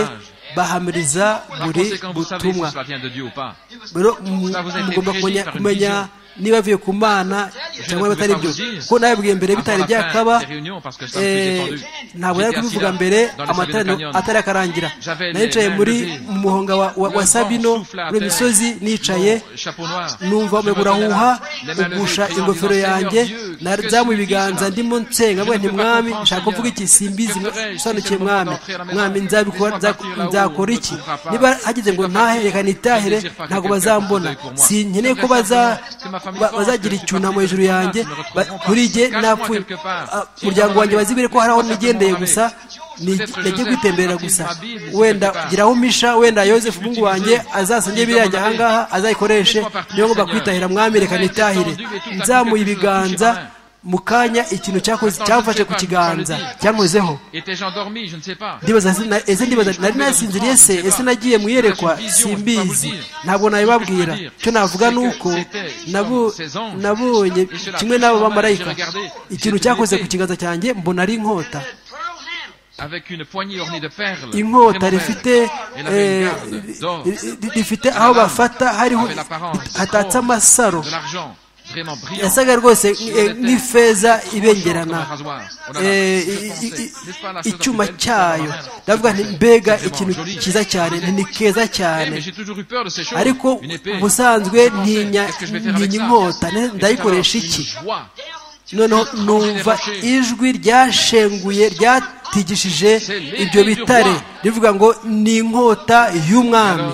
bahamiriza buri butumwa. Rero mugomba kumenya niba avuye ku mana cyangwa batari byo kuko nabibwiye mbere bitari byakaba ntabwo yari kubivuga mbere amateraniro atari akarangira nicaye muri muhonga wa Sabino muri misozi nicaye numva umuyaga urahuha ugusha ingofero yanjye nazamuye ibiganza ndimo nsenga ngo nti mwami nshaka kuvuga iki simbizi sobanukiye mwami nzakora iki niba hagize ngo ntahe reka nitahere ntabwo bazambona sinkeneye ko bazagira icyunamo hejuru yanjye kuri jye napfuye umuryango wanjye bazibire ko hari aho nigendeye gusa nagiye kwitemberera gusa wenda giraho umisha wenda Yosefu mungu wanjye azasenge biranjye ahangaha azayikoreshe niyo ngomba kwitahira mwami reka nitahire nzamuye ibiganza mu kanya ikintu cyamfashe ku kiganza cyankozeho ndibaza nari nasinziriye se ese nagiye mu iyerekwa simbizi ntabwo nabibabwira icyo navuga ni uko nabonye kimwe n'abo bamarayika ikintu cyakoze ku kiganza cyanjye mbona ari inkota inkota rifite aho bafata hariho hatatse amasaro yasaga rwose nk'ifeza ibengerana icyuma cyayo ndavuga nti mbega ikintu cyiza cyane ni keza cyane ariko ubusanzwe ntinya inkota ndayikoresha iki noneho numva ijwi ryashenguye ryatigishije ibyo bitare rivuga ngo ni inkota y'umwami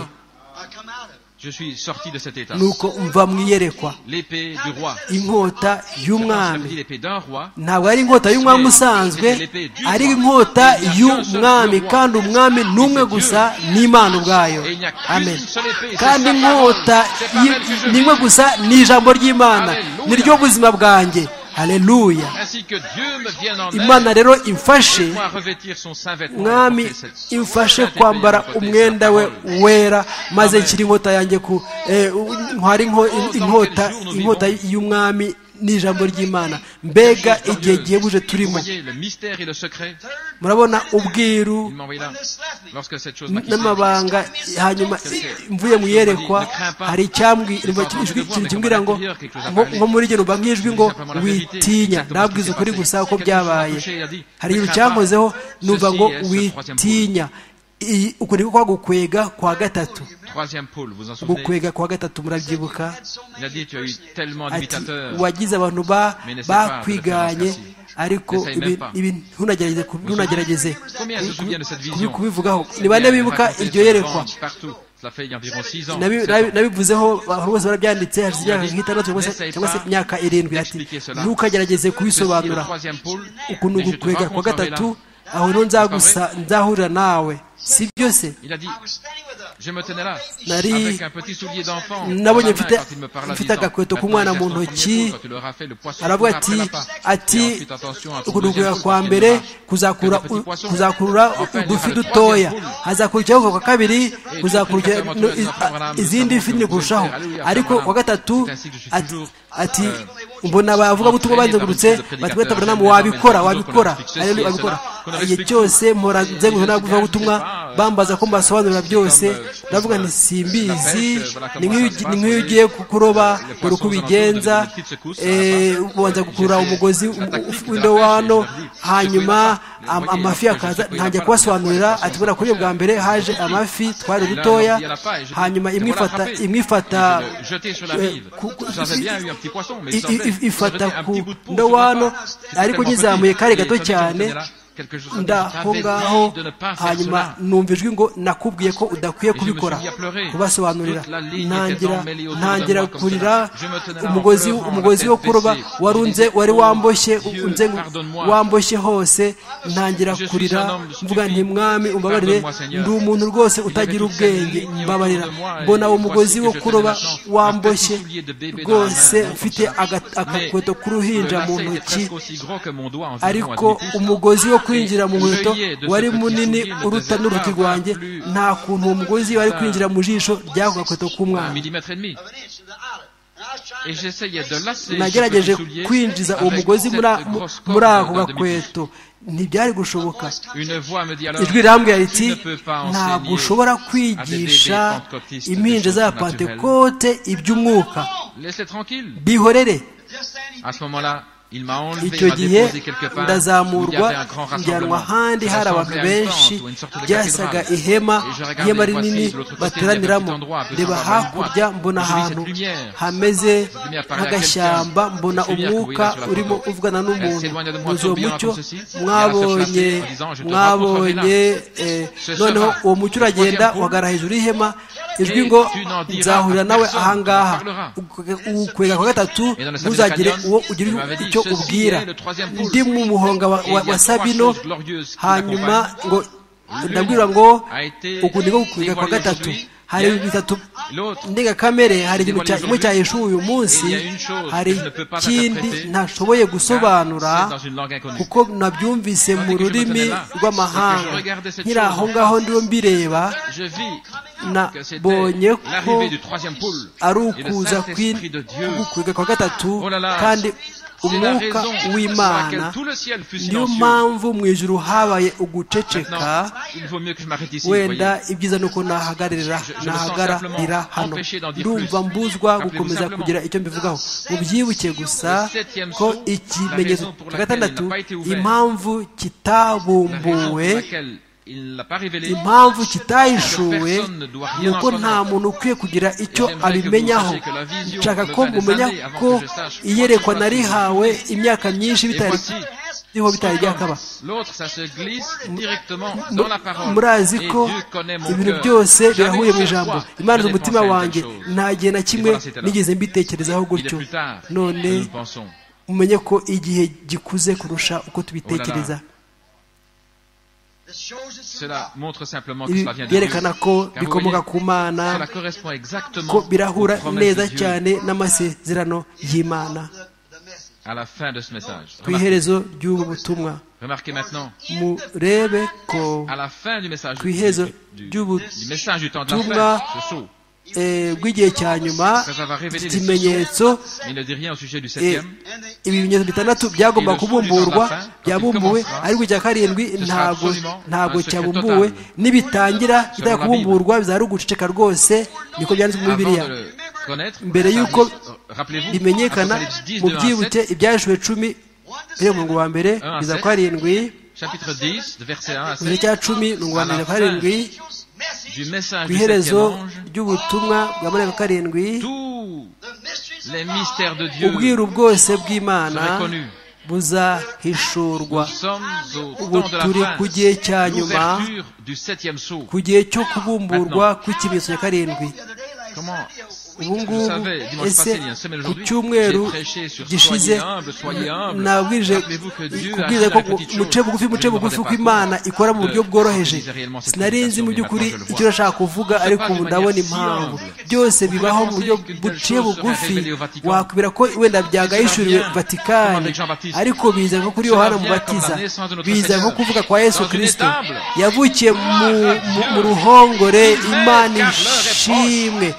nuko mva mu iyerekwa inkota y'umwami ntabwo ari inkota y'umwami usanzwe ari inkota y'umwami kandi umwami ni umwe gusa n'Imana ubwayo amen kandi inkota ni imwe gusa ni ijambo ry'Imana ni ryo buzima bwanjye haleluya Imana rero imfashe mwami imfashe kwambara umwenda we wera maze nshyira inkota yanjye ntwara inkota y'umwami n'ijambo ry'Imana mbega igihe gihebuje turimo murabona ubwiru n'amabanga hanyuma mvuye mu iyerekwa hari ikintu kimbwira ngo nko muri ryo numva nk'ijwi ngo witinya nabwiza ukuri gusa uko byabaye hari ikintu cyankozeho numva ngo witinya uku ni kwa gukwega kwa gatatu gukwega kwa gatatu murabyibuka ati wagize abantu bakwiganye ariko ibi ntunagerageze kubivugaho ni bane bibuka iryo yerekwa nabivuzeho abantu bose barabyanditse hashize imyaka nk'itandatu cyangwa se imyaka 7 ati ntukagerageze kubisobanura ukuntu gukwega kwa gatatu aho nzahurira nawe si byose nabonye mfite agakweto k'umwana mu ntoki aravuga ati ukudukwega kwa mbere kuzakurura udufi dutoya hazakurikiraho kwa kabiri kuzakurikira izindi fi nini kurushaho ariko kwa gatatu ati mbona bavuga butumwa banzengurutse batweta Branham wabikora igihe cyose mpora nzenguruka navuga butumwa bambaza ko mbasobanurira byose ndavuga nti simbizi ni nk'iyo ugiye kuroba dore uko ubigenza ubanza gukurura umugozi w'indowano hanyuma amafi akaza ntajya kubasobanurira ati buriya kuri bwa mbere haje amafi twari dutoya hanyuma ifata ku ndowano ariko nyizamuye kare gato cyane ndaho ngaho hanyuma numva ijwi ngo nakubwiye ko udakwiye kubikora kubasobanurira ntangira kurira umugozi wo kuroba wari wamboshye hose ntangira kurira mvuga nti mwami umbabarire ndi umuntu rwose utagira ubwenge mbabarira mbona uwo mugozi wo kuroba wamboshye rwose mfite agakweto k'uruhinja mu ntoki ariko umugozi wo kwinjira mu nkweto wari munini uruta n'uruti rwanjye nta kuntu uwo mugozi wari kwinjira mu jisho ry'ako gakweto k'umwana nagerageje kwinjiza uwo mugozi muri ako gakweto ntibyari gushoboka ijwi rirambwira riti ntabwo ushobora kwigisha impinja za Pentekote iby'umwuka bihorere. À ce moment-là, il m'a enlevé, icyo m'a gihe déposé quelque part, où il y ndazamurwa avait un grand njyanwa rassemblement. ahandi Ça hari abantu ressemblait à une benshi tente ou une sorte de byasaga cathédrale. ihema Et je regardais, ihema voici, rinini de l'autre côté, bateraniramo. il y avait un petit endroit un peu reba semblable à une hakurya boîte. mbona Et je vis ahantu cette lumière. hameze lumière parlait à nk'agashyamba, quelqu'un. mbona Cette lumière que vous umwuka voyez là sur la urimo photo. uvugana Elle n'umuntu. s'éloigne de moi Muzi uwo tourbillonnant mucyo comme ceci. Et elle mwabonye se plaçait en disant, je te rencontrerai là. Ce noneho sera uwo mucyo uragenda troisième pôle. uhagarara hejuru y'ihema, ijwi Et ngo tu n'en diras nzahurira à nawe personne, ahangaha. tu parleras. ukwega kwa gatatu Et dans le Sabine ntuzagire Canyon, uwo ugira il m'avait dit, icyo ceci ubwira. est le troisième pôle. Ndi mu muhonga Et il y a wa trois Sabino, choses glorieuses qui hanyuma l'accompagnent. ngo ndabwira ngo A été uku niko kukwega kwa dévoilé gatatu. aujourd'hui. Hari Bien. bitatu L'autre, ndengakamere, hari ikintu kimwe cyahishuwe uyu munsi, il y a une chose hari que je ne peux pas ikindi interpréter, ntashoboye gusobanura c'est dans une langue inconnue. kuko nabyumvise mu rurimi rw'amahanga. Nkiri aho ngaho ndiho mbireba, Je vis que nabonye c'était ko l'arrivée du troisième pôle ari et le ukuza Saint-Esprit de Dieu. kw'ukwega kwa gatatu, Oh là là, kandi c'est la umwuka raison pour w'Imana. laquelle tout le ciel fut Niyo silencieux. mpamvu mu ijuru habaye uguceceka. Maintenant, il vaut mieux que je m'arrête ici. Wenda voyez. ibyiza ni uko nahagararira hano. Ndumva mbuzwa gukomeza kugira icyo mbivugaho. Mubyibuke gusa ko ikimenyetso cya gatandatu, impamvu kitabumbuwe, impamvu kitahishuwe, ni uko nta muntu ukwiye kugira icyo abimenyaho. Nshaka ko mumenya ko iyerekwa narihawe imyaka myinshi bitari byakaba. Murazi ko ibintu byose birahuye mu ijambo. Imana izi umutima wanjye, nta gihe na kimwe nigeze mbitekerezaho gutyo. None mumenye ko igihe gikuze kurusha uko tubitekereza. Ibi byerekana ko bikomoka ku Mana, ko birahura neza cyane n'amasezerano y'Imana. Ku iherezo ry'ubu butumwa, murebe ko ku iherezo ry'ubutumwa bw'igihe cya nyuma, ikimenyetso, ibimenyetso bitandatu byagomba kubumburwa byabumbuwe, ariko icya karindwi ntabwo cyabumbuwe. Nibitangira kitari kubumburwa bizari uguceceka rwose. Niko byanditswe muri Bibiliya. Mbere y'uko bimenyekana, mu byibuke Ibyahishuwe 10 umurongo wa mbere biza ku karindwi, igice cya 10 umurongo wa mbere karindwi, ku iherezo ry'ubutumwa bwa marayika karindwi, ubwiru bwose bw'Imana buzahishurwa. Ubu turi ku gihe cya nyuma, ku gihe cyo kubumburwa kw'ikimenyetso cya karindwi. Ubu ngubu ese ku cyumweru gishize nabwirije kubwiriza ko muce bugufi ko Imana ikora mu buryo bworoheje. Sinari nzi mu by'ukuri icyo nashaka kuvuga, ariko ubu ndabona impamvu. Byose bibaho mu buryo buciye bugufi. Wakwibwira ko wenda byagahishuriwe Vatikani, ariko biza nko kuri Yohana Mubatiza, biza nko kuvuga kwa Yesu Kristo. Yavukiye mu ruhongore. Imana ishimwe.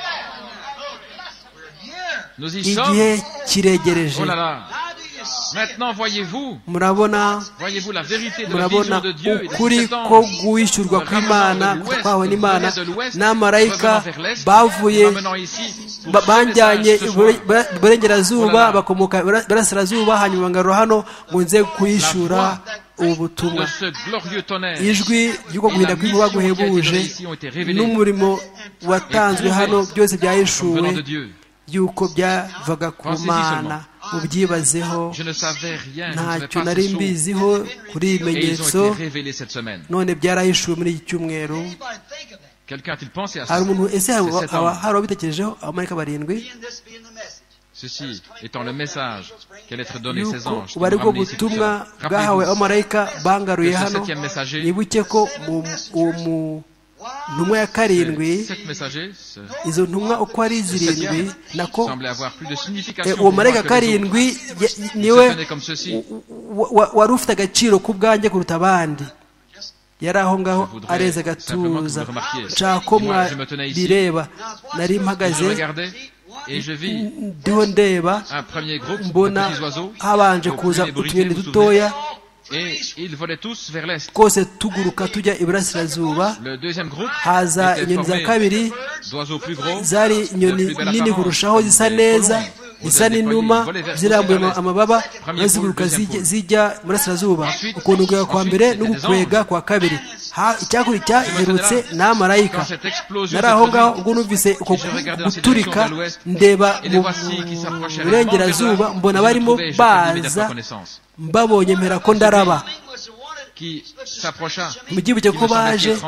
Igihe kiregereje. Murabona ukuri ko guhishurwa kw'Imana kwawe n'Imana. N'amarayika bavuye banjyanye iburengerazuba, bakomoka iburasirazuba, hanyuma bangarura hano ngo nze kuhishura ubu butumwa. Ijwi ry'uko guhinda kw'inkuba guhebuje n'umurimo watanzwe hano, byose byahishuwe yuko byavaga ku Mana. Mubyibazeho, ntacyo nari mbiziho kuri iyi bimenyetso, none byarahishuwe muri iki cyumweru. Hari umuntu ese hari wabitekerejeho abamarayika barindwi? Yuko bari bwo butumwa bwahawe abamarayika bangaruye hano. Nibuke ko uwo ntumwa ya karindwi, izo ntumwa uko ari zirindwi, nako uwo marayika karindwi niwe wari ufite agaciro ku bwanjye kuruta abandi. Yari aho ngaho areza agatuza. Nshaka ko mwabireba. Nari mpagaze ndiho ndeba, mbona habanje kuza utunyoni dutoya, Et ils volaient tous vers l'est. kose tuguruka tujya iburasirazuba. Le deuxième groupe haza inyoni za kabiri d'oiseaux plus gros, zari inyoni nini kurushaho, zisa neza, zisa n'inuma, zirambuye amababa, ziguruka zijya iburasirazuba. Ukuntu kwa mbere n'ugukwega kwa kabiri. Icyakurikiye herutse na marayika. Nari aho ngaho ubwo numvise uko guturika, ndeba mu burengerazuba, mbona barimo baza, mbabonye mpera ko ndaraba. Mu gihugu ko baje,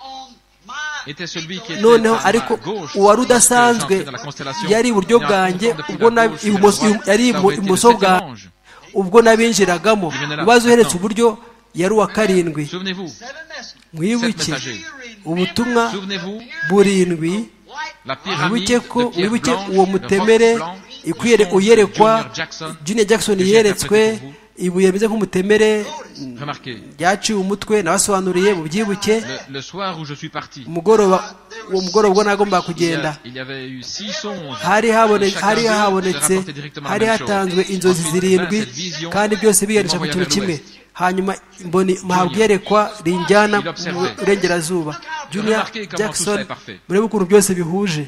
noneho ariko uwari udasanzwe yari iburyo bwanjye, yari ibumoso bwanjye ubwo nabinjiragamo. Ubaze uheretse uburyo yari uwa karindwi. Mwibuke ubutumwa burindwi, wibuke uwo mutemere uyerekwa. Junior Jackson yeretswe ibuye rimeze nk'umutemere ryaciwe umutwe, nabasobanuriye mu byibuke. Umugoroba ubwo nagomba kugenda, hari habonetse, hari hatanzwe inzozi zirindwi, kandi byose biganisha ku kintu kimwe. Hanyuma mpabwa iyerekwa rinjyana mu burengerazuba. Junior Jackson, murebe ukuntu byose bihuje.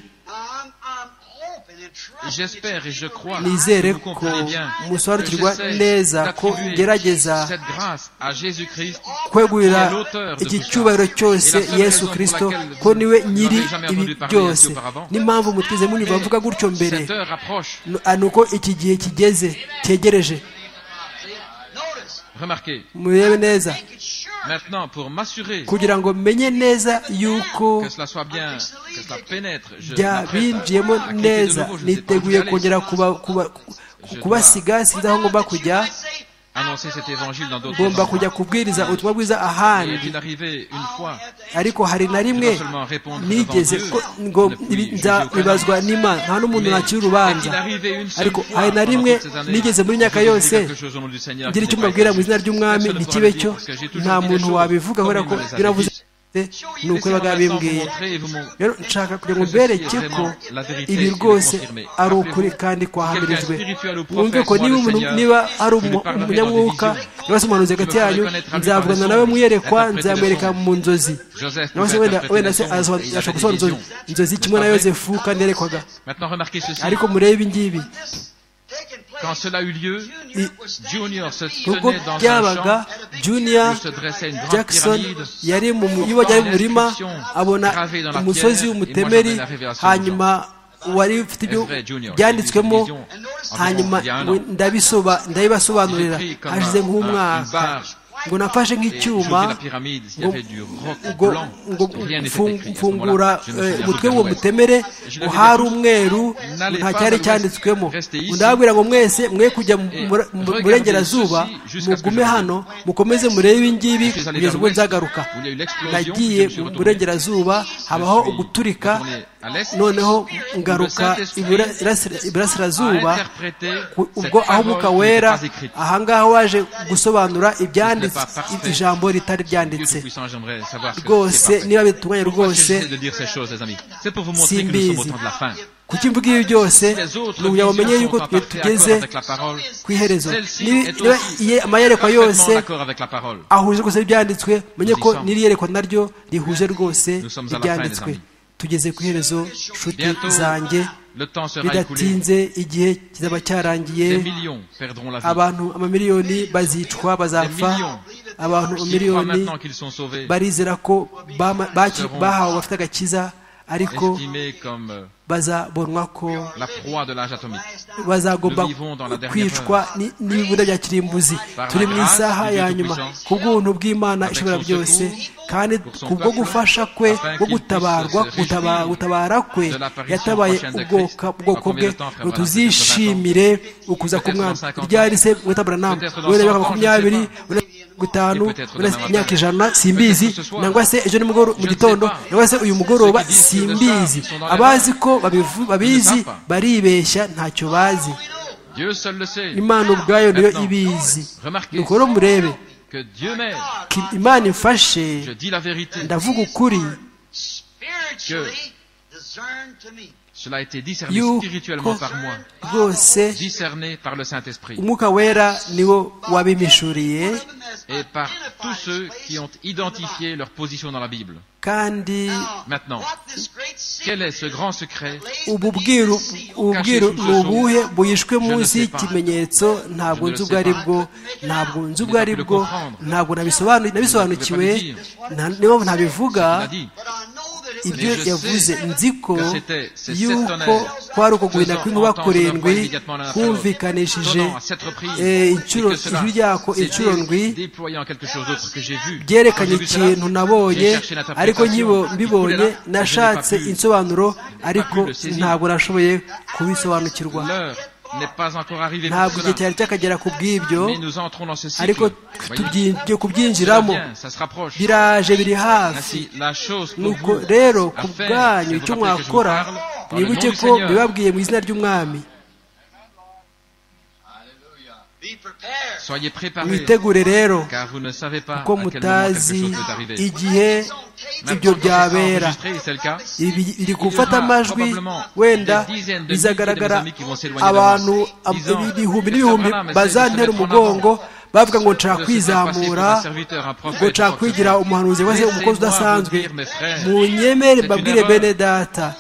Nizere ko musobanukirwa neza ko ngerageza kwegurira iki cyubahiro cyose Yesu Kristo, ko niwe nyiri ibi byose. N'impamvu mutwize muniva mvuga gutyo mbere, nuko iki gihe kigeze, cyegereje. Murebe neza kugira ngo menye neza yuko byabinjiyemo neza. Niteguye kongera kubasiga, sinzi aho ngomba kujya. Ngomba kujya kubwiriza ubutumwa bwiza ahandi, ariko hari na rimwe nigeze ngo nzabibazwa n'Imana, nta n'umuntu nakira urubanza. Ariko hari na rimwe nigeze muri myaka yose ngira icyo mbabwira mu izina ry'Umwami ntikibe cyo. Nta muntu wabivuga kubera ko biravuze nuko babimbwiye. Rero nshaka kugira ngo mbereke ko ibi rwose ari ukuri kandi kwahamirijwe. Mwumve ko niba ari umunyamwuka yose umuhanuzi hagati yanyu, nzavugana nawe muyerekwa, nzamwereka mu nzozi. Wenda se ashobora gusobanura inzozi kimwe na Yosefu kandi yerekwaga. Ariko murebe ibi ngibi. Quand cela eut lieu, Junior se kuko tenait dans un byabaga champ, Junior se dressait une grande Jackson pyramide, yari mu murima, abona umusozi w'umutemeri, hanyuma wari ufite ibyo byanditswemo, hanyuma ndabibasobanurira hashize nk'umwaka, ngo nafashe nk'icyuma ngo mfungura umutwe w'uwo mutemere, ngo hari umweru, nta cyari cyanditswemo. Ndababwira ngo mwese mwe kujya mu burengerazuba, mugume hano mukomeze murebe ibi ngibi kugeza ubwo nzagaruka. Nagiye mu burengerazuba, habaho uguturika, noneho ngaruka iburasirazuba, ubwo aho Umwuka Wera ahangaha waje gusobanura ibyanditse, ijambo ritari ryanditse. Rwose niba bitunganye rwose simbizi kuki mvuga ibi byose, nukugira ngo menye yuko tugeze ku iherezo. Niba amayerekwa yose ahuje rwose ibyanditswe, menye ko n'iri yerekwa naryo rihuje rwose ibyanditswe. Tugeze ku iherezo, nshuti zanjye, bidatinze igihe kizaba cyarangiye. Abantu amamiliyoni bazicwa, bazapfa. Abantu amamiliyoni barizera ko bahawe bafite agakiza, ariko bazabonwa ko bazagomba kwicwa n'ibibunda bya kirimbuzi. Turi mu isaha ya nyuma ku bw'ubuntu bw'Imana ishobora byose, kandi kubwo gufasha kwe, bwo gutabara kwe, yatabaye ubwoko bwe. Tuzishimire ukuza k'Umwami. Ryari se Weta Branham? Wenda imyaka 20, 5, imyaka 100, simbizi. Nangwa se ejo nimugoroba mu gitondo, nangwa se uyu mugoroba, simbizi. Abazi ko babizi baribeshya, ntacyo bazi. Imana ubwayo niyo ibizi. Nuko rero murebe, Imana imfashe, ndavuga ukuri, Cela a été discerné spirituellement par moi, rwose discerné par le Saint-Esprit umwuka wera niwo wabimishuriye et par tous ceux qui ont identifié leur position dans la Bible. kandi Maintenant, quel est ce grand secret? ubu bwiru ni ubuhe buyishwe munsi y'ikimenyetso? Ntabwo nzi ubwo ari bwo, ntabwo nabisobanukiwe, niyo ntabivuga ibyo yavuze. Nzi ko yuko kwari uko guhinda kw'inkuba kurindwi kumvikanishije ijwi ryako inshuro ndwi byerekanye ikintu nabonye, ariko mbibonye nashatse insobanuro, ariko ntabwo nashoboye kubisobanukirwa. Ntabwo igihe cyari cyakagera ku bw'ibyo, ariko tugiye kubyinjiramo, biraje biri hafi. Nuko rero ku bwanyu icyo mwakora, mwibuke ko bibabwiye mu izina ry'umwami. Mwitegure rero, kuko mutazi igihe ibyo byabera. Biri gufata amajwi, wenda bizagaragara abantu ibihumbi n'ibihumbi bazantera umugongo bavuga ngo nshaka kwizamura, ngo nshaka kwigira umuhanuzi cyangwa se umukozi udasanzwe. Munyemere mbabwire bene data,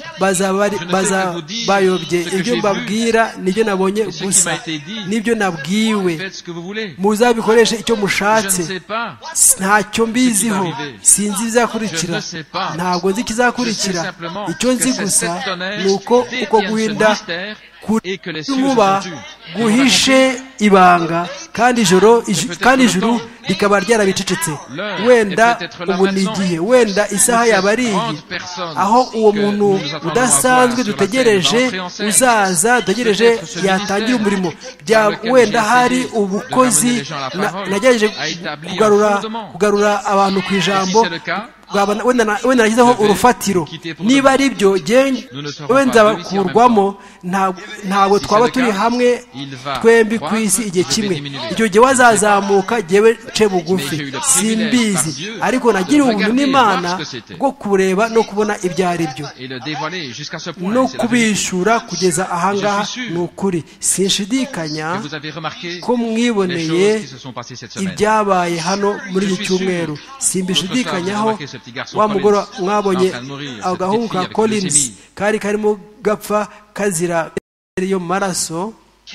bayobye. Ibyo mbabwira nibyo nabonye gusa, nibyo nabwiwe. Muzabikoreshe icyo mushatse. Ntacyo mbiziho, sinzi ibizakurikira, ntabwo nzi ikizakurikira. Icyo nzi gusa ni uko guhinda inkuba guhishe ibanga, kandi ijuru rikaba ryarabicecetse. Wenda ubu ni igihe, wenda isaha yaba ari iyi, aho uwo muntu udasanzwe dutegereje uzaza, dutegereje yatangira umurimo. Wenda hari ubukozi, nagerageje kugarura abantu ku ijambo, wenda nashyizeho urufatiro. Niba ari byo wenda bakurwamo, ntabwo twaba turi hamwe twembi ku isi igihe kimwe. Icyo gihe wazazamuka, jyewe nce bugufi, simbizi, ariko nagiriwe ubuntu n'Imana bwo kureba no kubona ibyo ari byo, no kubishura kugeza ahangaha. Ni ukuri, sinshidikanya ko mwiboneye ibyabaye hano muri iki cyumweru, simbishidikanyaho. Wa mugoro mwabonye agahungu ka Collins kari karimo gapfa kazira yo maraso,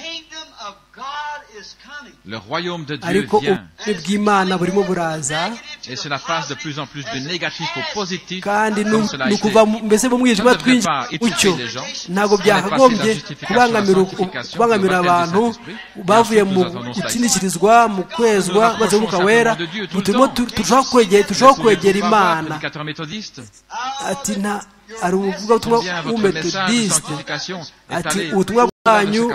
le royaume de Dieu ariko vient. ubw'Imana burimo buraza, Et cela passe de plus en plus de négatif au positif. kandi nukuva mbese mu mwijima twinshi ucyo. Ntabwo byakagombye kubangamira abantu bavuye mu gutsinikirizwa, mu kwezwa maze Umwuka Wera. Turushaho kwegera Imana. Ati ari ubuvuga ubutumwa w'umetodiste, ati ubutumwa bwanyu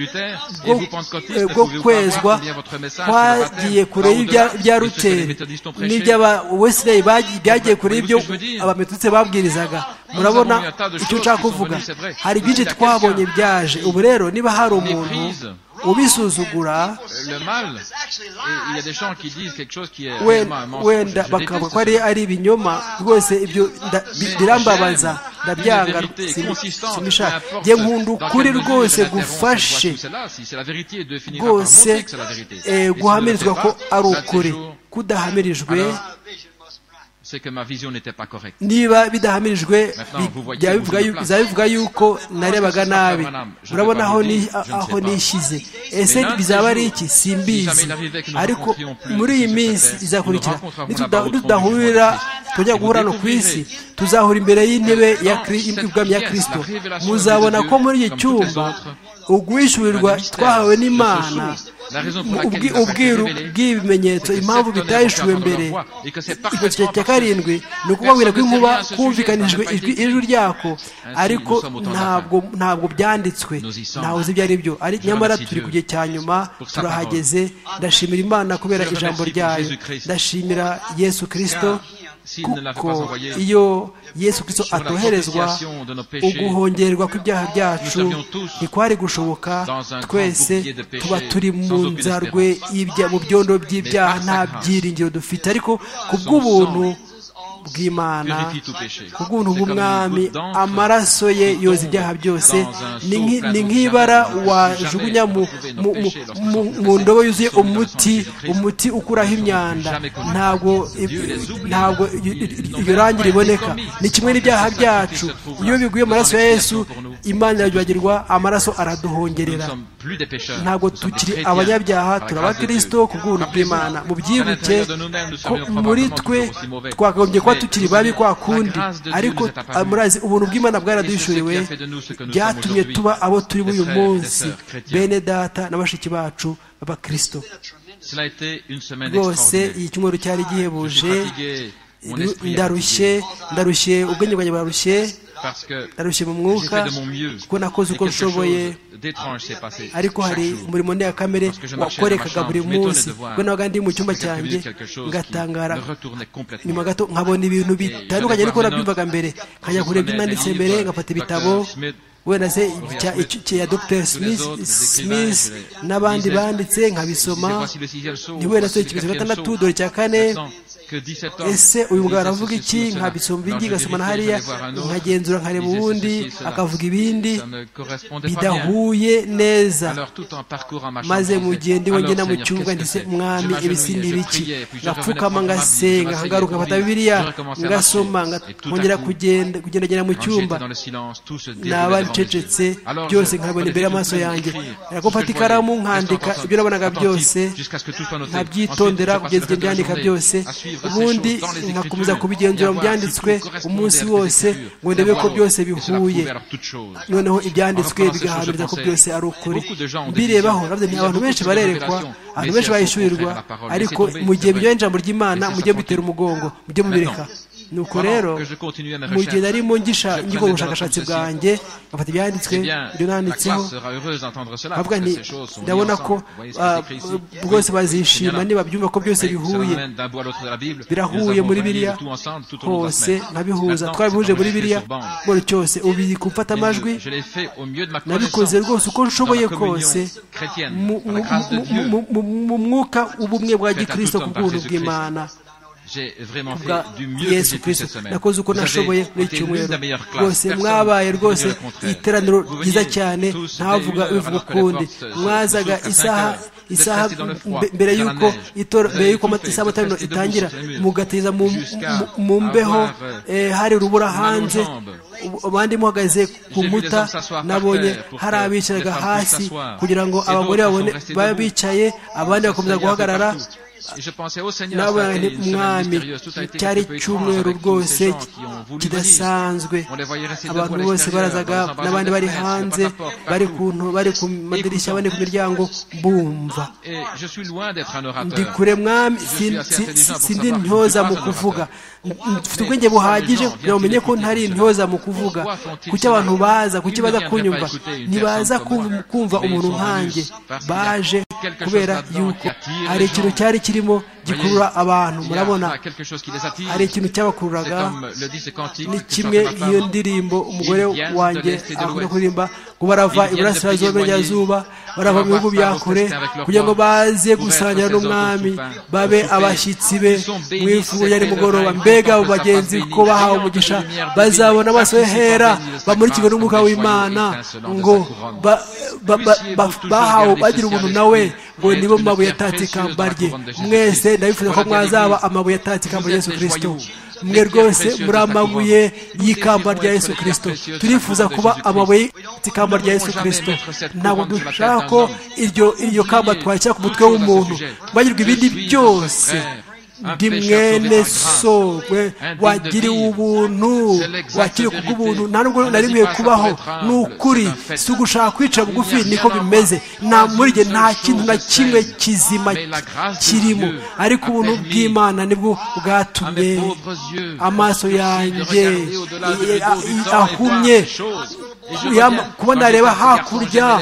bwo kwezwa twagiye kure y'ibya Luteri n'iby'aba Wesley byagiye kure y'ibyo abametodiste babwirizaga. Murabona icyo nshaka kuvuga, hari byinshi twabonye byaje. Ubu rero niba hari umuntu ubisuzugura, wenda bakavuga ko ari ibinyoma, rwose ibyo birambabaza, ndabyanga, simishaka. Jye nkunda ukuri rwose gufashe rwose, guhamirizwa ko ari ukuri. Kudahamirijwe, niba bidahamirijwe, bizabivuga yuko narebaga nabi. Murabona aho nishyize. Ese bizaba ari iki? Simbizi. Ariko muri iyi minsi izakurikira, nitudahurira tujya guhura no ku isi, tuzahura imbere y'intebe y'ubwami ya Kristo. Muzabona ko muri iki cyumba uguhishurirwa twahawe n'Imana, ubwiru bw'ibimenyetso, impamvu bitahishuwe mbere. Igice cya karindwi ni ukubabwira ko inkuba kumvikanijwe ijwi ryako, ariko ntabwo byanditswe, ntawe uzi ibyo ari byo. Nyamara turi ku gihe cya nyuma, turahageze. Ndashimira Imana kubera ijambo ryayo, ndashimira Yesu Kristo, kuko iyo Yesu Kristo atoherezwa, uguhongerwa kw'ibyaha byacu ntikwari gushoboka. Twese tuba turi mu nzarwe mu byondo by'ibyaha, nta byiringiro dufite. Ariko kubw'ubuntu bw'Imana kubw'ubuntu bw'umwami amaraso ye yoza ibyaha byose ni nk'ibara wajugunya mu ndobo yuzuye umuti ukuraho imyanda ntabwo iryo rangi riboneka ni kimwe n'ibyaha byacu iyo biguye amaraso ya Yesu Imana irajyagirwa amaraso araduhongerera ntabwo tukiri abanyabyaha turabakristo kubw'ubuntu bw'Imana mu byibuke ko muri twe twakagombye kuba tukiri babi kwa kundi ariko murazi ubuntu bw'Imana bwaraduhishuriwe byatumye tuba abo turi uyu munsi bene data na bashiki bacu b'abakristo rwose iyi cyumweru cyari gihebuje ndarushye ubwenge bwanjye burarushye ndarushye mu mwuka kuko nakoze uko nshoboye ariko hari umurimo ndengakamere wakorekaga buri munsi ubwo nabaga ndi mu cyumba cyanjye ngatangara nyuma gato nkabona ibintu bitandukanye ariko nabyumvaga mbere nkajya kureba ibyo nanditse mbere ngafata ibitabo wenda se ya Dr. Smith n'abandi banditse nkabisoma ni wenda se ikibazo gatandatu dore cya kane ese uyu mugabo aravuga iki nkabisoma ibindi gasoma na hariya nkagenzura nkareba ubundi akavuga ibindi bidahuye neza maze mu gihe ndi ngenda mu cyumba ndetse mwami ibisindi biki ngapfukama ngasenga nkagaruka nkafata Bibiliya ngasoma nkongera kugendagenda mu cyumba naba ncecetse byose nkabona imbere y'amaso yanjye ariko mfata ikaramu nkandika ibyo nabonaga byose nkabyitondera kugeza igihe byandika byose ubundi nkakomeza kubigenzura mu byanditswe umunsi wose ngo ndebe ko byose bihuye noneho ibyanditswe bigahamiriza ko byose ari ukuri mbirebaho nabyo ni abantu benshi barerekwa abantu benshi bahishurirwa ariko mu gihe bijyanye n'ijambo ry'Imana mujye mutera umugongo mujye mubireka nuko rero mu gihe narimo ngikora ubushakashatsi bwanjye ngafata ibyanditswe ibyo nanditseho nkavuga nti ndabona ko bwose bazishima niba byumva ko byose bihuye birahuye muri Bibiliya hose nkabihuza twabihuje muri Bibiliya buri cyose ubiri kumfata amajwi nabikoze rwose uko nshoboye kose mu mwuka ubumwe bwa gikristo ku bw'ubuntu bw'Imana Yesu Kristo nakoze uko nashoboye muri cyumweru rwose mwabaye rwose iteraniro ryiza cyane ntavuga bivuga ukundi mwazaga isaha mbere yuko isaha matarino itangira mugateza mu mbeho hari urubura hanze abandi muhagaze ku muta nabonye hari abicaraga hasi kugira ngo abagore babone babe bicaye abandi bakomeza guhagarara nabonye mwami cyari cyumweru rwose kidasanzwe abantu bose barazaga n'abandi bari hanze bari ku madirishya abandi ku miryango bumva ndi kure mwami sindi ntyoza mu kuvuga mfite ubwenge buhagije kugira ngo umenye ko ntari intyoza mu kuvuga kuki abantu kuki baza kunyumva ntibaza kumva umuntu nkanjye baje kubera yuko hari ikintu cyari kirimo gikurura abantu murabona hari ikintu cyabakururaga ni kimwe iyo ndirimbo umugore wanjye akunda kuririmba ngo barava iburasirazuba n'Iburengerazuba barava mu bihugu bya kure kugira ngo baze gusangira n'umwami babe abashyitsi be mu ifunguro rya nimugoroba mbega abo bagenzi ko bahawe umugisha bazabona amaso ye hera bamurikirwe n'umwuka w'Imana ngo bahawe bagira ubuntu nawe ngo nibo mabuye atatse ikamba rye mwese ndabifuza ko mwazaba amabuye atatse ikamba rya Yesu Kristo mwe rwose muri amabuye y'ikamba rya Yesu Kristo turifuza kuba amabuye y'ikamba rya Yesu Kristo ntabwo dushaka ko iryo kamba twashyira ku mutwe w'umuntu bagirwa ibindi byose ndi mwene sogwe wagiriwe ubuntu wakiriwe kubw'ubuntu nta nubwo nari nkwiye kubaho ni ukuri si ugushaka kwica bugufi niko bimeze muri jye nta kintu na kimwe kizima kirimo ariko ubuntu bw'Imana nibwo bwatumye amaso yanjye ahumye kuba nareba hakurya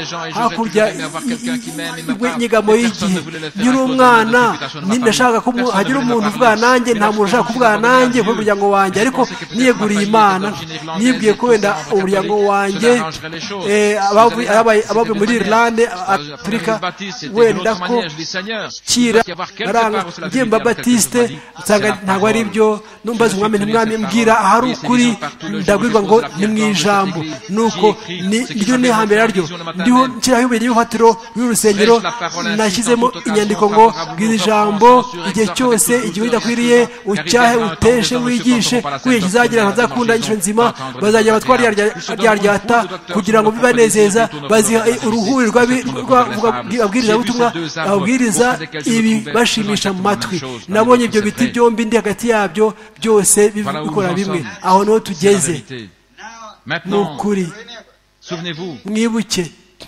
inyegamo y'igihe nyiri umwana ndashaka ko hagira umuntu uvugana nanjye, nta muntu ushaka kuvugana nanjye ku muryango wanjye, ariko niyeguriye Imana nibwiye ko wenda umuryango wanjye abavuye muri Irlande Afurika wenda ko kira aranga ngiye mba Batiste nsanga ntabwo ari byo, numbaza umwami mbwira ahari ukuri ndabwirwa ngo ni mu ijambo, nuko niryo nihambere naryo ndiho nshyiraho ibuye ry'urufatiro y'urusengero, nashyizemo inyandiko ngo bwira ijambo igihe cyose, igihe udakwiriye ucyahe uteshe wigishe kuko kizagira abazakunda inshuro nzima, bazajya batwara ryaryata kugira ngo bibanezeza, baziha uruhuri rw'ababwirizabutumwa babwiriza ibi bashimisha mu matwi. Nabonye ibyo biti byombi ndi hagati yabyo byose bikora bimwe, aho niho tugeze. Ni ukuri mwibuke,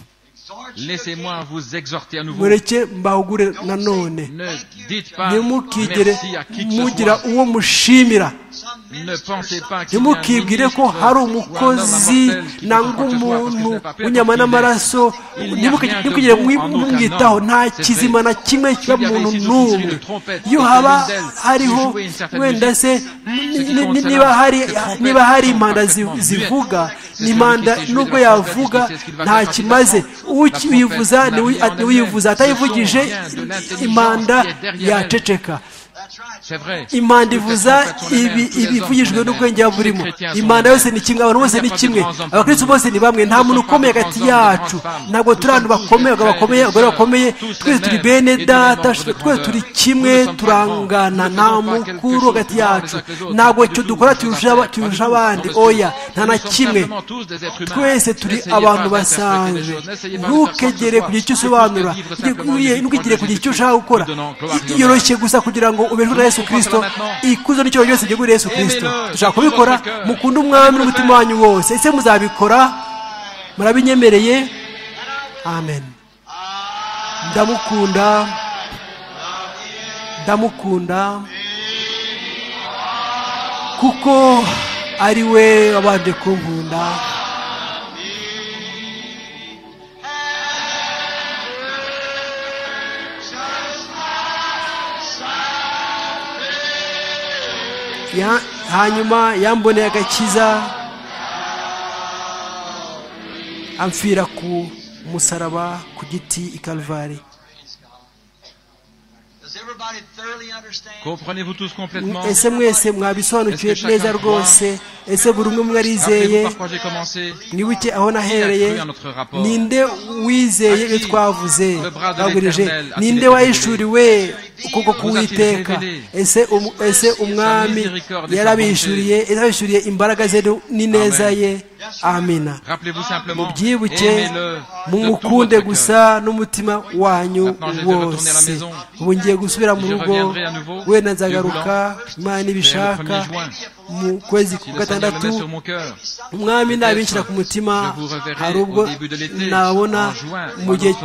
mureke mbahugure nanone, ntimukigere mugira uwo mushimira, ntimukibwire ko hari umukozi nangwa umuntu w'inyama n'amaraso, ntimukigere mwitaho, nta kizima na kimwe kiba mu muntu n'umwe. Iyo haba hariho wenda se niba hari impanda zivuga, ni impanda nubwo yavuga nta kimaze, uyivuza niwiyivuza, atayivugije impanda yaceceka. Impanda ivuza ibivugijwe n'ubwenge burimo. Impanda yose ni kimwe, abantu bose ni kimwe, abakristo bose ni bamwe, nta muntu ukomeye hagati yacu, ntabwo turi abantu bakomeye, abagore bakomeye, twese turi bene data, twese turi kimwe, turangana, nta mukuru hagati yacu, ntabwo icyo dukora turusha abandi, oya, nta na kimwe, twese turi abantu basanzwe. Ntukegere kugira icyo usobanura, ntukegere kugira icyo ushaka gukora, yoroshye gusa kugira ngo ubejwe na Yesu Kristo, ikuzo n'icyo cyose giye kuri Yesu Kristo. Dushaka kubikora, mukunda umwami n'umutima wanyu wose. Ese muzabikora? Murabinyemereye? Amen. Ndamukunda kuko ari we wabanje kunkunda. Hanyuma yamboneye agakiza, amfira ku musaraba ku giti i Kalvari. Ese mwese mwabisobanukiwe neza rwose? Ese buri umwe mwarizeye? Nibuke aho nahereye, ninde wizeye ibyo twavuze bagurije? Ninde wayishuriwe ukuboko k'Uwiteka? Ese umwami yarabishuriye imbaraga ze n'ineza ye? Amina. Mubyibuke, mumukunde gusa n'umutima wanyu wose. Ubu ngiye gusubira mu rugo, wenda nzagaruka Imana nibishaka mu kwezi kwa gatandatu. Umwami nabinshyira ku mutima, hari ubwo nabona mu gihe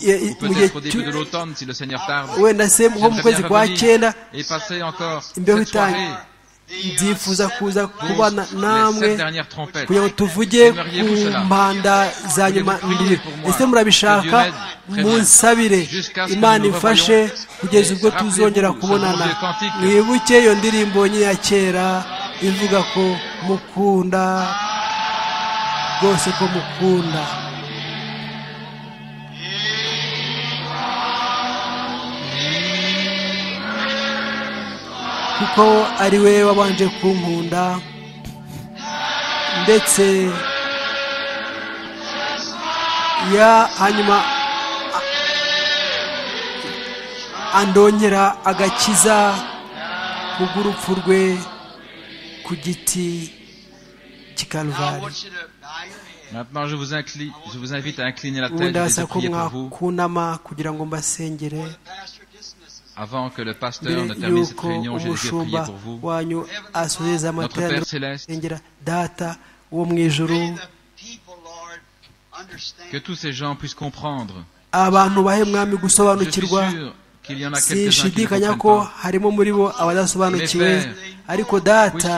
wenda se nko mu kwezi kwa cyenda imbeho itangiye, nzifuza kuza kubana namwe kugira ngo tuvuge ku mpanda za nyuma ndwi. Ese murabishaka? Munsabire Imana imfashe kugeza ubwo tuzongera kubonana. Mwibuke iyo ndirimbo nyine ya kera ivuga ko mukunda rwose, ko mukunda. Kuko ari we wabanje kunkunda, ndetse hanyuma andongera agakiza kubw'urupfu rwe ku giti cy'i Kalvari. Maintenant, je vous invite à incliner la tête et prier pour vous. Kunama kugira ngo mbasengere. Avant que le pasteur ne termine cette réunion, j'ai désiré prier pour vous. Notre Père Céleste, que tous ces gens puissent comprendre. Je suis sûr sinshidikanya ko harimo muri bo abadasobanukiwe ariko data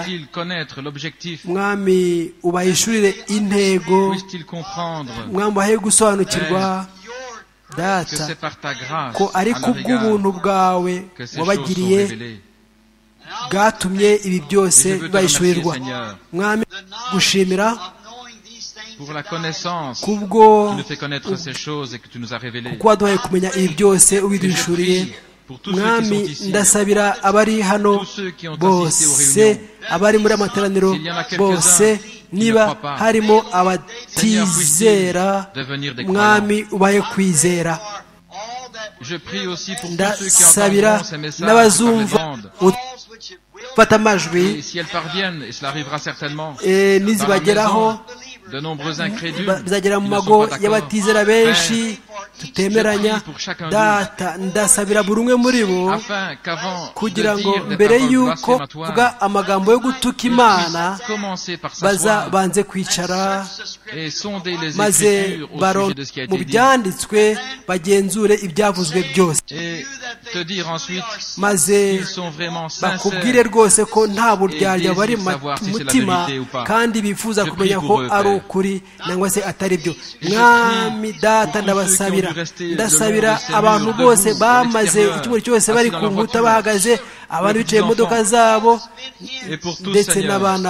mwami ubahishurire intego mwami ubahe gusobanukirwa data ko ari kubw'ubuntu bwawe wabagiriye bwatumye ibi byose bibahishurirwa mwami gushimira pour la connaissance, kubwo tu nous fais connaître ces choses et que tu nous as révélées. kuko waduhaye kumenya ibi byose ubiduhishuriye mwami ndasabira abari hano bose abari muri amateraniro bose niba harimo abatizera mwami ubaye kwizera ndasabira n'abazumva fata amajwi nizibageraho bizagera mu mago y'abatizera benshi tutemeranya data ndasabira buri umwe muri bo kugira ngo mbere y'uko vuga amagambo yo gutuka imana banze kwicara maze mu byanditswe bagenzure ibyavuzwe byose maze bakubwire rwose ko nta buryarya bari mu mutima kandi bifuza kumenya ko ari ukuri nangwa se atari byo mwami data ndasabira abantu bose bamaze icyumweru cyose bari ku nkuta bahagaze abantu bicaye mu modoka zabo ndetse n'abana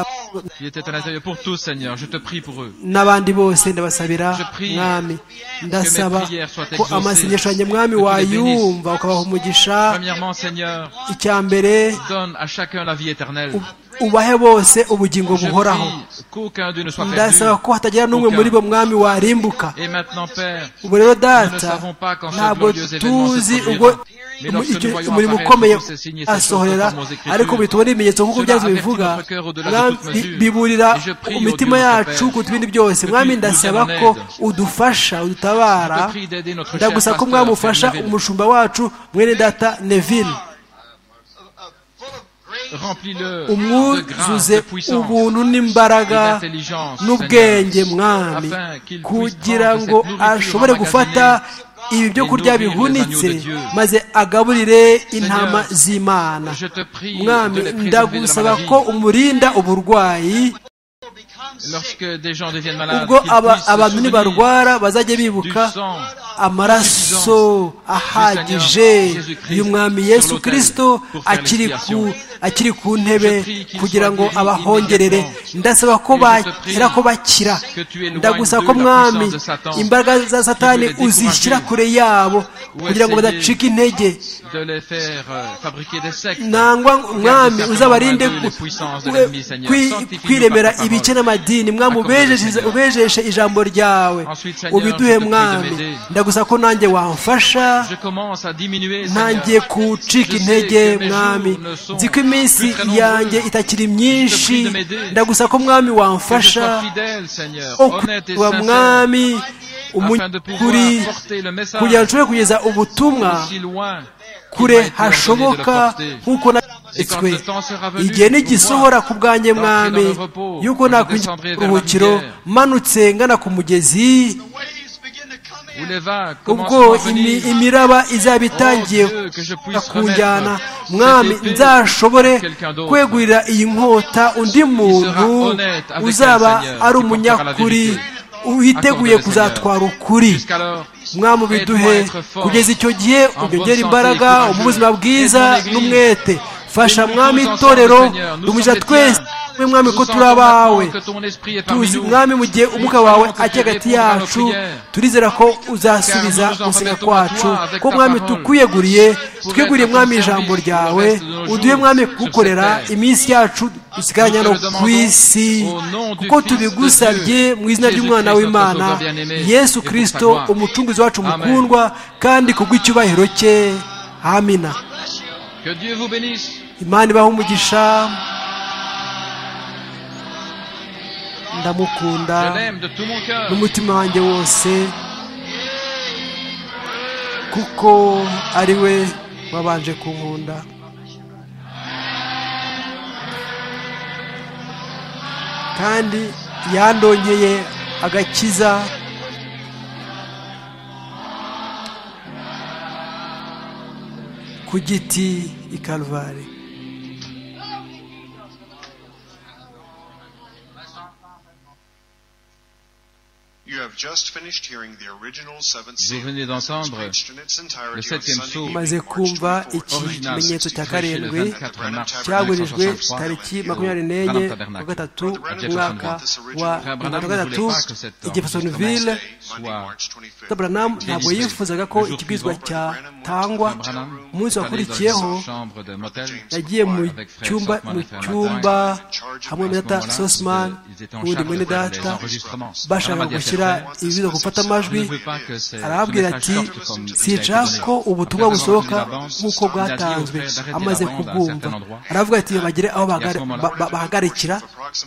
n'abandi bose ndabasabira mwami ndasaba ko amasengesho yanjye mwami wayumva ukabaha umugisha icya mbere ubahe bose ubugingo buhoraho ndasaba ko hatagira n'umwe muri bo mwami warimbuka ubu rero data ntabwo tuzi ubwo umurimo ukomeye asohorera ariko bitubona ibimenyetso nk'uko byazo bivuga biburira imitima yacu ku bindi byose mwami ndasaba ko udufasha udutabara ndagusaba ko mwamufasha umushumba wacu mwene data Neville umwuzuze ubuntu n'imbaraga n'ubwenge mwami kugira ngo ashobore gufata ibi byo kurya bihunitse maze agaburire intama z'Imana mwami ndagusaba ko umurinda uburwayi ubwo abantu nibarwara bazajya bibuka amaraso ahagije y'umwami Yesu Kristo akiri ku ntebe kugira ngo abahongerere ndasaba ko bakira ko bakira ndagusaba ko mwami imbaraga za satani uzishyira kure yabo kugira ngo badacika intege nangwa mwami uzabarinde kwiremera ibice n'amadini mwami ubejeshe ijambo ryawe ubiduhe mwami ndagusaba ko nanjye wamfasha ntangiye kucika intege mwami nzi ko iminsi yanjye itakiri myinshi ndagusaba ko mwami wamfasha okuba mwami umukuri kugira ngo nshobore kugeza ubutumwa kure hashoboka nk'uko nanditswe igihe n'igisohora ku bwanjye mwami yuko nakwinjira mu ruhukiro manutse ngana ku mugezi ubwo imiraba izaba itangiye kunjyana mwami nzashobore kwegurira iyi nkota undi muntu uzaba ari umunyakuri witeguye kuzatwara ukuri mwami biduhe kugeza icyo gihe ubyongera imbaraga mu buzima bwiza n'umwete fasha mwami itorero dumija twese mwami ko turi abawe tuzi mwami mu gihe umwuka wawe ajya hagati yacu turizera ko uzasubiza gusenga kwacu ko mwami twiyeguriye mwami ijambo ryawe uduhe mwami kugukorera iminsi yacu dusigaranye no ku isi kuko tubigusabye mu izina ry'umwana w'Imana Yesu Kristo umucunguzi wacu mukundwa kandi kubw'icyubahiro cye amina Imana ibahe umugisha ndamukunda n'umutima wanjye wose kuko ari we wabanje kunkunda kandi yandongeye agakiza ku giti i Kalvari. Vous venez d'entendre le 7e psaume maze kumva ikimenyetso cya karindwi cyagurijwe tariki 24/3 umwaka wa 2023 i Jeffersonville. Branham ntabwo yifuzaga ko ikibwizwa cyatangwa. Umunsi wakurikiyeho yagiye mu cyumba hamwe na Data Sosman n'undi mwene data bashaka gushyira ibizo gufata amajwi. Arababwira ati sinshaka ko ubutumwa busohoka nk'uko bwatanzwe. Amaze kubwumva aravuga ati bagire aho bahagarikira.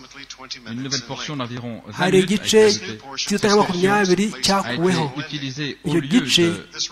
Hari igice cy'itara 20 cyakuweho. Iyo gice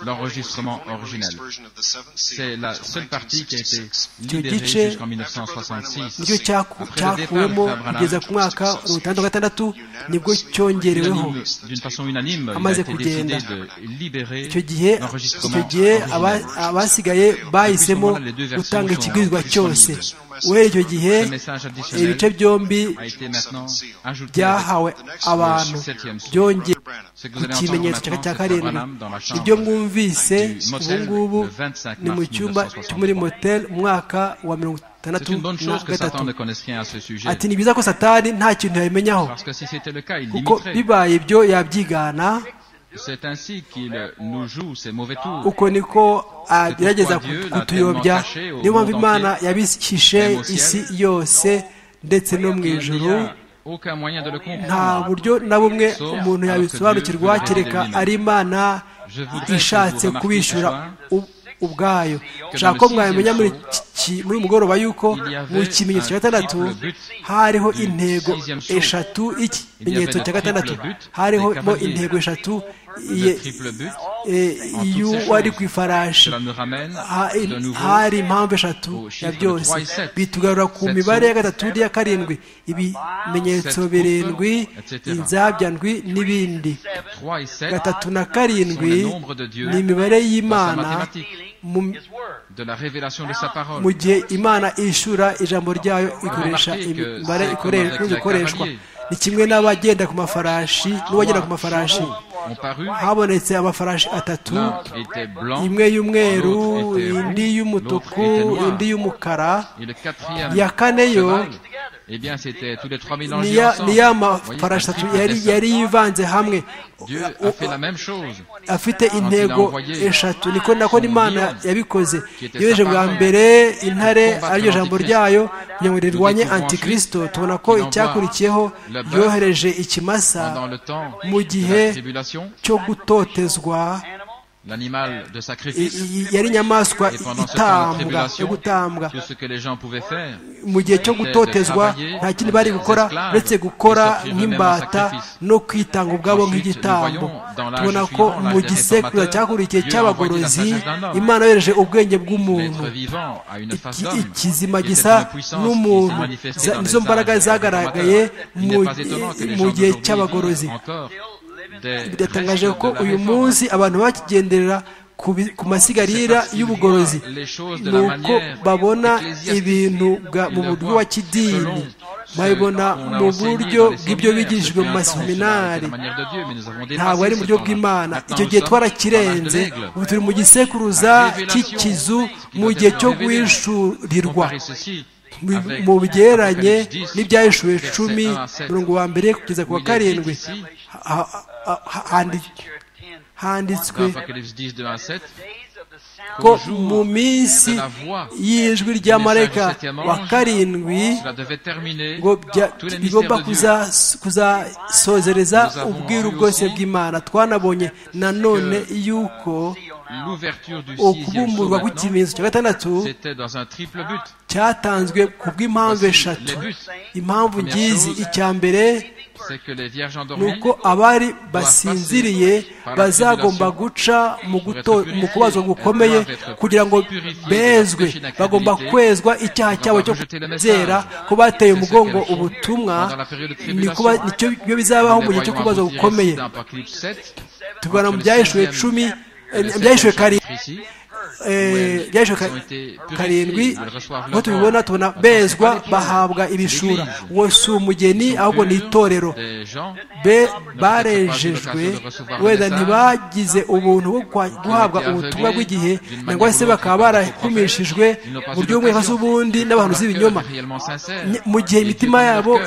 icyo gice nicyo cyakuwemo kugeza ku mwaka 1966 nibwo cyongereweho. Amaze kugenda icyo gihe abasigaye bahisemo gutanga ikibwirizwa cyose. Uhereye icyo gihe ibice byombi byahawe abantu byongeye ku kimenyetso cya karindwi. Ibyo mwumvise ubu ngubu ni mu cyumba cyo muri motel umwaka wa 1963. Ati ni byiza ko Satani nta kintu yabimenyaho, kuko bibaye ibyo yabyigana. Uko niko agerageza kutuyobya. Niyo mpamvu Imana yabishyishe isi yose ndetse no mu ijuru. Nta buryo na bumwe umuntu yabisobanukirwa kereka ari Imana ishatse kubishyura ubwayo. Nshaka ko mwamenya muri mugoroba yuko mu kimenyetso cya gatandatu hariho intego eshatu. Ikimenyetso cya gatandatu hariho intego eshatu. Iyo wari ku ifarashi hari impamvu eshatu ya byose. Bitugarura ku mibare ya gatatu n'iya karindwi, ibimenyetso birindwi, inzabya ndwi n'ibindi. Gatatu na karindwi ni imibare y'Imana mu gihe Imana ishura ijambo ryayo ikoresha imibare ikoreshwa. Ni kimwe n'abagenda ku mafarashi n'uwagenda ku mafarashi. Habonetse amafarashi atatu, imwe y'umweru, indi y'umutuku, indi y'umukara. Ya kane yo ni ya mafarashi atatu yari yivanze hamwe, afite intego eshatu. Niko nako n'Imana yabikoze. Yoheje bwa mbere intare ariryo jambo ryayo kugira ngo rirwanye antikristo. Tubona ko icyakurikiyeho yohereje ikimasa mu gihe cyo gutotezwa. Yari inyamaswa yo gutambwa. Mu gihe cyo gutotezwa nta kindi bari gukora uretse gukora nk'imbata no kwitanga ubwabo nk'igitambo. Tubona ko mu gisekuru cyakurikiye cy'abagorozi Imana yohereje ubwenge bw'umuntu, ikizima gisa n'umuntu. Nizo mbaraga zagaragaye mu gihe cy'abagorozi. Biratangaje ko uyu munsi abantu bakigenderera ku masigarira y'ubugorozi, nuko babona ibintu mu buryo wa kidini, babibona mu buryo bw'ibyo bigishijwe mu maseminari. Ntabwo ari mu buryo bw'Imana. Icyo gihe twarakirenze. Ubu turi mu gisekuruza cy'ikizu mu gihe cyo guhishurirwa. Mu bigereranye n'ibyahishuwe 10:1 kugeza ku wa 7 handitswe ko mu minsi y'ijwi rya marayika wa 7 ngo bigomba kuzasozereza ubwiru bwose bw'Imana. Twanabonye nanone yuko ukubumburwa kw'ikimenyetso cya gatandatu cyatanzwe ku bw'impamvu eshatu. Impamvu ngizi: icya mbere nuko abari basinziriye bazagomba guca mu kubazwa gukomeye kugira ngo bezwe. Bagomba kwezwa icyaha cyabo cyo kuzera ko bateye umugongo ubutumwa. Nicyo bizabaho mu gihe cyo kubazwa gukomeye. Tubona mu byahishuwe 10, byahishuwe 7 ryaje karindwi aho tubibona tubona bezwa bahabwa ibishura uwo si umugeni ahubwo ni itorero barejejwe wenda ntibagize ubuntu bwo guhabwa ubutumwa bw'igihe nangwa se bakaba barakumishijwe mu buryo bumwe hasi ubundi n'abantu z'ibinyoma mu gihe imitima yabo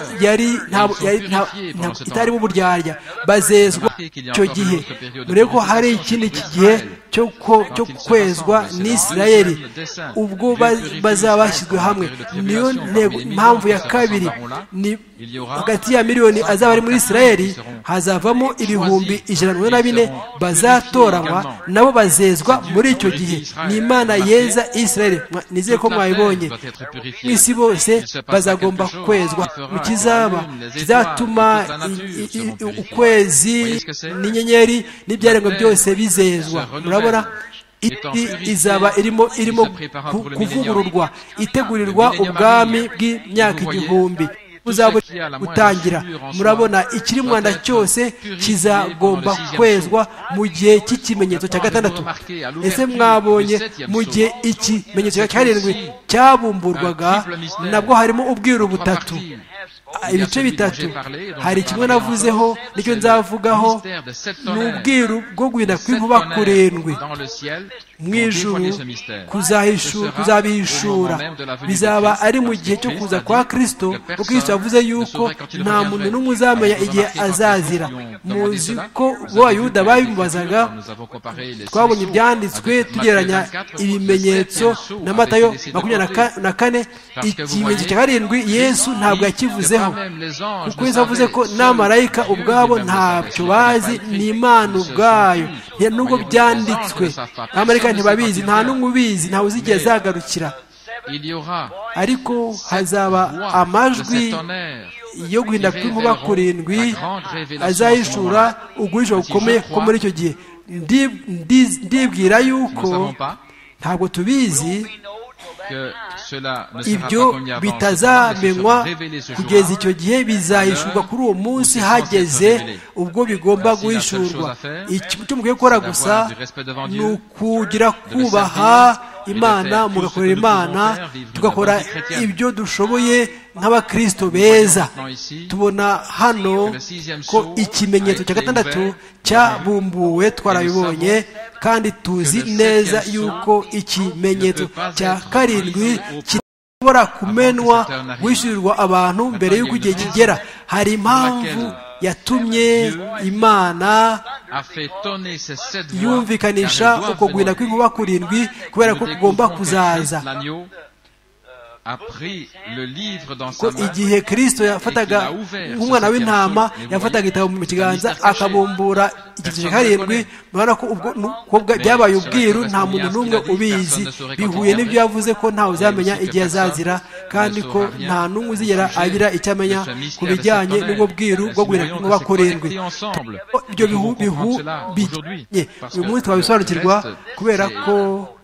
itarimo uburyarya bazezwa icyo gihe dore ko hari ikindi gihe cyo kwezwa n'Isirayeli ubwo bazaba bashyizwe hamwe niyo mpamvu ya kabiri ni hagati ya miliyoni azaba ari muri Isirayeli hazavamo ibihumbi 144 bazatoranywa nabo bazezwa muri icyo gihe ni Imana yeza Isirayeli nizeye ko mwayibonye mwisi bose bazagomba kwezwa mu kizatuma ukwezi n'inyenyeri n'ibyaremwe byose bizezwa murabona izaba irimo kuvugururwa itegurirwa ubwami bw'imyaka 1000 uzaba utangira murabona ikiri mwanda cyose kizagomba kwezwa mu gihe cy'ikimenyetso cya gatandatu ese mwabonye mu gihe ikimenyetso cya karindwi cyabumburwaga nabwo harimo ubwiru butatu ibice bitatu hari kimwe navuzeho nicyo nzavugaho n'ubwiru bwo guhinda kw'inkuba kurindwi mu ijuru kuzabihishura bizaba ari mu gihe cyo kuza kwa Kristo kuko Kristo yavuze yuko nta muntu n'umwe uzamenya igihe azazira muzi ko Abayuda babimubazaga twabonye ibyanditswe tugereranya ibimenyetso na Matayo 24 ikimenyetso cya karindwi Yesu ntabwo yakivuzeho kuko Yesu avuze ko n'amarayika ubwabo ntacyo bazi ni Imana ubwayo nubwo byanditswe amarayika ntibabizi nta n'umwe ubizi ntawe uzigiye azagarukira ariko hazaba amajwi yo guhinda kw'inkuba kurindwi azahishura ugurisha gukomeye ko muri icyo gihe ndibwira yuko ntabwo tubizi ibyo bitazamenywa kugeza icyo gihe bizahishurwa kuri uwo munsi hageze ubwo bigomba guhishurwa icyo mukwiye gukora gusa ni ukugira kubaha Imana mugakorera Imana tugakora ibyo dushoboye nk'abakristo beza tubona hano ko ikimenyetso cya gatandatu cyabumbuwe twarabibonye kandi tuzi neza yuko ikimenyetso cya karindwi gishobora kumenwa guhishurirwa abantu mbere y'uko igihe kigera hari impamvu yatumye Imana yumvikanisha uko guhinda kw'inkuba kurindwi kubera ko kugomba kuzaza ko igihe Kristo yafataga nk'umwana w'intama yafataga igitabo mu kiganza akabumbura igice karindwi murabona ko byabaye ubwiru nta muntu n'umwe ubizi bihuye n'ibyo yavuze ko ntawe uzamenya igihe azazira kandi ko nta n'umwe uzigera agira icyo amenya ku bijyanye n'ubwo bwiru bwo guhinda kw'inkuba kurindwi ibyo uyu munsi twabisobanukirwa kubera ko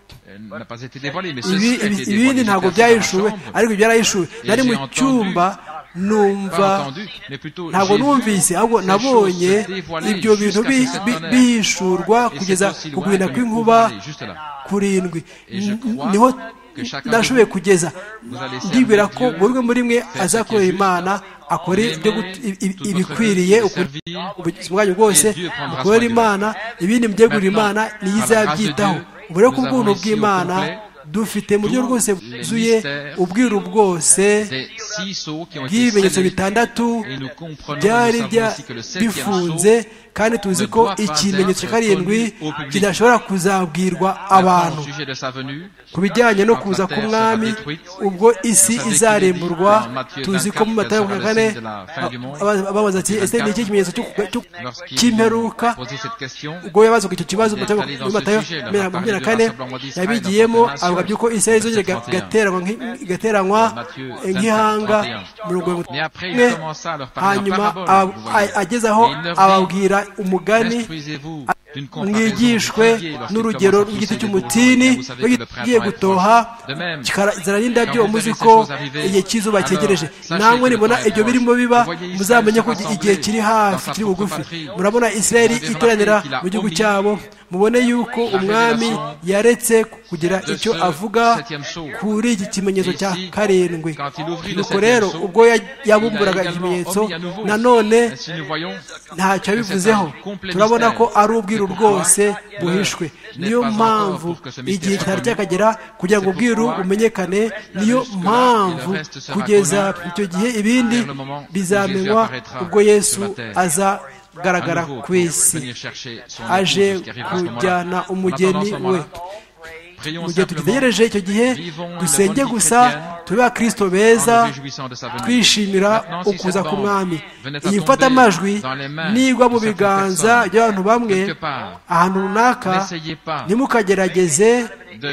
ibindi ntabwo byahishuwe ariko byarahishuwe nari mu cyumba numva ntabwo numvise ahubwo nabonye ibyo bintu bihishurwa kugeza ku guhinda kw'inkuba kurindwi niho nashoboye kugeza ndibwira ko buri umwe muri mwe azakorera Imana akore ibikwiriye ubuzima bwose mukorera Imana ibindi mubyegurira Imana niyo izabyitaho ubure ko ubwuntu bw'Imana dufite mu buryo rwose bwuzuye ubwiru bwose bw'ibimenyetso bitandatu byari bifunze kandi tuzi ko ikimenyetso cya karindwi kidashobora kuzabwirwa abantu ku bijyanye no kuza k'umwami ubwo isi izaremburwa tuzi ko mu Matayo 4 babaza ati ese ni iki kimenyetso cy'imperuka ubwo yabazaga icyo kibazo mu Matayo 24 yabigiyemo avuga byuko isi izongera igateranywa nk'ihanga 71 hanyuma ageze aho ababwira umugani mwigishwe n'urugero rw'igiti cy'umutini giye gutoha kikazana n'indabyo muzi ko igihe cy'izuba cyegereje namwe nibona ibyo birimo biba muzamenye ko igihe kiri hafi kiri bugufi murabona Isirayeli iteranira mu gihugu cyabo mubone yuko umwami yaretse kugira icyo avuga kuri iki kimenyetso cya karindwi. nuko rero ubwo yabumburaga ikimenyetso nanone ntacyo yabivuzeho. turabona ko ari ubwiru rwose buhishwe. niyo mpamvu igihe cyari cyakagera kugira ngo ubwiru bumenyekane. niyo mpamvu kugeza icyo gihe ibindi bizamenywa ubwo Yesu azagaragara ku isi aje kujyana umugeni we. mu gihe tugitegereje icyo gihe dusenge gusa tube abakristo beza twishimira ukuza k'umwami. iyi mfatamajwi nigwa mu biganza by'abantu bamwe ahantu runaka ntimukagerageze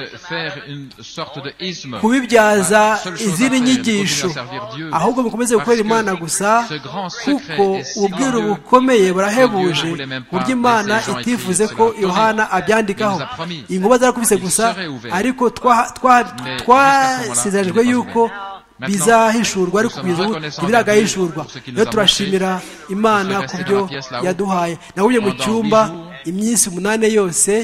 kubibyaza izindi nyigisho, ahubwo mukomeze gukorera Imana gusa, kuko ubwiru bukomeye burahebuje burya Imana itifuze ko Yohana abyandikaho. inkuba zarakubise gusa, ariko twasezeranyijwe yuko bizahishurwa, ariko kugeza ubu ntibiragahishurwa. rero turashimira Imana ku byo yaduhaye. nahuye mu cyumba iminsi 8 yose,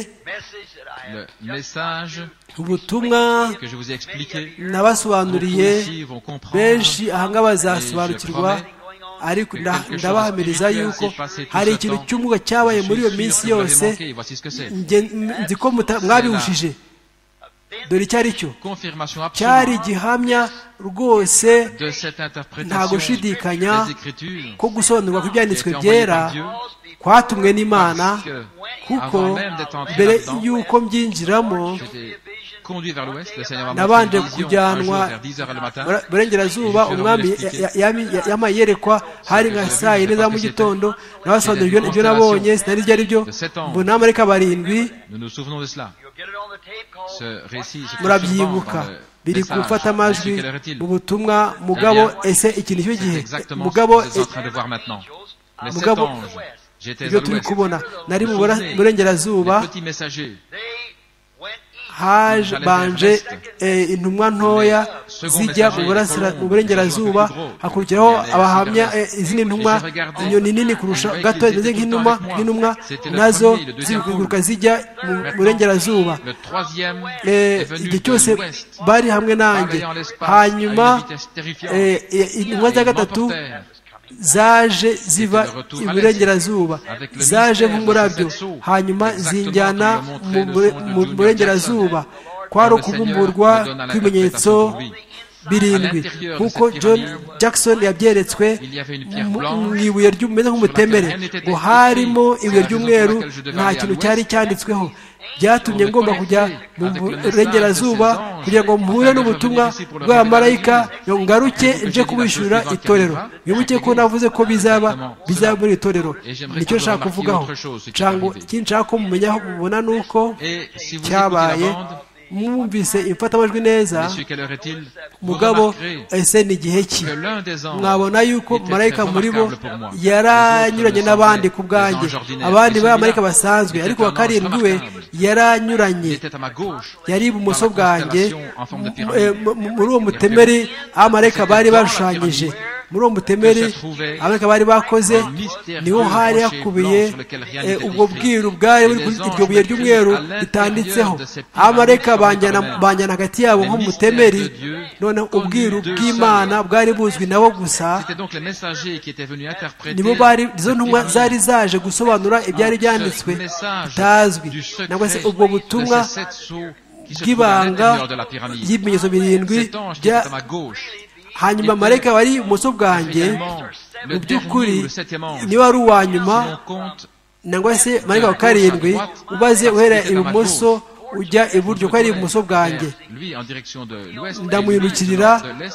ubutumwa nabasobanuriye benshi ahangaha bazasobanukirwa, ariko ndabahamiriza yuko hari ikintu cy'umwuka cyabaye muri iyo minsi yose nzi ko mwabihushije. dore icyo ari cyo cyari gihamya rwose nta gushidikanya ko gusobanurwa kw'ibyanditswe byera kwatumwe n'Imana, kuko mbere y'uko mbyinjiramo nabanje kujyanwa burengerazuba. umwami yamaye yerekwa hari nka saa 4 za mu gitondo, nabasobanurira ibyo nabonye sinari ibyo ari byo, mbona amarayika 7. murabyibuka, biri gufata amajwi mu butumwa. mugabo ese ikintu cyo gihe mugabo ibyo turi kubona, nari mu burengerazuba, banje intumwa ntoya zijya mu burengerazuba, hakurikiraho abahamya izindi ntumwa, inyoni nini kurusha gato zimeze nk'intumwa nazo ziguruka zijya mu burengerazuba. igihe cyose bari hamwe nanjye. hanyuma intumwa za gatatu zaje ziva iburengerazuba, zaje nk'umurabyo, hanyuma zinjyana mu burengerazuba. kwari ukubumburwa kw'ibimenyetso 7, nk'uko John Jackson yabyeretswe mu ibuye rimeze nk'umutemere, ngo harimo ibuye ry'umweru, nta kintu cyari cyanditsweho. byatumye ngomba kujya mu burengerazuba kugira ngo mpure n'ubutumwa bw'abamarayika, ngaruke nje kubishyura itorero. wibuke ko navuze ko bizaba muri itorero. nicyo nshaka kuvugaho. ikindi nshaka ko mumenya aho mubona nuko cyabaye. mwumvise imfatamajwi neza, mugabo ese ni igihe ki? mwabona yuko marayika muri bo yaranyuranye n'abandi ku bwanjye, abandi b'abamarayika basanzwe, ariko wa karindwi we yaranyuranye, yari ibumoso bwanjye. muri uwo mutemeri abamarayika bari bashushanyije, muri uwo mutemeri abamarayika bari bakoze, niho hari hakubiye ubwo bwiru bwari buri kuri iryo buye ry'umweru ritanditseho. abamarayika banjyana hagati yabo nk'umutemeri, noneho ubwiru bw'Imana bwari buzwi nabo gusa, nibo izo ntumwa zari zaje gusobanura ibyari byanditswe bitazwi, nangwa se ubwo butumwa bw'ibanga ry'ibimenyetso 7. hanyuma marayika wari ibumoso bwanjye, mu by'ukuri niwe wari uwa nyuma, nangwa se marayika wa karindwi ubaze uhera ibumoso ujya iburyo, ko ari ibumoso bwanjye. ndamwirukirira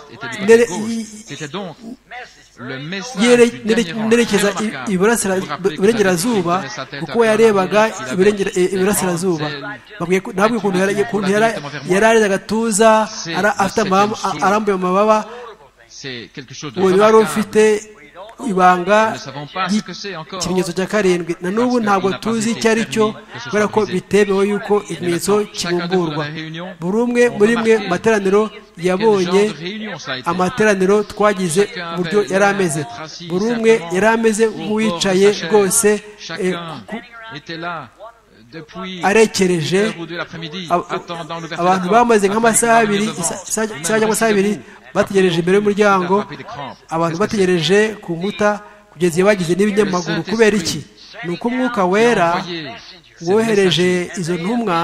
nerekeza iburengerazuba, kuko yarebaga iburasirazuba. ntabwo ukuntu yari areze agatuza, afite arambuye amababa, uwo wari ufite ibanga ry'ikimenyetso cya karindwi. na n'ubu ntabwo tuzi icyo ari cyo, kubera ko bitemewe yuko ikimenyetso kibumburwa. buri umwe muri mwe materaniro yabonye amateraniro twagize uburyo yari ameze. buri umwe yari ameze nk'uwicaye rwose arekereje abantu bamaze nk'amasaha abiri cyangwa amasaha abiri bategereje imbere y'umuryango, abantu bategereje ku nkuta kugeza igihe bagize n'ibinyamaguru. kubera iki? ni uko umwuka wera wohereje izo ntumwa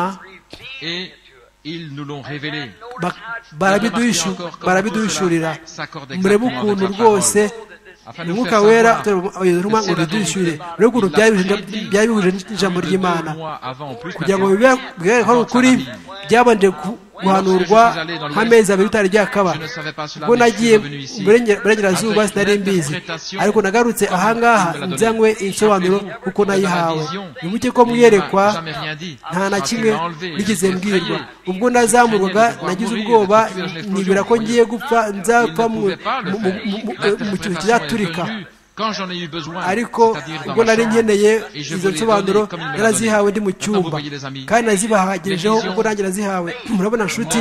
barabiduhishurira. murebe ukuntu rwose umwuka wera ngo biduhishure, murebe ukuntu byari bihuje n'ijambo ry'Imana, kugira ngo bigaragare ko ari ukuri. byabanje guhanurwa nk'amezi abiri bitari byakaba. ubwo nagiye burengerazuba sinari mbizi, ariko nagarutse ahangaha nzanywe insobanuro kuko nayihawe. nibuke ko mwiyerekwa nta na kimwe nigeze mbwirwa. ubwo nazamurwaga nagize ubwoba, nibwira ko ngiye gupfa, nzapfa mu kintu kizaturika. ariko ubwo nari nkeneye izo nsobanuro narazihawe ndi mu cyumba, kandi nazibahagirijeho ubwo nanjye nazihawe. murabona nshuti,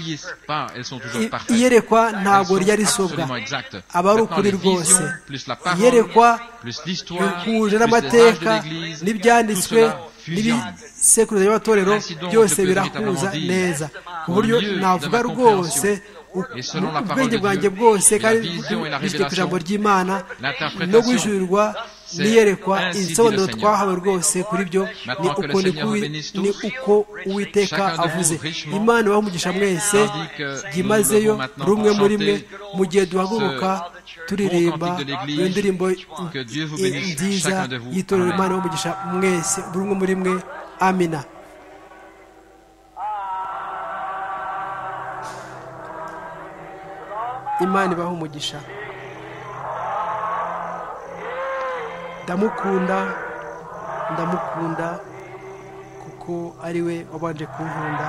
iyerekwa ntabwo ryari risobwa, aba ari ukuri rwose. iyerekwa bihuje n'amateka n'ibyanditswe n'ibisekuruza by'amatorero, byose birahuza neza, ku buryo navuga rwose ubwenge bwanjye bwose, kandi bishyuye ku ijambo ry'Imana no guhishurirwa n'iyerekwa. insobanuro twahawe rwose kuri byo ni uko Uwiteka avuze. Imana ibahe umugisha mwese, byimazeyo rumwe muri mwe, mu gihe duhaguruka turirimba iyo ndirimbo nziza y'itorero. Imana ibahe umugisha mwese, buri umwe muri mwe. amina. Imana ibahe umugisha. ndamukunda kuko ari we wabanje kunkunda.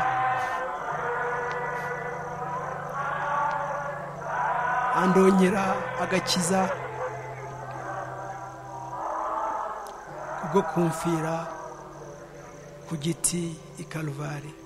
andongera agakiza kubwo kumfira ku giti i Kalvari.